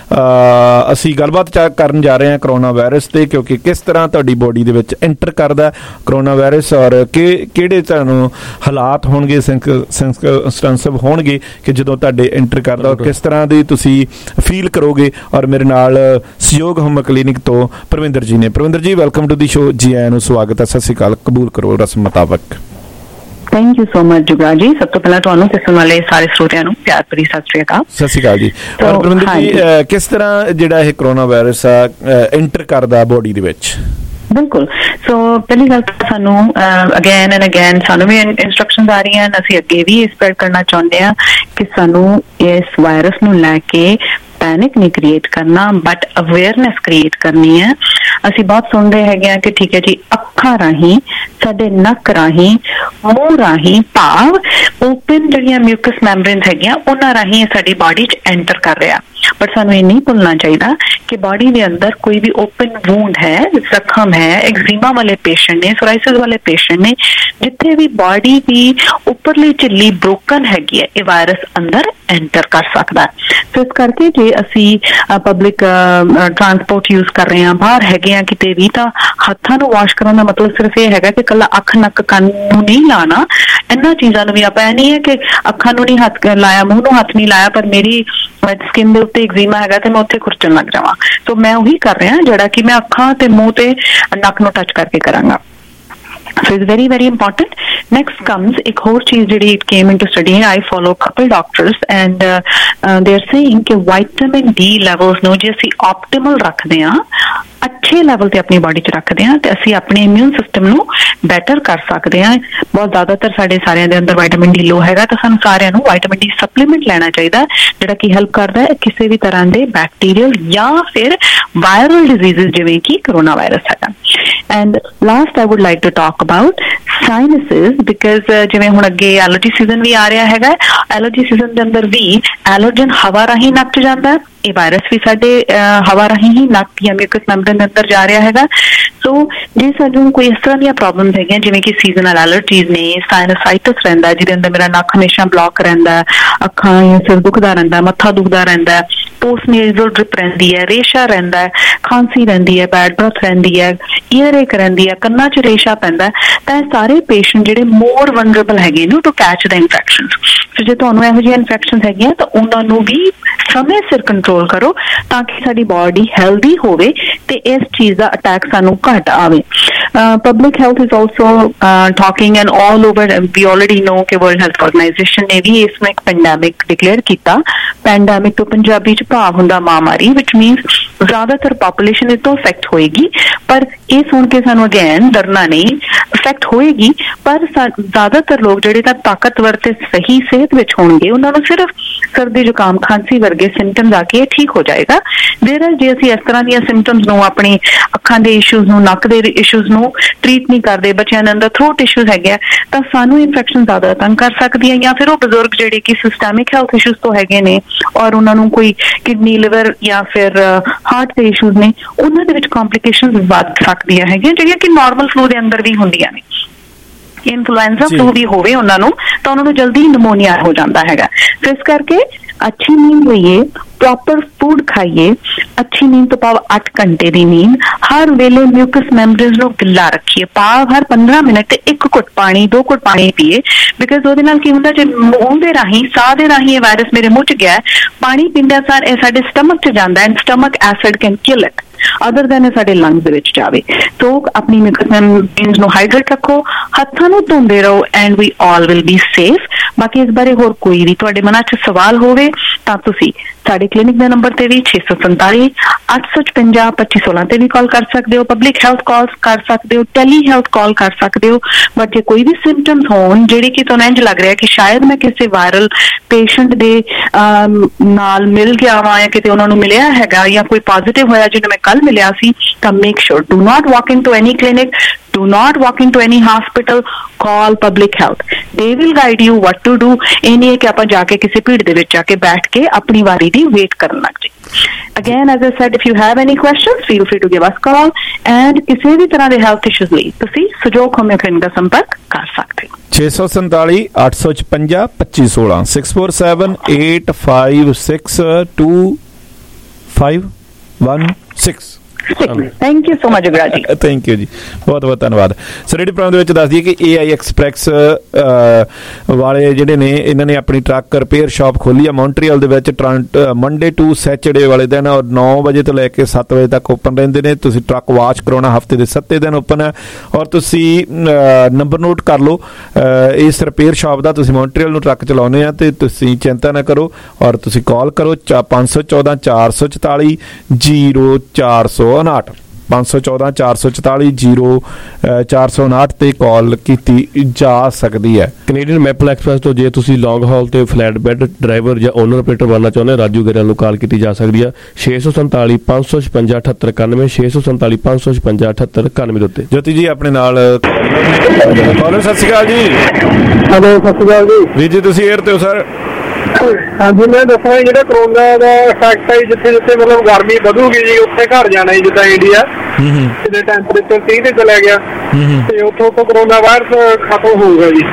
ਅਸੀਂ ਗੱਲਬਾਤ ਕਰਨ ਜਾ ਰਹੇ ਹਾਂ ਕਰੋਨਾ ਵਾਇਰਸ ਤੇ, ਕਿਉਂਕਿ ਕਿਸ ਤਰ੍ਹਾਂ ਤੁਹਾਡੀ ਬੋਡੀ ਦੇ ਵਿੱਚ ਐਂਟਰ ਕਰਦਾ ਕਰੋਨਾ ਵਾਇਰਸ ਔਰ ਕਿ ਕਿਹੜੇ ਤੁਹਾਨੂੰ ਹਾਲਾਤ ਹੋਣਗੇ, ਸਰਕਮਸਟੈਂਸਿਵ ਹੋਣਗੇ ਕਿ ਜਦੋਂ ਤੁਹਾਡੇ ਐਂਟਰ ਕਰਦਾ ਔਰ ਕਿਸ ਤਰ੍ਹਾਂ ਦੀ ਤੁਸੀਂ ਫੀਲ ਕਰੋਗੇ। ਔਰ ਮੇਰੇ ਨਾਲ ਸਹਿਯੋਗ ਹੋਮ ਕਲੀਨਿਕ ਤੋਂ ਪ੍ਰਵਿੰਦਰ ਜੀ ਨੇ। ਪ੍ਰਵਿੰਦਰ ਜੀ, ਵੈਲਕਮ ਟੂ ਦੀ ਸ਼ੋ। ਜੀ ਆਇਆਂ ਨੂੰ, ਸਵਾਗਤ ਹੈ। ਸਤਿ ਸ਼੍ਰੀ ਅਕਾਲ। ਕਬੂਲ ਕਰੋ ਰਸਮ ਮੁਤਾਬਕ। ਥੈਂਕ ਯੂ ਸੋ ਮਚ ਜੁਗਾ ਜੀ। ਸਭ ਤੋਂ ਪਹਿਲਾਂ ਤੁਹਾਨੂੰ ਤੇ ਸੁਣਨ ਵਾਲੇ ਸਾਰੇ ਸਰੋਤਿਆਂ ਨੂੰ ਪਿਆਰ ਭਰੀ ਸਤਿ ਸ਼੍ਰੀ ਅਕਾਲ। ਸਤਿ ਸ਼੍ਰੀ ਅਕਾਲ ਜੀ। ਔਰ ਪ੍ਰਵਿੰਦਰ ਜੀ, ਕਿਸ ਤਰ੍ਹਾਂ ਜਿਹੜਾ ਇਹ ਕਰੋਨਾ ਵਾਇਰਸ ਆ ਐਂਟਰ ਕਰਦਾ ਬੋਡੀ ਦੇ ਵਿੱਚ? ਬਿਲਕੁਲ। ਸੋ ਪਹਿਲੀ ਗੱਲ ਤਾਂ ਸਾਨੂੰ ਅਗੇਨ ਐਂਡ ਅਗੇਨ ਸਾਨੂੰ ਵੀ ਇੰਸਟਰਕਸ਼ਨਸ ਆ ਰਹੀਆਂ, ਅਸੀਂ ਅੱਗੇ ਵੀ ਸਪਰੈਡ ਕਰਨਾ ਚਾਹੁੰਦੇ ਹਾਂ ਕਿ ਸਾਨੂੰ ਇਸ ਵਾਇਰਸ ਨੂੰ ਲੈ ਕੇ ਪੈਨਿਕ ਨਹੀਂ ਕ੍ਰੀਏਟ ਕਰਨਾ, ਬਟ ਅਵੇਅਰਨੈਸ ਕ੍ਰੀਏਟ ਕਰਨੀ ਹੈ। ਅਸੀਂ ਬਹੁਤ ਸੁਣਦੇ ਹੈਗੇ ਆ ਕਿ ਠੀਕ ਹੈ ਜੀ, ਅੱਖਾਂ ਰਾਹੀਂ, ਸਾਡੇ ਨੱਕ ਰਾਹੀਂ, ਮੂੰਹ ਰਾਹੀਂ, ਭਾਵ ਓਪਨ ਜਿਹੜੀਆਂ ਮਿਊਕਸ ਮੈਂਬਰੇਨਸ ਹੈਗੀਆਂ ਉਹਨਾਂ ਰਾਹੀਂ ਸਾਡੀ ਬਾਡੀ 'ਚ ਐਂਟਰ ਕਰ ਰਿਹਾ। ਬਟ ਸਾਨੂੰ ਇਹ ਨਹੀਂ ਭੁੱਲਣਾ ਚਾਹੀਦਾ ਕਿ ਬਾਡੀ ਦੇ ਅੰਦਰ ਕੋਈ ਵੀ ਓਪਨ ਵੂੰਡ ਹੈ, ਜ਼ਖਮ ਹੈ, ਐਗਜ਼ੀਮਾ ਵਾਲੇ ਪੇਸ਼ੈਂਟ ਨੇ, ਸੋਰਾਇਸਿਸ ਵਾਲੇ ਪੇਸ਼ੈਂਟ ਨੇ, ਜਿੱਥੇ ਵੀ ਬਾਡੀ ਦੀ ਉੱਪਰਲੀ ਝਿੱਲੀ ਬ੍ਰੋਕਨ ਹੈਗੀ ਹੈ, ਇਹ ਵਾਇਰਸ ਅੰਦਰ ਐਂਟਰ ਕਰ ਸਕਦਾ। ਸੋ ਇਸ ਕਰਕੇ ਜੇ ਅਸੀਂ ਪਬਲਿਕ ਟਰਾਂਸਪੋਰਟ ਯੂਜ਼ ਕਰ ਰਹੇ ਹਾਂ, ਬਾਹਰ ਹੈਗੇ ਆ ਕਿਤੇ ਵੀ, ਤਾਂ ਹੱਥਾਂ ਨੂੰ ਵਾਸ਼ ਕਰਨ ਦਾ ਮਤਲਬ ਸਿਰਫ ਇਹ ਹੈਗਾ ਕਿ ਇਕੱਲਾ ਅੱਖ, ਨੱਕ, ਕੰਨ ਨੂੰ ਨਹੀਂ ਲਾਣਾ। ਇਹਨਾਂ ਚੀਜ਼ਾਂ ਨੂੰ ਵੀ ਆਪਾਂ ਇਹ ਨਹੀਂ ਹੈ ਕਿ ਅੱਖਾਂ ਨੂੰ ਨਹੀਂ ਹੱਥ ਲਾਇਆ, ਮੂੰਹ ਨੂੰ ਹੱਥ ਨਹੀਂ ਲਾਇਆ, ਪਰ ਮੇਰੀ ਸਕਿਨ ਦੇ ਉੱਤੇ ਐਗਜ਼ੀਮਾ ਹੈਗਾ ਤੇ ਮੈਂ ਉੱਥੇ ਖੁਰਚਣ ਲੱਗ ਜਾਵਾਂ। ਸੋ ਮੈਂ ਉਹੀ ਕਰ ਰਿਹਾ ਜਿਹੜਾ ਕਿ ਮੈਂ ਅੱਖਾਂ ਤੇ ਮੂੰਹ ਤੇ ਨੱਕ ਨੂੰ ਟੱਚ ਕਰਕੇ ਕਰਾਂਗਾ। So it's very, very important. Next comes एक और चीज ਜਿਹੜੀ it came into study. I follow couple doctors and uh, uh, they're saying कि vitamin D levels ਨੂੰ ਜੇ ਅਸੀਂ optimal ਰੱਖਦੇ ਹਾਂ, ਅੱਛੇ ਲੈਵਲ ਤੇ ਆਪਣੀ ਬਾਡੀ 'ਚ ਰੱਖਦੇ ਹਾਂ, ਤੇ ਅਸੀਂ ਆਪਣੇ ਇਮਿਊਨ ਸਿਸਟਮ ਨੂੰ ਬੈਟਰ ਕਰ ਸਕਦੇ ਹਾਂ। ਬਹੁਤ ਜ਼ਿਆਦਾਤਰ ਸਾਡੇ ਸਾਰਿਆਂ ਦੇ ਅੰਦਰ ਵਿਟਾਮਿਨ ਡੀ ਲੋ ਹੈਗਾ, ਤਾਂ ਸਾਨੂੰ ਸਾਰਿਆਂ ਨੂੰ ਵਿਟਾਮਿਨ ਡੀ ਸਪਲੀਮੈਂਟ ਲੈਣਾ ਚਾਹੀਦਾ, ਜਿਹੜਾ ਕਿ ਹੈਲਪ ਕਰਦਾ ਹੈ ਕਿਸੇ ਵੀ ਤਰ੍ਹਾਂ ਦੇ ਬੈਕਟੀਰੀਅਲ ਜਾਂ ਫਿਰ ਵਾਇਰਲ ਡਿਜ਼ੀਜ਼ਸ ਜਿਵੇਂ ਕਿ ਕਰੋਨਾ ਵਾਇਰਸ ਹੈਗਾ। And last I would like to talk about sinusitis, because ਜਿਵੇਂ ਹੁਣ ਅੱਗੇ ਐਲਰਜੀ ਸੀਜ਼ਨ ਵੀ ਆ ਰਿਹਾ ਹੈਗਾ, ਐਲਰਜੀ ਸੀਜ਼ਨ ਦੇ ਅੰਦਰ ਵੀ ਐਲਰਜਨ ਹਵਾ ਰਾਹੀਂ ਨੱਕ 'ਚ ਜਾਂਦਾ, ਇਹ ਵਾਇਰਸ ਵੀ ਸਾਡੇ ਹਵਾ ਰਾਹੀਂ ਹੀ ਨੱਕ ਜਾਂ ਮਿਊਕਸ ਮੈਂਬਰੇਨ ਦੇ ਅੰਦਰ ਜਾ ਰਿਹਾ ਹੈਗਾ। ਸੋ ਜੇ ਸਾਨੂੰ ਕੋਈ ਇਸ ਤਰ੍ਹਾਂ ਦੀਆਂ ਪ੍ਰੋਬਲਮਸ ਹੈਗੀਆਂ ਜਿਵੇਂ ਕਿ ਸੀਜ਼ਨਲ ਐਲਰਜੀਜ਼ ਨੇ, ਸਾਈਨਸਾਈਟਸ ਰਹਿੰਦਾ ਜਿਹਦੇ ਅੰਦਰ ਮੇਰਾ ਨੱਕ ਹਮੇਸ਼ਾ ਬਲੌਕ ਰਹਿੰਦਾ, ਅੱਖਾਂ ਜਾਂ ਸਿਰ ਦੁਖਦਾ ਰਹਿੰਦਾ, ਮੱਥਾ ਦੁਖਦਾ ਰਹਿੰਦਾ, ਪੋਸਟ ਨੇਜ਼ਲ ਡ੍ਰਿਪ ਰਹਿੰਦੀ ਹੈ, ਰੇਸ਼ਾ ਰਹਿੰਦਾ, ਖਾਂਸੀ ਰਹਿੰਦੀ ਹੈ, ਬੈਡ ਬ੍ਰੈਥ ਰਹਿੰਦੀ ਹੈ, ਈਅਰ ਏਕ ਰਹਿੰਦੀ ਹੈ, ਕੰਨਾਂ 'ਚ ਰੇਸ਼ਾ ਪੈਂਦਾ, ਤਾਂ ਇਹ ਸਾਰੇ ਪੇਸ਼ੈਂਟ ਜਿਹੜੇ ਮੋਰ ਵਨਰੇਬਲ ਹੈਗੇ ਨੇ to catch the infections. So ਜੇ ਤੁਹਾਨੂੰ ਇਹੋ ਜਿਹੀਆਂ ਇਨਫੈਕਸ਼ਨਸ ਹੈਗੀਆਂ ਤਾਂ ਉਹਨਾਂ ਨੂੰ ਵੀ ਸਮੇਂ ਸਿਰ ਕੰਟਰੋਲ ਕਰੋ ਤਾਂ ਕਿ ਸਾਡੀ ਬਾਡੀ ਹੈਲਦੀ ਹੋਵੇ ਤੇ ਇਸ ਚੀਜ਼ ਦਾ ਅਟੈਕ ਸਾਨੂੰ ਘੱਟ ਆਵੇ। Public health is also talking and all over, we already know ਕਿ ਵਰਲਡ ਹੈਲਥ ਆਰਗੇਨਾਈਜੇਸ਼ਨ ਨੇ ਵੀ ਇਸ ਨੂੰ ਇੱਕ ਪੈਂਡੈਮਿਕ ਡਿਕਲੇਅਰ ਕੀਤਾ। ਪੈਂਡੈਮਿਕ ਤੋਂ ਪੰਜਾਬੀ 'ਚ ਭਾਵ ਹੁੰਦਾ ਮਹਾਮਾਰੀ, ਵਿਚ ਮੀਨਸ ਜ਼ਿਆਦਾਤਰ ਪਾਪੂਲੇਸ਼ਨ ਇਹ ਤੋਂ ਅਫੈਕਟ ਹੋਏਗੀ, ਪਰ ਇਹ ਸੁਣ ਕੇ ਸਾਨੂੰ ਅਗੇਨ ਡਰਨਾ ਨਹੀਂ, ਅਫੈਕਟ ਹੋਏਗੀ ਪਰ ਜ਼ਿਆਦਾਤਰ ਲੋਕ ਜਿਹੜੇ ਤਾਂ ਤਾਕਤਵਰ ਤੇ ਸਹੀ ਸਿਹਤ ਵਿੱਚ ਹੋਣਗੇ ਉਹਨਾਂ ਨੂੰ ਸਿਰਫ ਸਰਦੀ ਜ਼ੁਕਾਮ ਖਾਂਸੀ ਵਰਗੇ ਸਿੰਪਟਮਸ ਆ ਕੇ ਇਹ ਠੀਕ ਹੋ ਜਾਏਗਾ। ਦੇਰ ਜੇ ਅਸੀਂ ਇਸ ਤਰ੍ਹਾਂ ਦੀਆਂ ਸਿੰਪਟਮਸ ਨੂੰ, ਆਪਣੀ ਅੱਖਾਂ ਦੇ ਇਸ਼ੂਜ਼ ਨੂੰ, ਨੱਕ ਦੇ ਇਸ਼ੂਜ਼ ਨੂੰ ਟ੍ਰੀਟ ਨਹੀਂ ਕਰਦੇ, ਬੱਚਿਆਂ ਦੇ ਅੰਦਰ ਥਰੋਟ ਇਸ਼ੂਜ਼ ਹੈਗੇ ਤਾਂ ਸਾਨੂੰ ਇਨਫੈਕਸ਼ਨ ਜ਼ਿਆਦਾ ਤੰਗ ਕਰ ਸਕਦੀ ਹੈ, ਜਾਂ ਫਿਰ ਉਹ ਬਜ਼ੁਰਗ ਜਿਹੜੇ ਕਿ ਸਿਸਟੈਮਿਕ ਹੈਲਥ ਇਸ਼ੂਜ਼ ਤੋਂ ਹੈਗੇ ਨੇ ਔਰ ਉਹਨਾਂ ਨੂੰ ਕੋਈ ਕਿਡਨੀ ਲਿਵਰ ਜਾਂ ਫਿਰ ਹਾਰਟ ਦੇ ਇਸ਼ੂਜ਼ ਨੇ, ਉਹਨਾਂ ਦੇ ਵਿੱਚ ਕੰਪਲਿਕੇਸ਼ਨਸ ਵੱਧ ਸਕਦੀਆਂ ਹੈਗੀਆਂ ਜਿਹੜੀਆਂ ਕਿ ਨਾਰਮਲ ਫਲੂ ਦੇ ਅੰਦਰ ਵੀ ਹੁੰਦੀਆਂ ਨੇ। ਇਨਫਲੂਐਂਜ਼ਾ ਫਲੂ ਵੀ ਹੋਵੇ ਉਹਨਾਂ ਨੂੰ ਤਾਂ ਉਹਨਾਂ ਨੂੰ ਜਲਦੀ ਨਿਮੋਨੀਆ ਹੋ ਜਾਂਦਾ ਹੈਗਾ। ਸੋ ਇਸ ਕਰਕੇ ਅੱਛੀ ਨੀਂਦ ਲਈਏ, ਪ੍ਰੋਪਰ ਫੂਡ ਖਾਈਏ, ਅੱਛੀ ਨੀਂਦ ਤੋਂ ਭਾਵ ਅੱਠ ਘੰਟੇ ਦੀ ਨੀਂਦ, ਹਰ ਵੇਲੇ ਮਿਊਕਸ ਮੈਂਬਰੇਨਸ ਨੂੰ ਗਿੱਲਾ ਰੱਖੀਏ, ਭਾਵ ਹਰ ਪੰਦਰਾਂ ਮਿੰਟ ਤੇ ਇੱਕ ਘੁੱਟ ਪਾਣੀ, ਦੋ ਘੁੱਟ ਪਾਣੀ ਪੀਏ, ਬਿਕਾਜ਼ ਉਹਦੇ ਨਾਲ ਕੀ ਹੁੰਦਾ ਜੇ ਮੂੰਹ ਦੇ ਰਾਹੀਂ, ਸਾਹ ਦੇ ਰਾਹੀਂ ਇਹ ਵਾਇਰਸ ਮੇਰੇ ਮੂੰਹ 'ਚ ਗਿਆ, ਪਾਣੀ ਪੀਂਦਿਆਂ ਸਾਰ ਇਹ ਸਾਡੇ ਸਟਮਕ 'ਚ ਜਾਂਦਾ and stomach acid can kill it other than ਸਾਡੇ ਲੰਗਸ ਦੇ ਵਿੱਚ ਜਾਵੇ। ਸੋ ਆਪਣੀ ਮਿਊਕਸ ਮੈਂਬਰੇਨਸ ਨੂੰ ਹਾਈਡਰੇਟ ਰੱਖੋ, ਹੱਥਾਂ ਨੂੰ ਧੋਂਦੇ ਰਹੋ and we all will be safe. ਬਾਕੀ ਇਸ ਬਾਰੇ ਹੋਰ ਕੋਈ ਵੀ ਤੁਹਾਡੇ ਮਨਾਂ 'ਚ ਸਵਾਲ ਹੋਵੇ ਤਾਂ ਤੁਸੀਂ ਸਾਡੇ ਕਲੀਨਿਕ ਦੇ ਨੰਬਰ ਤੇ ਵੀ ਛੇ ਸੌ ਸੰਤਾਲੀ ਅੱਠ ਸੌ ਛਪੰਜਾ ਪੱਚੀ ਸੋਲਾਂ ਤੇ ਵੀ ਕਾਲ ਕਰ ਸਕਦੇ ਹੋ, ਪਬਲਿਕ ਹੈਲਥ ਕਾਲ ਕਰ ਸਕਦੇ ਹੋ, ਟੈਲੀ ਹੈਲਥ ਕਾਲ ਕਰ ਸਕਦੇ ਹੋ। ਬਟ ਜੇ ਕੋਈ ਵੀ ਸਿੰਪਟਮਸ ਹੋਣ ਜਿਹੜੇ ਕਿ ਤੁਹਾਨੂੰ ਇੰਝ ਲੱਗ ਰਿਹਾ ਕਿ ਸ਼ਾਇਦ ਮੈਂ ਕਿਸੇ ਵਾਇਰਲ ਪੇਸ਼ੈਂਟ ਦੇ ਨਾਲ ਮਿਲ ਗਿਆ ਵਾਂ ਜਾਂ ਕਿਤੇ ਉਹਨਾਂ ਨੂੰ ਮਿਲਿਆ ਹੈਗਾ ਜਾਂ ਕੋਈ ਪੋਜ਼ਿਟਿਵ ਹੋਇਆ ਜਿਹਨੂੰ ਮੈਂ ਕੱਲ ਮਿਲਿਆ ਸੀ, ਤਾਂ make sure do not walk into any clinic, do not walk into any hospital, call public health, they will guide you what to do। ਇਹ ਨਹੀਂ ਹੈ ਕਿ ਆਪਾਂ ਜਾ ਕੇ ਕਿਸੇ ਭੀੜ ਦੇ ਵਿੱਚ ਜਾ ਕੇ ਬੈਠ ਕੇ ਆਪਣੀ ਵਾਰੀ ਦੀ ਵੇਟ ਕਰਨ ਲੱਗ ਜਾਈਏ। Again, as I said, if you have any questions, feel free to give us call and ਕਿਸੇ ਵੀ ਤਰ੍ਹਾਂ ਦੇ ਹੈਲਥ ਇਸ਼ੂਜ਼ ਲਈ ਤੁਸੀਂ ਸੁਜੋਗ ਹੋਮਿਓ ਕਲੀਨਿਕ ਦਾ ਸੰਪਰਕ ਕਰ ਸਕਦੇ ਹੋ। ਛੇ ਸੌ ਸੰਤਾਲੀ ਅੱਠ ਸੌ ਛਪੰਜਾ ਪੱਚੀ ਸੋਲਾਂ six four seven eight five six two five one six. Thank you so much ਗੁਰਾ ਜੀ। ਥੈਂਕ ਯੂ ਜੀ, ਬਹੁਤ ਬਹੁਤ ਧੰਨਵਾਦ। ਸੋ ਰੇਡੀਓ ਪ੍ਰੋਗਰਾਮ ਦੇ ਵਿੱਚ ਦੱਸ ਦਈਏ ਕਿ ਏ ਆਈ ਐਕਸਪ੍ਰੈਸ ਵਾਲੇ ਜਿਹੜੇ ਨੇ ਇਹਨਾਂ ਨੇ ਆਪਣੀ ਟਰੱਕ ਰਿਪੇਅਰ ਸ਼ਾਪ ਖੋਲੀ ਆ ਮੌਂਟਰੀਅਲ ਦੇ ਵਿੱਚ ਮੰਡੇ ਟੂ ਸੈਚਰਡੇ ਵਾਲੇ ਦਿਨ, ਔਰ ਨੌ ਵਜੇ ਤੋਂ ਲੈ ਕੇ ਸੱਤ ਵਜੇ ਤੱਕ ਓਪਨ ਰਹਿੰਦੇ ਨੇ। ਤੁਸੀਂ ਟਰੱਕ ਵਾਸ਼ ਕਰਾਉਣਾ ਹਫਤੇ ਦੇ ਸੱਤੇ ਦਿਨ ਓਪਨ ਹੈ, ਔਰ ਤੁਸੀਂ ਨੰਬਰ ਨੋਟ ਕਰ ਲਓ ਇਸ ਰਿਪੇਅਰ ਸ਼ਾਪ ਦਾ। ਤੁਸੀਂ ਮੌਂਟਰੀਅਲ ਨੂੰ ਟਰੱਕ ਚਲਾਉਂਦੇ ਆ ਤੇ ਤੁਸੀਂ ਚਿੰਤਾ ਨਾ ਕਰੋ, ਔਰ ਤੁਸੀਂ ਕਾਲ ਕਰੋ ਪੰਜ ਸੌ ਚੌਦਾਂ ਚਾਰ ਸੌ ਚੁਤਾਲੀ ਜੀਰੋ ਚਾਰ ਸੌ ਉਨਾਹਠ ਪੰਜ ਸੌ ਚੌਦਾਂ ਚਾਰ ਸੌ ਚੁਤਾਲੀ ਜੀਰੋ ਚਾਰ ਸੌ ਉਨਾਹਠ ਤੇ ਕਾਲ ਕੀਤੀ ਜਾ ਸਕਦੀ ਹੈ। ਕੈਨੇਡੀਅਨ ਮੈਪਲ ਐਕਸਪ੍ਰੈਸ ਤੋਂ ਜੇ ਤੁਸੀਂ ਲੌਂਗ ਹਾਲ ਤੇ ਫਲੈਟ ਬੈਡ ਡਰਾਈਵਰ ਜਾਂ ਓਨਰ ਆਪਰੇਟਰ ਬਣਨਾ ਚਾਹੁੰਦੇ ਰਾਜੂ ਗਰੇਵਾਲ ਨੂੰ ਕਾਲ ਕੀਤੀ ਜਾ ਸਕਦੀ ਹੈ ਛੇ ਸੌ ਸੰਤਾਲੀ ਪੰਜ ਸੌ ਛਪੰਜਾ ਅਠੱਤਰ ਇਕਾਨਵੇਂ ਛੇ ਸੌ ਸੰਤਾਲੀ ਪੰਜ ਸੌ ਛਪੰਜਾ ਅਠੱਤਰ ਇਕਾਨਵੇਂ ਦੇ ਉੱਤੇ। ਜੋਤੀ ਜੀ ਆਪਣੇ ਨਾਲ ਕਾਲਰ, ਸਤਿ ਸ਼੍ਰੀ ਅਕਾਲ ਜੀ। ਹੈਲੋ, ਸਤਿ ਸ਼੍ਰੀ ਅਕਾਲ ਜੀ। ਵੀਰ ਜੀ ਤੁਸੀਂ ਏਅਰ ਤੇ ਹੋ ਸਰ? ਹਾਂਜੀ, ਮੈਂ ਦੱਸਣਾ ਜਿਹੜਾ ਕਰੋਨਾ ਦਾ ਇਫੈਕਟ ਹੈ, ਜਿੱਥੇ ਜਿੱਥੇ ਮਤਲਬ ਗਰਮੀ ਵਧੂਗੀ ਜੀ ਉੱਥੇ ਘਰ ਜਾਣਾ ਜੀ, ਜਿੱਦਾਂ ਇੰਡੀਆ ਜਿਹਦੇ ਟੈਂਪਰੇਚਰ ਤੀਹ ਤੇ ਚਲਾ ਗਿਆ ਤੇ ਉੱਥੋਂ ਤੋਂ ਕਰੋਨਾ ਵਾਇਰਸ ਖਤਮ ਹੋਊਗਾ ਜੀ।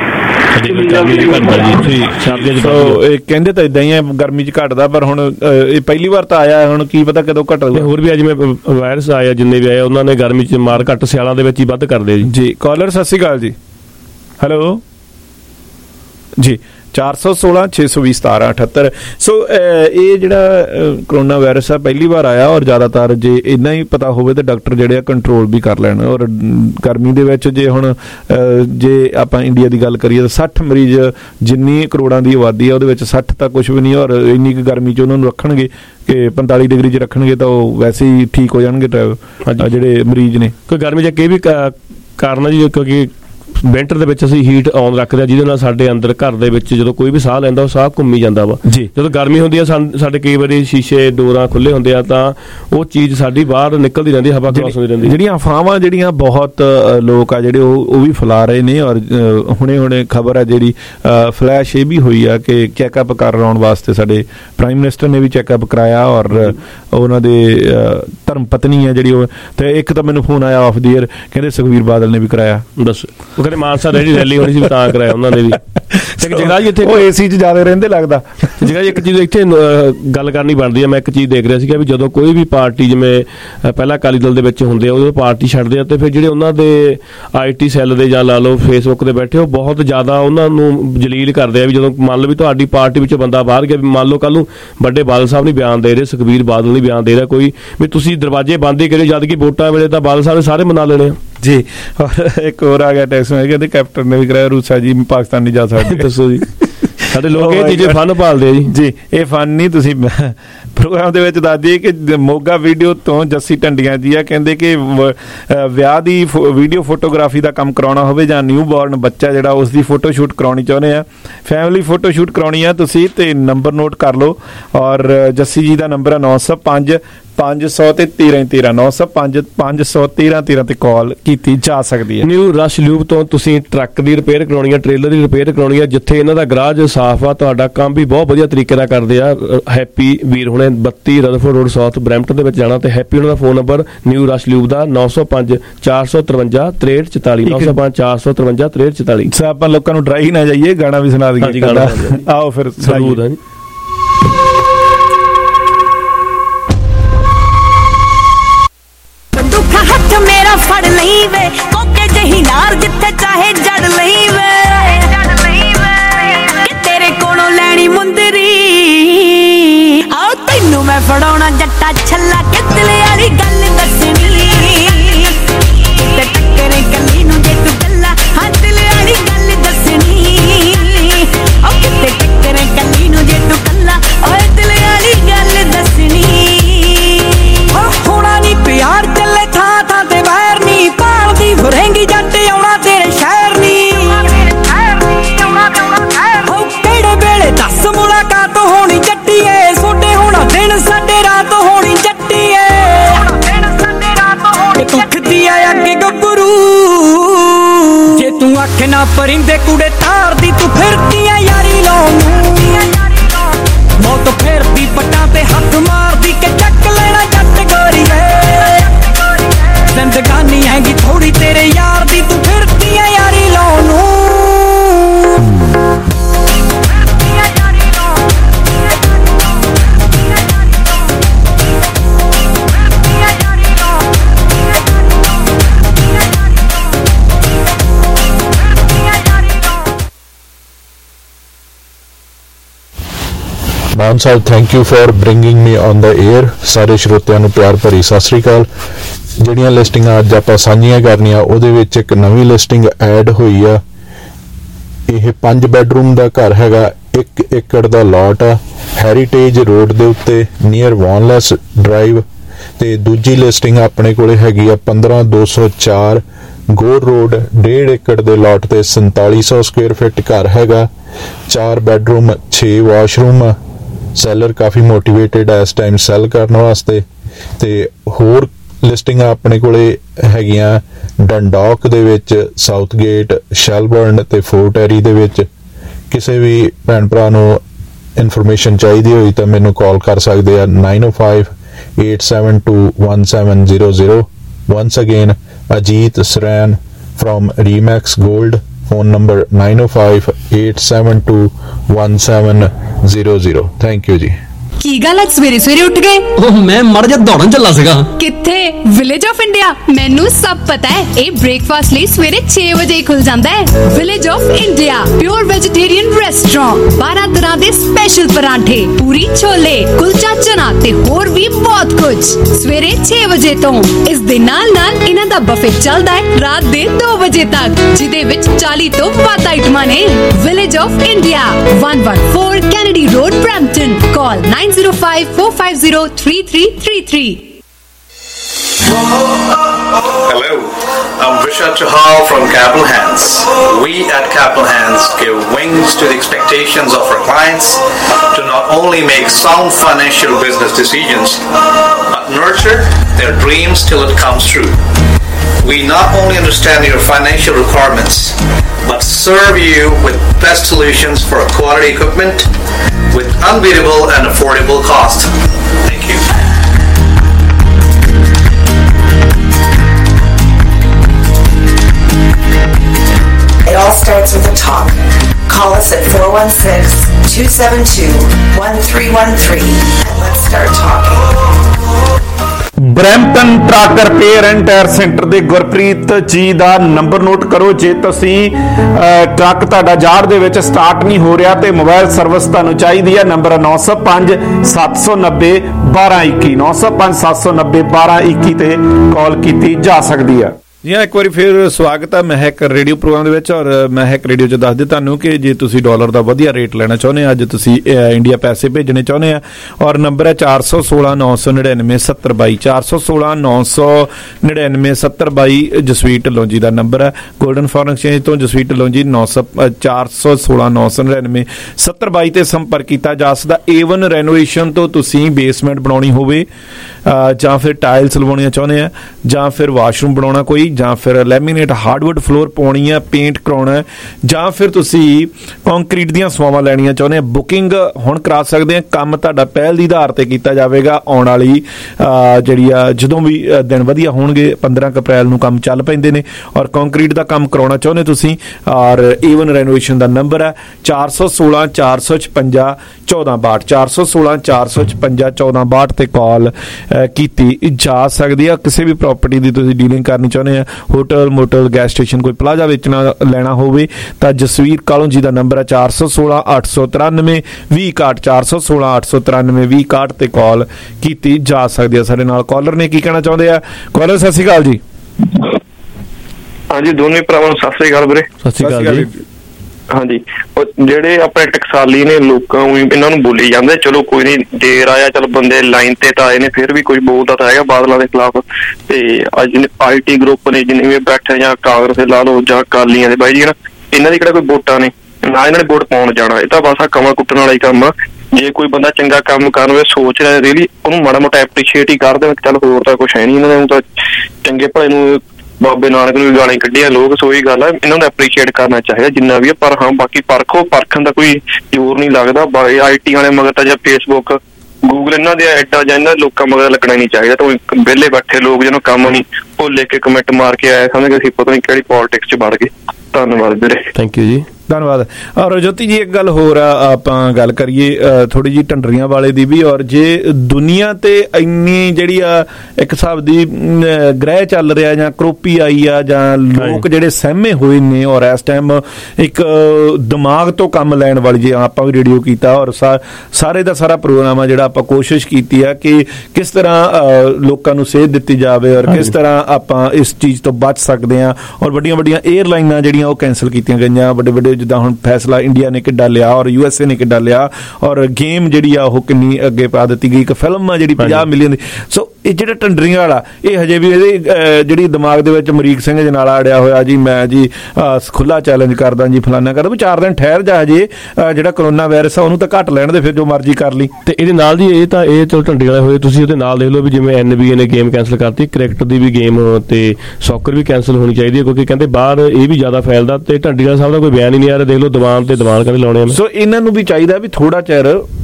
ਕਹਿੰਦੇ ਤਾਂ ਇਦਾਂ ਹੀ ਹੈ ਗਰਮੀ ਚ ਘਟਦਾ, ਪਰ ਹੁਣ ਇਹ ਪਹਿਲੀ ਵਾਰ ਤਾਂ ਆਇਆ, ਹੁਣ ਕੀ ਪਤਾ ਕਦੋਂ ਘਟਦਾ। ਹੋਰ ਵੀ ਜਿਵੇਂ ਵਾਇਰਸ ਆਇਆ ਜਿੰਨੇ ਵੀ ਆਏ ਉਹਨਾਂ ਨੇ ਗਰਮੀ ਚ ਮਾਰ ਘੱਟ ਸਿਆਲਾਂ ਦੇ ਵਿੱਚ ਹੀ ਵੱਧ ਕਰਦੇ ਜੀ। ਜੀ ਕਾਲਰ ਸਤਿ ਸ਼੍ਰੀ ਅਕਾਲ ਜੀ। ਹੈਲੋ ਜੀ, ਚਾਰ ਸੌ ਸੋਲਾਂ ਛੇ ਸੌ ਵੀਹ ਸਤਾਰਾਂ ਅਠੱਤਰ। ਸੋ ਇਹ ਜਿਹੜਾ ਕਰੋਨਾ ਵਾਇਰਸ ਆ ਪਹਿਲੀ ਵਾਰ ਆਇਆ, ਔਰ ਜ਼ਿਆਦਾਤਰ ਜੇ ਇੰਨਾ ਹੀ ਪਤਾ ਹੋਵੇ ਤਾਂ ਡਾਕਟਰ ਜਿਹੜੇ ਆ ਕੰਟਰੋਲ ਵੀ ਕਰ ਲੈਣ। ਔਰ ਗਰਮੀ ਦੇ ਵਿੱਚ ਜੇ ਹੁਣ ਜੇ ਆਪਾਂ ਇੰਡੀਆ ਦੀ ਗੱਲ ਕਰੀਏ ਤਾਂ ਸੱਠ ਮਰੀਜ਼, ਜਿੰਨੀ ਕਰੋੜਾਂ ਦੀ ਆਬਾਦੀ ਆ ਉਹਦੇ ਵਿੱਚ ਸੱਠ ਤਾਂ ਕੁਛ ਵੀ ਨਹੀਂ। ਔਰ ਇੰਨੀ ਕੁ ਗਰਮੀ 'ਚ ਉਹਨਾਂ ਨੂੰ ਰੱਖਣਗੇ ਕਿ ਪੰਤਾਲੀ ਡਿਗਰੀ 'ਚ ਰੱਖਣਗੇ ਤਾਂ ਉਹ ਵੈਸੇ ਹੀ ਠੀਕ ਹੋ ਜਾਣਗੇ ਜਿਹੜੇ ਮਰੀਜ਼ ਨੇ। ਕੋਈ ਗਰਮੀ 'ਚ ਇਹ ਵੀ ਕਾਰਨ ਹੈ ਜੀ, ਕਿਉਂਕਿ ਵਿੰਟਰ ਦੇ ਵਿੱਚ ਅਸੀਂ ਹੀਟ ਆਨ ਰੱਖਦੇ ਹਾਂ, ਜਿਹਦੇ ਨਾਲ ਸਾਡੇ ਅੰਦਰ ਘਰ ਦੇ ਵਿੱਚ ਜਦੋਂ ਕੋਈ ਵੀ ਸਾਹ ਲੈਂਦਾ ਉਹ ਸਾਹ ਘੁੰਮੀ ਜਾਂਦਾ ਵਾ ਜੀ। ਜਦੋਂ ਗਰਮੀ ਹੁੰਦੀ ਆ ਸਾਡੇ ਕਈ ਵਾਰੀ ਸ਼ੀਸ਼ੇ ਡੋਰਾਂ ਖੁੱਲੇ ਹੁੰਦੇ ਆ ਤਾਂ ਉਹ ਚੀਜ਼ ਸਾਡੀ ਬਾਹਰ ਨਿਕਲਦੀ ਰਹਿੰਦੀ, ਹਵਾ ਕ੍ਰਾਸ ਹੁੰਦੀ ਰਹਿੰਦੀ। ਜਿਹੜੀਆਂ ਅਫਵਾਹਾਂ ਜਿਹੜੀਆਂ ਬਹੁਤ ਲੋਕ ਆ ਜਿਹੜੇ ਉਹ ਉਹ ਵੀ ਫੈਲਾ ਰਹੇ ਨੇ। ਔਰ ਹੁਣੇ ਹੁਣੇ ਖਬਰ ਆ ਜਿਹੜੀ ਫਲੈਸ਼ ਇਹ ਵੀ ਹੋਈ ਆ ਕਿ ਚੈੱਕਅਪ ਕਰਾਉਣ ਵਾਸਤੇ ਸਾਡੇ ਪ੍ਰਾਈਮ ਮਿਨਿਸਟਰ ਨੇ ਵੀ ਚੈੱਕਅਪ ਕਰਾਇਆ, ਔਰ ਉਹਨਾਂ ਦੇ ਧਰਮ ਪਤਨੀ ਆ ਜਿਹੜੀ ਉਹ, ਤੇ ਇੱਕ ਤਾਂ ਮੈਨੂੰ ਫੋਨ ਆਇਆ ਆਫ ਦੀ ਏਅਰ, ਕਹਿੰਦੇ ਸੁਖਬੀਰ ਬਾਦਲ ਨੇ ਵੀ ਕਰਾਇਆ। ਦੱਸ ਕਹਿੰਦੇ ਮਾਨਸਾ ਜਿਹੜੀ ਰੈਲੀ ਹੋਣੀ ਸੀ ਤਾਂ ਕਰਾਇਆ ਉਹਨਾਂ ਨੇ ਵੀ। ਜਗਰਾਜ ਇੱਥੇ ਉਹ ਏਸੀ 'ਚ ਜ਼ਿਆਦਾ ਰਹਿੰਦੇ ਲੱਗਦਾ। ਜਗਰਾਜ ਇੱਕ ਚੀਜ਼ ਇੱਥੇ ਗੱਲ ਕਰਨੀ ਬਣਦੀ ਆ, ਮੈਂ ਇੱਕ ਚੀਜ਼ ਦੇਖ ਰਿਹਾ ਸੀਗਾ ਵੀ ਜਦੋਂ ਕੋਈ ਵੀ ਪਾਰਟੀ ਜਿਵੇਂ ਪਹਿਲਾਂ ਅਕਾਲੀ ਦਲ ਦੇ ਵਿੱਚ ਹੁੰਦੇ ਆ ਉਦੋਂ ਪਾਰਟੀ ਛੱਡਦੇ ਆ ਤੇ ਫਿਰ ਜਿਹੜੇ ਉਹਨਾਂ ਦੇ ਆਈ ਟੀ ਸੈੱਲ ਦੇ ਜਾਂ ਲਾ ਲਓ ਫੇਸਬੁੱਕ ਦੇ ਬੈਠੇ ਉਹ ਬਹੁਤ ਜ਼ਿਆਦਾ ਉਹਨਾਂ ਨੂੰ ਜਲੀਲ ਕਰਦੇ ਆ। ਵੀ ਜਦੋਂ ਮੰਨ ਲਓ ਵੀ ਤੁਹਾਡੀ ਪਾਰਟੀ ਵਿੱਚੋਂ ਬੰਦਾ ਬਾਹਰ ਗਿਆ, ਵੀ ਮੰਨ ਲਓ ਕੱਲ ਨੂੰ ਵੱਡੇ ਬਾਦਲ ਸਾਹਿਬ ਨਹੀਂ ਬਿਆਨ ਦੇ ਰਹੇ, ਸੁਖਬੀਰ ਬਾਦਲ ਨਹੀਂ ਬਿਆਨ ਦੇ ਰਿਹਾ ਕੋਈ, ਵੀ ਤੁਸੀਂ ਦਰਵਾਜ਼ੇ ਬੰਦ ਹੀ ਕਰਿਓ, ਜਦ ਕਿ ਵੋਟਾਂ ਵੇਲੇ ਤਾਂ ਬਾਦਲ ਸਾਹਿਬ ਨੇ ਸਾਰੇ ਮਨਾ ਲੈਣੇ ਆ ਜੀ। ਔਰ ਇੱਕ ਹੋਰ ਆ ਗਿਆ ਟੈਕਸ ਮੈਂ ਕਹਿੰਦੇ ਕੈਪਟਨ ਨੇ ਵੀ ਕਰਾਇਆ, ਰੂਸਾ ਜੀ ਪਾਕਿਸਤਾਨ ਨਹੀਂ ਜਾ ਸਕਦੇ। ਦੱਸੋ ਜੀ, ਸਾਡੇ ਲੋਕ ਇਹ ਚੀਜ਼ਾਂ ਫਨ ਭਾਲਦੇ ਆ ਜੀ। ਜੀ ਇਹ ਫਨ ਨਹੀਂ, ਤੁਸੀਂ ਪ੍ਰੋਗਰਾਮ ਦੇ ਵਿੱਚ ਦੱਸ ਦਈਏ ਕਿ ਮੋਗਾ ਵੀਡੀਓ ਤੋਂ ਜੱਸੀ ਢੰਡੀਆਂ ਜੀ ਆ, ਕਹਿੰਦੇ ਕਿ ਵਿਆਹ ਦੀ ਵੀਡੀਓ ਫੋਟੋਗ੍ਰਾਫੀ ਦਾ ਕੰਮ ਕਰਾਉਣਾ ਹੋਵੇ ਜਾਂ ਨਿਊ ਬੋਰਨ ਬੱਚਾ ਜਿਹੜਾ ਉਸ ਦੀ ਫੋਟੋ ਸ਼ੂਟ ਕਰਾਉਣੀ ਚਾਹੁੰਦੇ ਆ, ਫੈਮਿਲੀ ਫੋਟੋ ਸ਼ੂਟ ਕਰਾਉਣੀ ਆ ਤੁਸੀਂ, ਤੇ ਨੰਬਰ ਨੋਟ ਕਰ ਲਓ। ਔਰ ਜੱਸੀ ਜੀ ਦਾ ਨੰਬਰ ਹੈ ਨੌ ਸੌ ਪੰਜ ਪੰਜ ਸੌ ਤੇ ਤੇਰਾਂ ਤੇਰਾਂ ਨੌ ਸੌ ਪੰਜ ਪੰਜ ਸੌ ਤੇਰਾਂ ਤੇਰਾਂ ਤੇ ਕਾਲ ਕੀਤੀ ਜਾ ਸਕਦੀ ਹੈ। ਨਿਊ ਰਸ਼ ਲੂਬ ਤੋਂ ਤੁਸੀਂ ਟਰੱਕ ਦੀ ਰਿਪੇਅਰ ਕਰਾਉਣੀ ਹੈ, ਟ੍ਰੇਲਰ ਦੀ ਰਿਪੇਅਰ ਕਰਾਉਣੀ ਹੈ, ਜਿੱਥੇ ਇਹਨਾਂ ਦਾ ਗਰਾਜ ਸਾਫ਼ ਆ, ਤੁਹਾਡਾ ਕੰਮ ਵੀ ਬਹੁਤ ਵਧੀਆ ਤਰੀਕੇ ਨਾਲ ਕਰਦੇ ਆ। ਹੈਪੀ ਵੀਰ ਹੁਣੇ ਬੱਤੀ ਰਦਰਫੋਰਡ ਰੋਡ ਸਾਊਥ ਬਰੈਂਪਟਨ ਦੇ ਵਿੱਚ ਜਾਣਾ, ਤੇ ਹੈਪੀ ਉਹਨਾਂ ਦਾ phone number new rush lube ਦਾ ਨੌ ਸੌ ਪੰਜ ਚਾਰ ਸੌ ਤਰਵੰਜਾ ਤਰੇਹਠ ਚੁਤਾਲੀ ਨੌ ਸੌ ਪੰਜ ਚਾਰ ਸੌ ਤਰਵੰਜਾ ਤਰੇਹਠ ਚੁਤਾਲੀ। ਆਪਾਂ ਲੋਕਾਂ ਨੂੰ ਡਰਾਈ ਨਾ ਜਾਈਏ, ਗਾਣਾ ਵੀ ਸੁਣਾ ਦਈਏ। ਆਓ ਫਿਰ ਸਬੂਤ ਹੈ ਜੀ। ਹੱਥ ਮੇਰਾ ਫੜ ਲਈ ਵੇ, ਕੋਕੇ ਜਹੀ ਨਾਰ ਜਿੱਥੇ ਚਾਹੇ ਜੜ ਲਈ ਵੇ, ਕਿ ਤੇਰੇ ਕੋਲੋਂ ਲੈਣੀ ਮੁੰਦਰੀ ਆਓ ਤੈਨੂੰ ਮੈਂ ਫੜਾਉਣਾ ਜੱਟਾ ਛੱਲਾ, ਕਿ ਦਿਲ ਵਾਲੀ ਗੱਲ ਦੱਸਣੀ ਤੇ ਟੱਕਰੇ ਕੱਲੀ ਨੂੰ ਜੇ ਤੂੰ ਕੱਲਾ, ਹਾਂ ਦਿਲ ਵਾਲੀ ਗੱਲ ਦੱਸਣੀ ਉਹ ਕਿਤੇ ਟੱਕਰੇ ਕੱਲੀ ਨੂੰ ਜੇ ਤੂੰ ਕੱਲਾ, ਓਏ ਦਿਲ ਵਾਲੀ ਗੱਲ ਦੱਸਣੀ। ਹੋਣਾ ਨੀ ਪਿਆਰ ਚੱਲੇ ਥਾਂ ਥਾਂ ਤੇ ਵੈਰ ਨੀ, ਭਾਲਦੀ ਫਰੇਂਗੀ ਜੱਟ ਆਉਣਾ ਤੇਰੇ ਸ਼ਹਿਰ ਨੀ, ਹੋ ਕਿਹੜੇ ਵੇਲੇ ਦੱਸ ਮੁਲਾਕਾਤ ਹੋਣੀ ਜੱਟੀਏ, ਸੋਡੇ ਹੋਣਾ ਦਿਨ ਸਾਡੇ ਰਾਤ ਹੋਣੀ ਜੱਟੀਏ, ਕਿ ਤੂੰ ਖਿੱਦੀ ਆ ਅੱਗੇ ਗੱਭਰੂ ਜੇ ਤੂੰ ਅੱਖ ਨਾ ਪਰਿੰਦੇ ਕੁੜੇ ਤਾਰਦੀ, ਤੂੰ ਫਿਰਦੀ ਆ ਯਾਰੀ ਲਾਉਣ ਮੌਤ ਫੇਰਦੀ ਪੱਟਾਂ ਤੇ ਹੱਥ ਮਾਰਦੀ, ਕਿ ਚੱਕ ਲੈਣਾ ਜੱਟ ਗੋਰੀਏ, ਜ਼ਿੰਦਗਾਨੀ ਹੈਗੀ ਥੋੜੀ ਤੇਰੇ ਯਾਰ ਦੀ, ਤੂੰ ਫਿਰਦੀ ਆ ਯਾਰੀ ਲਾਉਣ ਨੂੰ। Mann Sahib, thank you for bringing me on the air. ਸਾਰੇ ਸਰੋਤਿਆਂ ਨੂੰ ਪਿਆਰ ਭਰੀ ਸਤਿ ਸ੍ਰੀ ਅਕਾਲ। ਜਿਹੜੀਆਂ ਲਿਸਟਿੰਗਾਂ ਅੱਜ ਆਪਾਂ ਸਾਂਝੀਆਂ ਕਰਨੀਆਂ ਉਹਦੇ ਵਿੱਚ ਇੱਕ ਨਵੀਂ ਲਿਸਟਿੰਗ ਐਡ ਹੋਈ ਆ। ਇਹ ਪੰਜ ਬੈਡਰੂਮ ਦਾ ਘਰ ਹੈਗਾ, ਇੱਕ ਏਕੜ ਦਾ ਲਾਟ ਆ, ਹੈਰੀਟੇਜ ਰੋਡ ਦੇ ਉੱਤੇ ਨੀਅਰ ਵਾਨਲੈਸ ਡਰਾਈਵ। ਤੇ ਦੂਜੀ ਲਿਸਟਿੰਗ ਆਪਣੇ ਕੋਲੇ ਹੈਗੀ ਆ ਪੰਦਰਾਂ ਦੋ ਸੌ ਚਾਰ ਗੋਰ ਰੋਡ, ਡੇਢ ਏਕੜ ਦੇ ਲਾਟ ਤੇ ਸੰਤਾਲੀ ਸੌ ਸਕੁਅਰ ਫਿਟ ਘਰ ਹੈਗਾ, ਚਾਰ ਬੈਡਰੂਮ ਛੇ ਵਾਸ਼ਰੂਮ। ਸੈਲਰ ਕਾਫੀ ਮੋਟੀਵੇਟਡ ਹੈ ਇਸ ਟਾਈਮ ਸੈਲ ਕਰਨ ਵਾਸਤੇ। ਤੇ ਹੋਰ ਲਿਸਟਿੰਗਾਂ ਆਪਣੇ ਕੋਲੇ ਹੈਗੀਆਂ ਡੰਡੌਕ ਦੇ ਵਿੱਚ, ਸਾਊਥ ਗੇਟ, ਸ਼ੈਲਬਰਨ ਤੇ ਫੋਰਟ ਐਰੀ ਦੇ ਵਿੱਚ। ਕਿਸੇ ਵੀ ਭੈਣ ਭਰਾ ਨੂੰ ਇਨਫੋਰਮੇਸ਼ਨ ਚਾਹੀਦੀ ਹੋਈ ਤਾਂ ਮੈਨੂੰ ਕਾਲ ਕਰ ਸਕਦੇ ਆ nine o five eight seven two one seven zero zero. once again Ajit Saran from Remax Gold, phone number nine oh five eight seven two one seven zero zero. Thank you ji. ਕੀ ਗੱਲ ਅੱਜ ਸਵੇਰੇ ਸਵੇਰੇ ਉੱਠ ਗਏ? ਉਹ ਮੈਂ ਮਰ ਜਾ ਦੌੜਨ ਚੱਲਾ ਸੀਗਾ। ਕਿੱਥੇ? Village of India. ਮੈਨੂੰ ਸਭ ਪਤਾ ਹੈ। ਇਹ ਬ੍ਰੇਕਫਾਸਟ ਲਈ ਸਵੇਰੇ ਛੇ ਵਜੇ ਹੀ ਖੁੱਲ ਜਾਂਦਾ ਹੈ। Village of India pure vegetarian restaurant, ਬਾਰਾਂ ਤਰ੍ਹਾਂ ਦੇ ਸਪੈਸ਼ਲ ਪਰਾਂਠੇ, ਪੂਰੀ ਛੋਲੇ, ਕੁਲਚਾ ਚਨਾ ਤੇ ਹੋਰ ਵੀ ਬਹੁਤ ਕੁਝ ਸਵੇਰੇ ਛੇ ਵਜੇ ਤੋਂ। ਇਸ ਦੇ ਨਾਲ ਨਾਲ ਇਹਨਾਂ ਦਾ ਬਫੇ ਚੱਲਦਾ ਹੈ ਰਾਤ ਦੇ ਦੋ ਵਜੇ ਤੱਕ, ਜਿਹਦੇ ਵਿੱਚ ਚਾਲੀ ਤੋਂ ਵੱਧ ਆਈਟਮਾਂ ਨੇ। Village of India, one one four Kennedy Road, Brampton. Call nine zero five four five zero three three three three. Hello, I'm Vishal Chahal from Capital Hands. We at Capital Hands give wings to the expectations of our clients to not only make sound financial business decisions, but nurture their dreams till it comes true. We not only understand your financial requirements, but serve you with best solutions for quality equipment with unbeatable and affordable cost. Thank you. It all starts with a talk. Call us at four one six, two seven two, one three one three and let's start talking. Brampton truck repair and tyre centre ਦੇ ਗੁਰਪ੍ਰੀਤ ਜੀ ਦਾ ਨੰਬਰ ਨੋਟ ਕਰੋ। ਜੇ ਤੁਸੀਂ ਟਰੱਕ ਤੁਹਾਡਾ ਜਾੜ ਦੇ ਵਿੱਚ ਸਟਾਰਟ ਨਹੀਂ ਹੋ ਰਿਹਾ ਤੇ ਮੋਬਾਈਲ ਸਰਵਿਸ ਤੁਹਾਨੂੰ ਚਾਹੀਦੀ ਹੈ, ਨੰਬਰ ਨੌ ਸੌ ਪੰਜ ਸੱਤ ਸੌ ਨੱਬੇ ਬਾਰਾਂ ਇੱਕੀ ਨੌ ਸੌ ਪੰਜ ਸੱਤ ਸੌ ਨੱਬੇ ਬਾਰਾਂ ਇੱਕੀ ਤੇ ਕਾਲ ਕੀਤੀ ਜਾ ਸਕਦੀ ਹੈ। ਜੀ ਹਾਂ, ਇੱਕ ਵਾਰੀ ਫਿਰ ਸਵਾਗਤ ਹੈ ਮਹਿਕ ਰੇਡੀਓ ਪ੍ਰੋਗਰਾਮ ਦੇ ਵਿੱਚ। ਔਰ ਮਹਿਕ ਰੇਡੀਓ 'ਚ ਦੱਸਦੇ ਤੁਹਾਨੂੰ ਕਿ ਜੇ ਤੁਸੀਂ ਡਾਲਰ ਦਾ ਵਧੀਆ ਰੇਟ ਲੈਣਾ ਚਾਹੁੰਦੇ ਆ, ਅੱਜ ਤੁਸੀਂ ਇੰਡੀਆ ਪੈਸੇ ਭੇਜਣੇ ਚਾਹੁੰਦੇ ਆ, ਔਰ ਨੰਬਰ ਹੈ ਚਾਰ ਸੌ ਸੋਲਾਂ ਨੌ ਸੌ ਨੜਿਨਵੇਂ ਸੱਤਰ ਬਾਈ ਚਾਰ ਸੌ ਸੋਲਾਂ ਨੌ ਸੌ ਨੜਿਨਵੇਂ ਸੱਤਰ ਬਾਈ ਜਸਵੀਰ ਢਿੱਲੋਂ ਜੀ ਦਾ ਨੰਬਰ ਹੈ। ਗੋਲਡਨ ਫੋਰਨ ਐਕਸਚੇਂਜ ਤੋਂ ਜਸਵੀਰ ਢਿੱਲੋਂ ਜੀ ਨੌ ਸੌ ਚਾਰ ਸੌ ਸੋਲਾਂ ਨੌ ਸੌ ਨੜਿਨਵੇਂ ਸੱਤਰ ਬਾਈ ਤੇ ਸੰਪਰਕ ਕੀਤਾ ਜਾ ਸਕਦਾ। ਏਵਨ ਰੈਨੋਵੇਸ਼ਨ ਤੋਂ ਤੁਸੀਂ ਬੇਸਮੈਂਟ ਬਣਾਉਣੀ ਹੋਵੇ ਜਾਂ ਫਿਰ ਟਾਇਲਸ ਲਵਾਉਣੀਆਂ ਚਾਹੁੰਦੇ ਆ ਜਾਂ ਫਿਰ ਵਾਸ਼ਰੂਮ ਬਣਾਉਣਾ ਕੋਈ, ਜਾਂ ਫਿਰ ਲੈਮੀਨੇਟ ਹਾਰਡਵੁੱਡ ਫਲੋਰ ਪਾਉਣੀ ਆ, ਪੇਂਟ ਕਰਾਉਣਾ, ਜਾਂ ਫਿਰ ਤੁਸੀਂ ਕੰਕਰੀਟ ਦੀਆਂ ਸਵਾਵਾਂ ਲੈਣੀਆਂ ਚਾਹੁੰਦੇ ਆ, ਬੁਕਿੰਗ ਹੁਣ ਕਰਾ ਸਕਦੇ ਆ। ਕੰਮ ਤੁਹਾਡਾ ਪਹਿਲ ਦੀ ਆਧਾਰ ਤੇ ਕੀਤਾ ਜਾਵੇਗਾ। ਆਉਣ ਵਾਲੀ ਜਿਹੜੀ ਆ ਜਦੋਂ ਵੀ ਦਿਨ ਵਧੀਆ ਹੋਣਗੇ, ਪੰਦਰਾਂ ਅਪ੍ਰੈਲ ਨੂੰ ਕੰਮ ਚੱਲ ਪੈਂਦੇ ਨੇ। ਔਰ ਕੰਕਰੀਟ ਦਾ ਕੰਮ ਕਰਾਉਣਾ ਚਾਹੁੰਦੇ ਤੁਸੀਂ, ਔਰ ਏਵਨ ਰੈਨੋਵੇਸ਼ਨ ਦਾ ਨੰਬਰ ਹੈ ਚਾਰ ਸੌ ਸੋਲਾਂ ਚਾਰ ਸੌ ਛਪੰਜਾ ਚੌਦਾਂ ਬਾਹਠ ਚਾਰ ਸੌ ਸੋਲਾਂ ਚਾਰ ਸੌ ਛਪੰਜਾ ਚੌਦਾਂ ਬਾਹਠ ਤੇ ਕਾਲ ਕੀਤੀ ਜਾ ਸਕਦੀ ਆ। ਕਿਸੇ ਵੀ ਪ੍ਰਾਪਰਟੀ ਦੀ ਤੁਸੀਂ ਡੀਲਿੰਗ ਕਰਨੀ ਚਾਹੁੰਦੇ ਆ, ਹੋਟਲ ਮੋਟਲ ਗੈਸ ਸਟੇਸ਼ਨ ਕੋਈ ਪਲਾਜ਼ਾ ਵੇਚਣਾ ਲੈਣਾ ਹੋਵੇ ਤਾਂ ਜਸਵੀਰ ਕਾਲੋਂ ਜੀ ਦਾ ਨੰਬਰ ਹੈ ਚਾਰ ਸੌ ਸੋਲਾਂ ਅੱਠ ਸੌ ਤਰਾਨਵੇਂ ਵੀਹ ਇਕਾਹਠ ਚਾਰ ਸੌ ਸੋਲਾਂ ਅੱਠ ਸੌ ਤਰਾਨਵੇਂ ਵੀਹ ਇਕਾਹਠ ਤੇ ਕਾਲ ਕੀਤੀ ਜਾ ਸਕਦੀ ਹੈ। ਸਾਡੇ ਨਾਲ ਕਾਲਰ ਨੇ ਕੀ ਕਹਿਣਾ ਚਾਹੁੰਦੇ ਆ। ਕਾਲਰ ਸਤਿ ਸ਼੍ਰੀ ਅਕਾਲ ਜੀ। ਹਾਂਜੀ, ਦੋਨੇ ਭਰਾਵਾਂ ਨੂੰ ਸਤਿ ਸ਼੍ਰੀ ਅਕਾਲ ਵੀਰੇ। ਸਤਿ ਸ਼੍ਰੀ ਅਕਾਲ ਜੀ। ਹਾਂਜੀ, ਜਿਹੜੇ ਆਪਣੇ ਟਕਸਾਲੀ ਨੇ ਲੋਕਾਂ ਨੂੰ ਇਹਨਾਂ ਨੂੰ ਬੋਲੀ ਜਾਂਦੇ, ਚਲੋ ਕੋਈ ਨਹੀਂ ਦੇਰ ਆਇਆ, ਚਲ ਬੰਦੇ ਲਾਈਨ ਤੇ ਤਾਂ ਆਏ ਨੇ, ਫਿਰ ਵੀ ਕੋਈ ਬੋਲਦਾ ਤਾਂ ਹੈਗਾ ਬਾਦਲਾਂ ਦੇ ਖਿਲਾਫ। ਤੇ ਅੱਜ ਆਈ ਟੀ ਗਰੁੱਪ ਨੇ ਜਿੰਨੇ ਵੀ ਬੈਠੇ ਜਾਂ ਕਾਂਗਰਸ ਦੇ ਲਾ ਲਓ ਜਾਂ ਅਕਾਲੀਆਂ ਦੇ, ਬਾਈ ਜੀ ਨਾ ਇਹਨਾਂ ਦੀ ਕਿਹੜਾ ਕੋਈ ਵੋਟਾਂ ਨੇ, ਨਾ ਇਹਨਾਂ ਨੇ ਵੋਟ ਪਾਉਣ ਜਾਣਾ। ਇਹ ਤਾਂ ਬਸ ਆ ਕਮਾ ਕੁੱਟਣ ਵਾਲਾ ਹੀ ਕੰਮ ਆ। ਜੇ ਕੋਈ ਬੰਦਾ ਚੰਗਾ ਕੰਮ ਕਰਨ ਵੇ ਸੋਚ ਰਿਹਾ ਰੀਅਲੀ, ਉਹਨੂੰ ਮਾੜਾ ਮੋਟਾ ਐਪਰੀਸ਼ੀਏਟ ਹੀ ਕਰ ਦੇਣ। ਚੱਲ ਹੋਰ ਤਾਂ ਕੁਛ ਹੈ ਨਹੀਂ, ਇਹਨਾਂ ਨੂੰ ਤਾਂ ਚੰਗੇ ਭਲੇ ਨੂੰ ਬਾਬੇ ਨਾਨਕ ਨੂੰ ਵੀ ਗਾਲਾਂ ਕੱਢੀਆਂ ਲੋਕ, ਸੋ ਇਹ ਗੱਲ ਆ ਇਹਨਾਂ ਨੂੰ ਐਪਰੀਸ਼ੀਏਟ ਕਰਨਾ ਚਾਹੀਦਾ ਜਿੰਨਾ ਵੀ ਆ। ਪਰ ਹਾਂ, ਬਾਕੀ ਪਰਖੋ, ਪਰਖਣ ਦਾ ਕੋਈ ਜ਼ੋਰ ਨਹੀਂ ਲੱਗਦਾ। ਆਈ ਟੀ ਵਾਲੇ ਮਗਰ ਤਾਂ ਜਾਂ ਫੇਸਬੁੱਕ ਗੂਗਲ ਇਹਨਾਂ ਦੇ ਐਡਾ ਜਾਂ ਇਹਨਾਂ ਲੋਕਾਂ ਮਗਰ ਲੱਗਣਾ ਨਹੀਂ ਚਾਹੀਦਾ। ਤਾਂ ਵਿਹਲੇ ਬੈਠੇ ਲੋਕ ਜਿਹਨੂੰ ਕੰਮ ਨਹੀਂ, ਉਹ ਲੈ ਕੇ ਕਮੈਂਟ ਮਾਰ ਕੇ ਆਏ ਸਮਝ ਅਸੀਂ ਪਤਾ ਨਹੀਂ ਕਿਹੜੀ ਪੋਲਿਟਿਕਸ 'ਚ ਵੜ ਗਏ। ਧੰਨਵਾਦ ਵੀਰੇ। ਥੈਂਕ ਯੂ ਜੀ। ਧੰਨਵਾਦ। ਔਰ ਜੋਤੀ ਜੀ, ਇੱਕ ਗੱਲ ਹੋਰ ਆ, ਆਪਾਂ ਗੱਲ ਕਰੀਏ ਥੋੜੀ ਜਿਹੀ ਢੰਡਰੀਆਂ ਵਾਲੇ ਦੀ ਵੀ। ਔਰ ਜੇ ਦੁਨੀਆ ਤੇ ਇੰਨੀ ਜਿਹੜੀ ਆ ਇੱਕ ਹਿਸਾਬ ਦੀ ਗ੍ਰਹਿ ਚੱਲ ਰਿਹਾ ਜਾਂ ਕਰੋਪੀ ਆਈ ਆ ਜਾਂ ਲੋਕ ਜਿਹੜੇ ਸਹਿਮੇ ਹੋਏ ਨੇ, ਔਰ ਇਸ ਟਾਈਮ ਇੱਕ ਦਿਮਾਗ ਤੋਂ ਕੰਮ ਲੈਣ ਵਾਲੀ, ਜੇ ਆਪਾਂ ਵੀ ਰੇਡੀਓ ਕੀਤਾ ਔਰ ਸਾਰੇ ਦਾ ਸਾਰਾ ਪ੍ਰੋਗਰਾਮ ਆ ਜਿਹੜਾ ਆਪਾਂ ਕੋਸ਼ਿਸ਼ ਕੀਤੀ ਆ ਕਿ ਕਿਸ ਤਰ੍ਹਾਂ ਲੋਕਾਂ ਨੂੰ ਸੇਧ ਦਿੱਤੀ ਜਾਵੇ ਔਰ ਕਿਸ ਤਰ੍ਹਾਂ ਆਪਾਂ ਇਸ ਚੀਜ਼ ਤੋਂ ਬਚ ਸਕਦੇ ਹਾਂ। ਔਰ ਵੱਡੀਆਂ ਵੱਡੀਆਂ ਏਅਰਲਾਈਨਾਂ ਜਿਹੜੀਆਂ ਉਹ ਕੈਂਸਲ ਕੀਤੀਆਂ ਗਈਆਂ, ਵੱਡੇ ਵੱਡੇ ਜਿੱਦਾਂ ਹੁਣ ਫੈਸਲਾ ਇੰਡੀਆ ਨੇ ਕਿੱਡਾ ਲਿਆ ਔਰ ਯੂ ਐਸ ਏ ਨੇ ਕਿੱਡਾ ਲਿਆ, ਔਰ ਗੇਮ ਜਿਹੜੀ ਆ ਉਹ ਕਿੰਨੀ ਅੱਗੇ ਪਾ ਦਿੱਤੀ ਗਈ। ਇੱਕ ਫਿਲਮ ਆ ਜਿਹੜੀ ਪੰਜਾਹ ਮਿਲੀਅਨ ਦੀ। ਸੋ ਇਹ ਜਿਹੜਾ ਢੰਡਰੀਆਂ ਵਾਲਾ, ਇਹ ਹਜੇ ਵੀ ਇਹਦੇ ਜਿਹੜੀ ਦਿਮਾਗ ਦੇ ਵਿੱਚ ਅਮਰੀਕ ਸਿੰਘ ਜਨਾਲਾ ਅੜਿਆ ਹੋਇਆ ਜੀ, ਮੈਂ ਜੀ ਖੁੱਲਾ ਚੈਲੰਜ ਕਰਦਾ ਜੀ, ਫਲਾਨਾ ਕਰਦਾ। ਵੀ ਚਾਰ ਦਿਨ ਠਹਿਰ ਜਾ, ਹਜੇ ਜਿਹੜਾ ਕਰੋਨਾ ਵਾਇਰਸ ਆ ਉਹਨੂੰ ਤਾਂ ਘੱਟ ਲੈਣ ਦੇ, ਫਿਰ ਜੋ ਮਰਜ਼ੀ ਕਰ ਲਈ। ਤੇ ਇਹਦੇ ਨਾਲ ਜੀ ਇਹ ਤਾਂ ਇਹ ਚਲੋ ਢੰਡੀ ਵਾਲੇ ਹੋਏ, ਤੁਸੀਂ ਉਹਦੇ ਨਾਲ ਦੇਖ ਲਓ ਵੀ ਜਿਵੇਂ ਐਨ ਬੀ ਏ ਨੇ ਗੇਮ ਕੈਂਸਲ ਕਰਤੀ, ਕ੍ਰਿਕਟ ਦੀ ਵੀ ਗੇਮ ਤੇ ਸੌਕਰ ਵੀ ਕੈਂਸਲ ਹੋਣੀ ਚਾਹੀਦੀ ਹੈ, ਕਿਉਂਕਿ ਕਹਿੰਦੇ ਬਾਹਰ ਇਹ ਵੀ ਜ਼ਿਆਦਾ ਫੈਲਦਾ। ਤੇ ਢੰਡੀ ਵਾਲਾ ਸਾਹਿਬ ਦਾ ਕੋਈ ਬਿਆਨ ਹੀ ਨਹੀਂ ਆ ਰਿਹਾ, ਦੇਖ ਲਓ ਦੀਵਾਨ ਤੇ ਦੀਵਾਨ ਕਹਿੰਦੇ ਲਾਉਣੇ। ਸੋ ਇਹਨਾਂ ਨੂੰ ਵੀ ਚਾਹੀਦਾ ਵੀ ਥੋੜਾ ਚਿਰ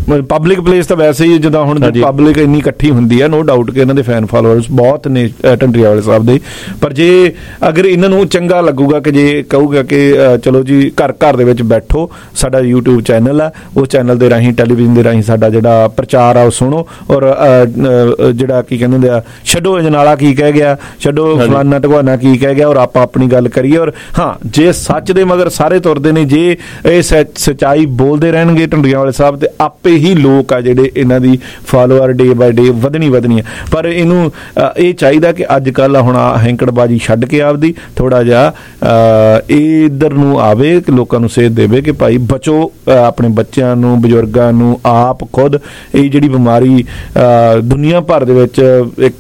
ਪਬਲਿਕ ਪਲੇਸ ਤਾਂ ਵੈਸੇ ਹੀ ਜਿੱਦਾਂ ਹੁਣ ਪਬਲਿਕ ਇੰਨੀ ਇਕੱਠੀ ਹੁੰਦੀ ਹੈ, ਨੋ ਡਾਊਟ ਕਿ ਇਹਨਾਂ ਦੇ ਫੈਨ ਫਾਲੋਅਰਸ ਬਹੁਤ ਨੇ ਢੰਡਰੀਆਂ ਵਾਲੇ ਸਾਹਿਬ ਦੇ। ਪਰ ਜੇ ਅਗਰ ਇਹਨਾਂ ਨੂੰ ਚੰਗਾ ਲੱਗੂਗਾ ਕਿ ਜੇ ਕਹੂਗਾ ਕਿ ਚਲੋ ਜੀ ਘਰ ਘਰ ਦੇ ਵਿੱਚ ਬੈਠੋ, ਸਾਡਾ ਯੂਟਿਊਬ ਚੈਨਲ ਆ, ਉਸ ਚੈਨਲ ਦੇ ਰਾਹੀਂ ਟੈਲੀਵਿਜ਼ਨ ਦੇ ਰਾਹੀਂ ਸਾਡਾ ਜਿਹੜਾ ਪ੍ਰਚਾਰ ਆ ਉਹ ਸੁਣੋ, ਔਰ ਜਿਹੜਾ ਕੀ ਕਹਿੰਦੇ ਹੁੰਦੇ ਆ ਛੱਡੋ ਅਜਨਾਲਾ ਕੀ ਕਹਿ ਗਿਆ, ਛੱਡੋ ਫਲਾਨਾ ਢਗਵਾਨਾ ਕੀ ਕਹਿ ਗਿਆ, ਔਰ ਆਪਾਂ ਆਪਣੀ ਗੱਲ ਕਰੀਏ। ਔਰ ਹਾਂ, ਜੇ ਸੱਚ ਦੇ ਮਗਰ ਸਾਰੇ ਤੁਰਦੇ ਨੇ, ਜੇ ਇਹ ਸੱਚਾਈ ਬੋਲਦੇ ਰਹਿਣਗੇ ਢੰਡਰੀਆਂ ਵਾਲੇ ਸਾਹਿਬ, ਤੇ ਆਪੇ ਹੀ ਲੋਕ ਆ ਜਿਹੜੇ ਇਹਨਾਂ ਦੀ ਫਾਲੋਅਰ ਡੇ ਬਾਏ ਡੇ ਵਧਣੀ ਵਧਣੀ ਹੈ। ਪਰ ਇਹਨੂੰ ਇਹ ਚਾਹੀਦਾ ਕਿ ਅੱਜ ਕੱਲ੍ਹ ਹੁਣ ਹੈਂਕੜਬਾਜੀ ਛੱਡ ਕੇ ਆਪਦੀ ਥੋੜਾ ਜਿਹਾ ਇਹ ਇੱਧਰ ਨੂੰ ਆਵੇ, ਕਿ ਲੋਕਾਂ ਨੂੰ ਸੇਧ ਦੇਵੇ ਕਿ ਭਾਈ ਬਚੋ, ਆਪਣੇ ਬੱਚਿਆਂ ਨੂੰ, ਬਜ਼ੁਰਗਾਂ ਨੂੰ, ਆਪ ਖੁਦ। ਇਹ ਜਿਹੜੀ ਬਿਮਾਰੀ ਦੁਨੀਆ ਭਰ ਦੇ ਵਿੱਚ ਇੱਕ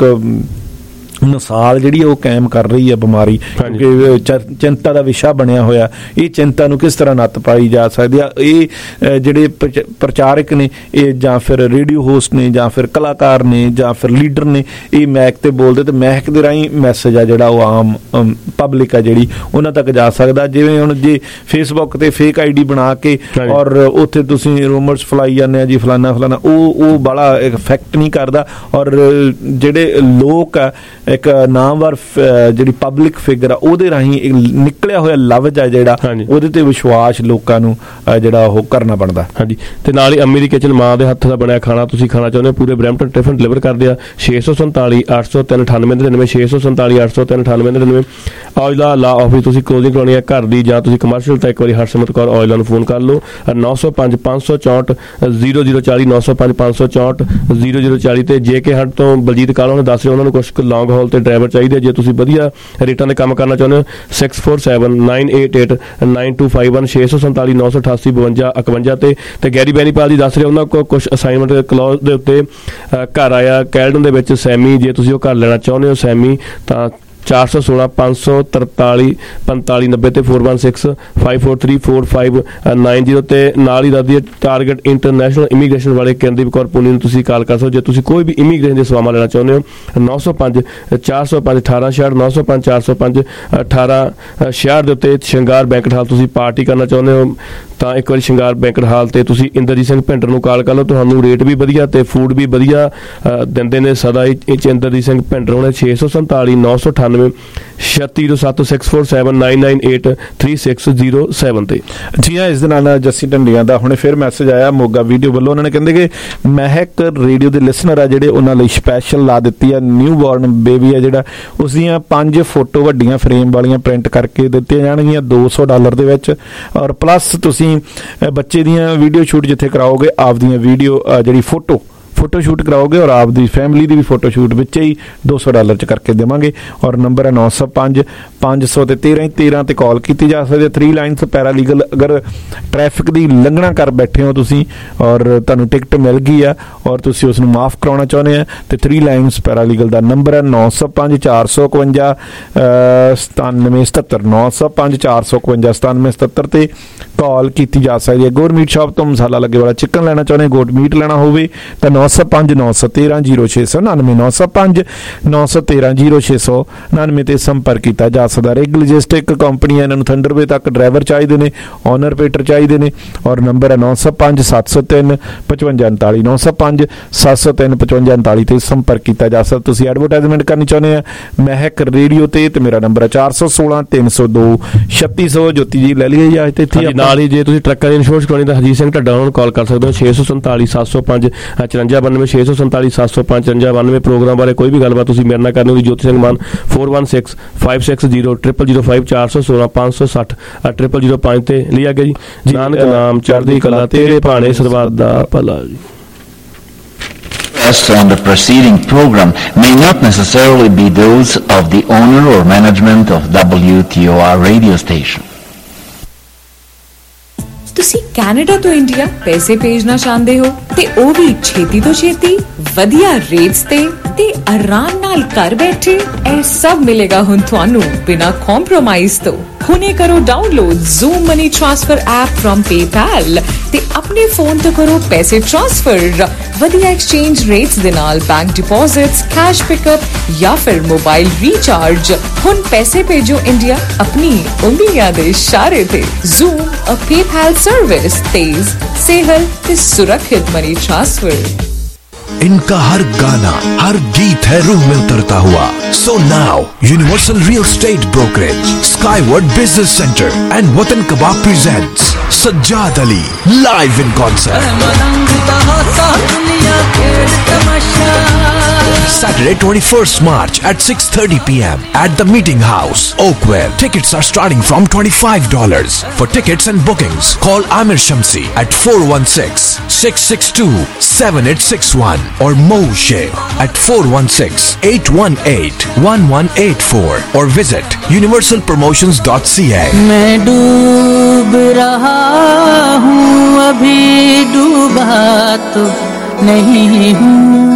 ਮਿਸਾਲ ਜਿਹੜੀ ਉਹ ਕਾਇਮ ਕਰ ਰਹੀ ਹੈ ਬਿਮਾਰੀ, ਕਿਉਂਕਿ ਚਿੰਤਾ ਦਾ ਵਿਸ਼ਾ ਬਣਿਆ ਹੋਇਆ। ਇਹ ਚਿੰਤਾ ਨੂੰ ਕਿਸ ਤਰ੍ਹਾਂ ਨੱਥ ਪਾਈ ਜਾ ਸਕਦੀ ਆ? ਇਹ ਜਿਹੜੇ ਪ੍ਰਚਾਰਕ ਨੇ, ਇਹ ਜਾਂ ਫਿਰ ਰੇਡੀਓ ਹੋਸਟ ਨੇ, ਜਾਂ ਫਿਰ ਕਲਾਕਾਰ ਨੇ, ਜਾਂ ਫਿਰ ਲੀਡਰ ਨੇ, ਇਹ ਮਹਿਕ ਤੇ ਬੋਲਦੇ, ਤੇ ਮਹਿਕ ਦੇ ਰਾਹੀਂ ਮੈਸੇਜ ਆ ਜਿਹੜਾ ਉਹ ਆਮ ਪਬਲਿਕ ਆ ਜਿਹੜੀ ਉਹਨਾਂ ਤੱਕ ਜਾ ਸਕਦਾ। ਜਿਵੇਂ ਹੁਣ ਜੇ ਫੇਸਬੁੱਕ ਤੇ ਫੇਕ ਆਈ ਡੀ ਬਣਾ ਕੇ ਔਰ ਉੱਥੇ ਤੁਸੀਂ ਰੂਮਰਸ ਫਲਾਈ ਜਾਂਦੇ ਆ ਜੀ ਫਲਾਨਾ ਫਲਾਨਾ, ਉਹ ਉਹ ਬੜਾ ਇਫੈਕਟ ਨਹੀਂ ਕਰਦਾ। ਔਰ ਜਿਹੜੇ ਲੋਕ ਆ, ਇੱਕ ਨਾਮਵਰ ਜਿਹੜੀ ਪਬਲਿਕ ਫਿਗਰ ਆ, ਉਹਦੇ ਰਾਹੀਂ ਨਿਕਲਿਆ ਹੋਇਆ ਲਫ਼ਜ਼ ਆ ਜਿਹੜਾ, ਉਹਦੇ ਤੇ ਵਿਸ਼ਵਾਸ ਲੋਕਾਂ ਨੂੰ ਜਿਹੜਾ ਉਹ ਕਰਨਾ ਬਣਦਾ। ਹਾਂਜੀ, ਤੇ ਨਾਲ ਹੀ ਅੰਮੀ ਦੀ ਕਿਚਨ, ਮਾਂ ਦੇ ਹੱਥ ਦਾ ਬਣਿਆ ਖਾਣਾ ਤੁਸੀਂ ਖਾਣਾ ਚਾਹੁੰਦੇ ਹੋ, ਪੂਰੇ ਬਰੈਂਪਟਨ ਟਿਫਨ ਡਿਲੀਵਰ ਕਰਦੇ ਆ। ਛੇ ਸੌ ਸੰਤਾਲੀ ਅੱਠ ਸੌ ਤਿੰਨ ਅਠਾਨਵੇਂ ਨੜਿਨਵੇਂ ਛੇ ਸੌ ਸੰਤਾਲੀ ਅੱਠ ਸੌ ਤਿੰਨ ਅਠਾਨਵੇਂ ਨੜਿਨਵੇਂ ਔਜਲਾ ਲਾ ਆਫਿਸ। ਤੁਸੀਂ ਕਲੋਜ਼ਿੰਗ ਕਰਾਉਣੀ ਹੈ ਘਰ ਦੀ ਜਾਂ ਤੁਸੀਂ ਕਮਰਸ਼ੀਅਲ, ਤਾਂ ਇੱਕ ਵਾਰੀ ਹਰਸਿਮਰਤ ਕੌਰ ਔਜਲਾ ਨੂੰ ਫੋਨ ਕਰ ਲਓ, ਨੌ ਸੌ ਪੰਜ ਪੰਜ ਸੌ ਚੌਂਹਠ ਜ਼ੀਰੋ ਜ਼ੀਰੋ ਚਾਲੀ ਨੌ ਸੌ ਪੰਜ ਪੰਜ ਸੌ ਚੌਂਹਠ ਜ਼ੀਰੋ ਜ਼ੀਰੋ ਚਾਲੀ। ਤੇ ਜੇ ਕੇ ਹੱਟ ਤੋਂ ਬਲਜੀਤ ਕਾਲਾ ਉਹਨੇ ਦੱਸ ਰਹੇ ਉਹਨਾਂ ਨੂੰ ਕੁਛ ਲੌਂਗ ਹਾਲ ਤੇ ਡਰਾਈਵਰ ਚਾਹੀਦੇ, ਜੇ ਤੁਸੀਂ ਵਧੀਆ ਰੇਟਾਂ ਦੇ ਕੰਮ ਕਰਨਾ ਚਾਹੁੰਦੇ ਹੋ, six four seven nine eight eight nine two five one ਛੇ ਸੌ ਸੰਤਾਲੀ ਨੌ ਸੌ ਅਠਾਸੀ ਬਵੰਜਾ ਇਕਵੰਜਾ। ਤੇ ਤੇ ਗੈਰੀ ਬੈਨੀਪਾਲ ਜੀ ਦੱਸ ਰਹੇ ਉਹਨਾਂ ਕੋਲ ਕੁਛ ਅਸਾਈਨਮੈਂਟ ਕਲੌਜ਼ ਦੇ ਉੱਤੇ ਘਰ ਆਇਆ ਕੈਲਡਨ ਦੇ ਵਿੱਚ ਸੈਮੀ, ਜੇ ਤੁਸੀਂ ਉਹ ਘਰ ਲੈਣਾ ਚਾਹੁੰਦੇ ਹੋ ਸੈਮੀ, ਤਾਂ ਚਾਰ ਸੌ ਸੋਲਾਂ ਪੰਜ ਸੌ ਤਰਤਾਲੀ ਪੰਤਾਲੀ ਨੱਬੇ ਤੇ four one six five four three four five nine zero. ਤੇ ਨਾਲ ਹੀ ਦੱਸਦੀ ਹੈ ਟਾਰਗੇਟ ਇੰਟਰਨੈਸ਼ਨਲ ਇਮੀਗ੍ਰੇਸ਼ਨ ਵਾਲੇ ਕਿਰਨਦੀਪ ਕੌਰ ਪੁਨੀ ਨੂੰ ਤੁਸੀਂ ਕਾਲ ਕਰ ਸਕਦੇ ਹੋ, ਜੇ ਤੁਸੀਂ ਕੋਈ ਵੀ ਇਮੀਗ੍ਰੇਸ਼ਨ ਦੇ ਸੇਵਾਵਾਂ ਲੈਣਾ ਚਾਹੁੰਦੇ ਹੋ। ਨੌ ਸੌ ਪੰਜ ਚਾਰ ਸੌ ਪੰਜ ਅਠਾਰਾਂ ਛਿਆਹਠ ਨੌ ਸੌ ਪੰਜ ਚਾਰ ਸੌ ਪੰਜ ਅਠਾਰਾਂ ਛਿਆਹਠ ਦੇ ਉੱਤੇ ਸ਼ਿੰਗਾਰ ਬੈਂਕਟ ਹਾਲ ਤੁਸੀਂ ਪਾਰਟੀ ਕਰਨਾ ਚਾਹੁੰਦੇ ਹੋ, ਤਾਂ ਇੱਕ ਵਾਰੀ ਸ਼ਿੰਗਾਰ ਬੈਂਕਟ ਹਾਲ ਤੇ ਤੁਸੀਂ ਇੰਦਰਜੀਤ ਸਿੰਘ ਭਿੰਡਰ ਨੂੰ ਕਾਲ ਕਰ ਲਓ। ਤੁਹਾਨੂੰ ਰੇਟ ਵੀ ਵਧੀਆ ਤੇ ਫੂਡ ਵੀ ਵਧੀਆ ਦਿੰਦੇ ਨੇ ਸਦਾ ਹੀ ਇੰਦਰਜੀਤ ਸਿੰਘ ਭਿੰਡਰ ਹੋਣੇ। ਛੇ ਸੌ ਸੰਤਾਲੀ ਨੌ ਸੌ ਅਠਾਨਵੇਂ ਛੱਤੀ ਜ਼ੀਰੋ ਸੱਤ six four seven nine nine eight three six zero seven ਤੇ। ਜੀ ਹਾਂ, ਇਸ ਦੇ ਨਾਲ ਜੱਸੀ ਢੰਡੀਆਂ ਦਾ ਹੁਣੇ ਫਿਰ ਮੈਸੇਜ ਆਇਆ ਮੋਗਾ ਵੀਡੀਓ ਵੱਲੋਂ। ਉਹਨਾਂ ਨੇ ਕਹਿੰਦੇ ਕਿ ਮਹਿਕ ਰੇਡੀਓ ਦੇ ਲਿਸਨਰ ਆ ਜਿਹੜੇ, ਉਹਨਾਂ ਲਈ ਸਪੈਸ਼ਲ ਲਾ ਦਿੱਤੀ ਆ ਨਿਊ ਬੋਰਨ ਬੇਬੀ ਆ ਜਿਹੜਾ, ਉਸ ਦੀਆਂ ਪੰਜ ਫੋਟੋ ਵੱਡੀਆਂ ਫਰੇਮ ਵਾਲੀਆਂ ਪ੍ਰਿੰਟ ਕਰਕੇ ਦਿੱਤੀਆਂ ਜਾਣਗੀਆਂ ਦੋ ਸੌ ਡਾਲਰ ਦੇ ਵਿੱਚ। ਔਰ ਪਲੱਸ ਤੁਸੀਂ ਬੱਚੇ ਦੀਆਂ ਵੀਡੀਓ ਸ਼ੂਟ ਜਿੱਥੇ ਕਰਾਓਗੇ, ਆਪਦੀਆਂ ਵੀਡੀਓ ਜਿਹੜੀ ਫੋਟੋ ਫੋਟੋ ਸ਼ੂਟ ਕਰਾਓਗੇ ਔਰ ਆਪਦੀ ਫੈਮਿਲੀ ਦੀ ਵੀ ਫੋਟੋ ਸ਼ੂਟ ਵਿੱਚ ਹੀ ਦੋ ਸੌ ਡਾਲਰ 'ਚ ਕਰਕੇ ਦੇਵਾਂਗੇ। ਔਰ ਨੰਬਰ ਹੈ ਨੌ ਸੌ ਪੰਜ ਪੰਜ ਸੌ ਤੇ ਤੇਰਾਂ ਤੇਰਾਂ ਤੇ ਕਾਲ ਕੀਤੀ ਜਾ ਸਕਦੀ ਹੈ। ਥ੍ਰੀ ਲਾਈਨਸ ਪੈਰਾਲੀਗਲ, ਅਗਰ ਟ੍ਰੈਫਿਕ ਦੀ ਲੰਘਣਾ ਕਰ ਬੈਠੇ ਹੋ ਤੁਸੀਂ ਔਰ ਤੁਹਾਨੂੰ ਟਿਕਟ ਮਿਲ ਗਈ ਆ ਔਰ ਤੁਸੀਂ ਉਸ ਨੂੰ ਮਾਫ ਕਰਾਉਣਾ ਚਾਹੁੰਦੇ ਆ, ਤੇ ਥ੍ਰੀ ਲਾਈਨਸ ਪੈਰਾਲੀਗਲ ਦਾ ਨੰਬਰ ਹੈ ਨੌ ਸੌ ਪੰਜ ਚਾਰ ਸੌ ਇਕਵੰਜਾ ਸਤਾਨਵੇਂ ਸਤੱਤਰ ਨੌ ਸੌ ਪੰਜ ਚਾਰ ਸੌ ਇਕਵੰਜਾ ਸਤਾਨਵੇਂ ਸਤੱਤਰ ਤੇ ਕਾਲ ਕੀਤੀ ਜਾ ਸਕਦੀ ਹੈ। ਗੋਰ ਮੀਟ ਸ਼ਾਪ ਤੋਂ ਮਸਾਲਾ ਲੱਗੇ ਵਾਲਾ ਚਿਕਨ ਲੈਣਾ ਚਾਹੁੰਦੇ, ਗੋਟ ਮੀਟ ਲੈਣਾ ਹੋਵੇ ਤਾਂ ਨੌ ਸੌ ਪੰਜ ਨੌ ਸੌ ਤੇਰਾਂ ਜ਼ੀਰੋ ਛੇ ਸੌ ਉਨਾਨਵੇਂ ਨੌ ਸੌ ਪੰਜ ਨੌ ਸੌ ਤੇਰਾਂ ਜ਼ੀਰੋ ਛੇ ਸੌ ਉਨਾਨਵੇਂ ਤੇ ਸੰਪਰਕ ਕੀਤਾ ਜਾ ਸਕਦਾ। ਰੈਗ ਲੌਜਿਸਟਿਕ ਕੰਪਨੀ, ਇਹਨਾਂ ਨੂੰ ਥੰਡਰਵੇ ਤੱਕ ਡਰਾਈਵਰ ਚਾਹੀਦੇ ਨੇ, ਓਨਰ ਪੇਟਰ ਚਾਹੀਦੇ ਨੇ। ਔਰ ਨੰਬਰ ਹੈ ਨੌ ਸੌ ਪੰਜ ਸੱਤ ਸੌ ਤਿੰਨ ਪਚਵੰਜਾ ਉਨਤਾਲੀ ਨੌ ਸੌ ਪੰਜ ਸੱਤ ਸੌ ਤਿੰਨ ਪਚਵੰਜਾ ਉਨਤਾਲੀ ਤੇ ਸੰਪਰਕ ਕੀਤਾ ਜਾ ਸਕਦਾ। ਤੁਸੀਂ ਐਡਵਰਟਾਈਜ਼ਮੈਂਟ ਕਰਨੀ ਚਾਹੁੰਦੇ ਆ ਮਹਿਕ ਰੇਡੀਓ ਤੇ, ਤੇ ਮੇਰਾ ਨੰਬਰ ਹੈ ਚਾਰ ਸੌ ਸੋਲਾਂ ਤਿੰਨ ਸੌ ਦੋ ਛੱਤੀ ਸੌ। ਜੋਤੀ ਜੀ ਲੈ ਲਈਏ ਅੱਜ ਤੇ ਇੱਥੇ ਨਾਲ ਹੀ, ਜੇ ਤੁਸੀਂ ਟਰੱਕਾਂ ਦੀ ਇੰਸ਼ੋਰੈਂਸ ਕਰਾਉਣੀ ਤਾਂ ਹਰਜੀਤ ਸਿੰਘ ਢੱਡਾ ਨੂੰ ਕਾਲ ਕਰ ਸਕਦੇ ਹੋ ਛੇ ਸੌ ਸੰਤਾਲੀ ਸੱਤ ਸੌ ਪੰਜ ਚੁਰੰਜਾ ਬਾਨਵੇਂ ਛੇ ਸੌ ਸੰਤਾਲੀ ਸੱਤ ਸੌ ਪੰਜ ਚੁਰੰਜਾ ਬਾਨਵੇਂ। ਪ੍ਰੋਗਰਾਮ ਬਾਰੇ ਕੋਈ ਵੀ ਗੱਲਬਾਤ ਤੁਸੀਂ ਮੇਰੇ ਨਾਲ ਕਰਨੀ ਹੋਈ, Jyoti Singh Mann four one six five six zero triple zero five ਚਾਰ ਸੌ ਸੋਲਾਂ ਪੰਜ ਸੌ ਸੱਠ ਟ੍ਰਿਪਲ ਜ਼ੀਰੋ ਪੰਜ ਤੇ ਲਿਆ ਗਿਆ ਜੀ। ਨਾਨਕ ਨਾਮ ਚੜ੍ਹਦੀ ਕਲਾ ਤੇਰੇ ਭਾਣੇ ਸਰਬੱਤ ਦਾ ਭਲਾ ਜੀ। On the preceding program may not necessarily be those of the owner or management of W T O R radio station. ਤੁਸੀਂ ਕੈਨੇਡਾ ਤੋਂ ਇੰਡੀਆ ਪੈਸੇ ਭੇਜਣਾ ਚਾਹੁੰਦੇ ਹੋ ਤੇ ਉਹ ਵੀ ਛੇਤੀ ਤੋਂ ਛੇਤੀ ਵਧੀਆ ਰੇਟਸ ਤੇ ਤੇ ਆਰਾਮ ਨਾਲ ਘਰ ਬੈਠੇ ਇਹ ਸਭ ਮਿਲੇਗਾ ਹੁਣ ਤੁਹਾਨੂੰ ਬਿਨਾਂ ਕੰਪਰੋਮਾਈਜ਼ ਤੋਂ। ਹੁਣੇ ਕਰੋ download zoom money transfer app from PayPal ਤੇ ਆਪਣੇ ਫੋਨ ਤੋਂ ਕਰੋ ਪੈਸੇ ਟ੍ਰਾਂਸਫਰ ਵਧੀਆ ਐਕਸਚੇਂਜ ਰੇਟਸ ਦੇ ਨਾਲ, ਬੈਂਕ ਡਿਪੋਜ਼ਿਟਸ, ਕੈਸ਼ ਪਿਕਅਪ ਜਾਂ ਫਿਰ ਮੋਬਾਈਲ ਰੀਚਾਰਜ। ਹੁਣ ਪੈਸੇ ਭੇਜੋ ਇੰਡੀਆ ਆਪਣੀ ਉਂਗਲੀਆਂ ਦੇ ਇਸ਼ਾਰੇ ਤੇ। ਜ਼ੂਮ ਅ PayPal सर्विस, तेज, सेहल ते सुरक्षित मनी ट्रांसफर। इनका हर गाना, हर गीत है रूह में उतरता हुआ। So now universal real estate brokerage, skyward business centre and Watan Kabab presents Sajjad Ali live in concert Saturday twenty-first March at six thirty p m at the Meeting House, Oakwell. Tickets are starting from twenty-five dollars. For tickets and bookings, call Amir Shamsi at four one six, six six two, seven eight six one or Mo Sheikh at four one six, eight one eight, one one eight four or visit universal promotions dot c a. मैं डूब रहा हूँ, अभी डूबा तो नहीं हूँ।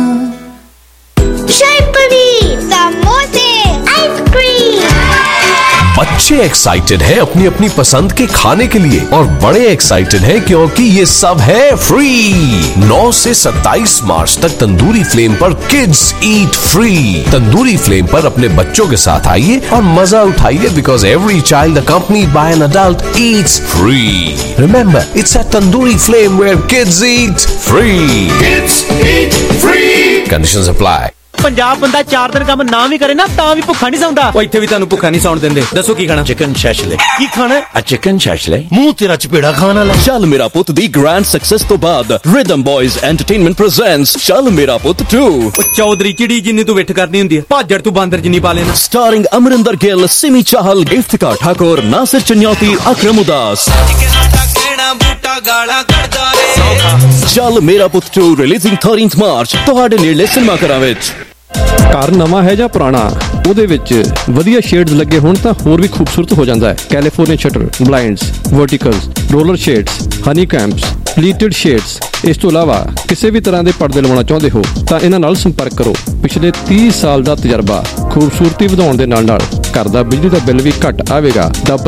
बच्चे एक्साइटेड हैं अपनी अपनी पसंद के खाने के लिए और बड़े एक्साइटेड हैं क्योंकि ये सब है फ्री। नौ से सत्ताईस मार्च तक तंदूरी फ्लेम पर kids eat free. Tandoori flame पर अपने बच्चों के साथ आइए और मजा उठाइए because every child accompanied by an adult eats free. Remember, it's at Tandoori flame where kids eat free. Kids eat free. Conditions apply. Punjab ਬੰਦਾ ਚਾਰ ਦਿਨ ਕੰਮ ਨਾ ਵੀ ਕਰੇ ਨਾ ਤਾਂ ਵੀ ਭੁੱਖਾ ਨਹੀਂ ਸੌਂਦਾ। ਉਹ ਇੱਥੇ ਵੀ ਤੁਹਾਨੂੰ ਭੁੱਖਾ ਨਹੀਂ ਸੌਣ ਦਿੰਦੇ। ਦੱਸੋ ਕੀ ਖਾਣਾ? ਚਿਕਨ ਸ਼ੈਸ਼ਲੇ। ਕੀ ਖਾਣਾ? ਆ ਚਿਕਨ ਸ਼ੈਸ਼ਲੇ। ਮੂੰਹ ਤੇਰਾ ਚਪੇੜਾ ਖਾਣ ਵਾਲਾ। ਚੱਲ ਮੇਰਾ ਪੁੱਤ ਦੀ ਗ੍ਰੈਂਡ ਸਕਸੈਸ ਤੋਂ ਬਾਅਦ ਰਿਦਮ ਬॉयਜ਼ ਐਂਟਰਟੇਨਮੈਂਟ ਪ੍ਰੈਜ਼ੈਂਟਸ ਚੱਲ ਮੇਰਾ ਪੁੱਤ ਟੂ। ਉਹ ਚੌਧਰੀ ਚਿੜੀ ਜਿੰਨੀ ਤੂੰ ਵਿੱਠ ਕਰਨੀ ਹੁੰਦੀ ਹੈ, ਭਾਜੜ ਤੂੰ ਬਾਂਦਰ ਜਿੰਨੀ ਪਾ ਲੈਣਾ। ਸਟਾਰਿੰਗ ਅਮਰਿੰਦਰ ਗਿੱਲ, ਸਿਮੀ ਚਾਹਲ, ਇਫਤਿਕਾਰ ਠਾਕੁਰ, ਨਾਸਿਰ ਚੰਨਿਆਤੀ, ਅਕਰਮ ਉਦਾਸ। ਚੱਲ ਮੇਰਾ ਪੁੱਤ ਟੂ ਰਿਲੀਜ਼ਿੰਗ thirteenth ਮਾਰਚ ਤੁਹਾਡੇ ਨੇੜਲੇ ਸਿਨੇਮਾ ਘਰਾਂ ਵਿੱਚ। ਘਰ ਨਵਾਂ ਹੈ ਜਾਂ ਪੁਰਾਣਾ, ਉਹਦੇ ਵਿੱਚ ਵਧੀਆ ਸ਼ੇਡਸ ਲੱਗੇ ਹੋਣ ਤਾਂ ਹੋਰ ਵੀ ਖੂਬਸੂਰਤ ਹੋ ਜਾਂਦਾ ਹੈ। California shutter, blinds, verticals, roller shades, honeycombs, pleated shades. ਇਸ ਤੋਂ ਇਲਾਵਾ ਕਿਸੇ ਵੀ ਤਰ੍ਹਾਂ ਦੇ ਪਰਦੇ ਲਵਾਉਣਾ ਚਾਹੁੰਦੇ ਹੋ ਤਾਂ ਇਹਨਾਂ ਨਾਲ ਸੰਪਰਕ ਕਰੋ। ਪਿਛਲੇ ਤੀਹ ਸਾਲ ਦਾ ਤਜਰਬਾ, ਖੂਬਸੂਰਤੀ ਵਧਾਉਣ ਦੇ ਨਾਲ ਨਾਲ ਘਰ ਦਾ ਬਿਜਲੀ ਦਾ ਬਿੱਲ ਵੀ ਘੱਟ ਆਵੇਗਾ। ਦਾ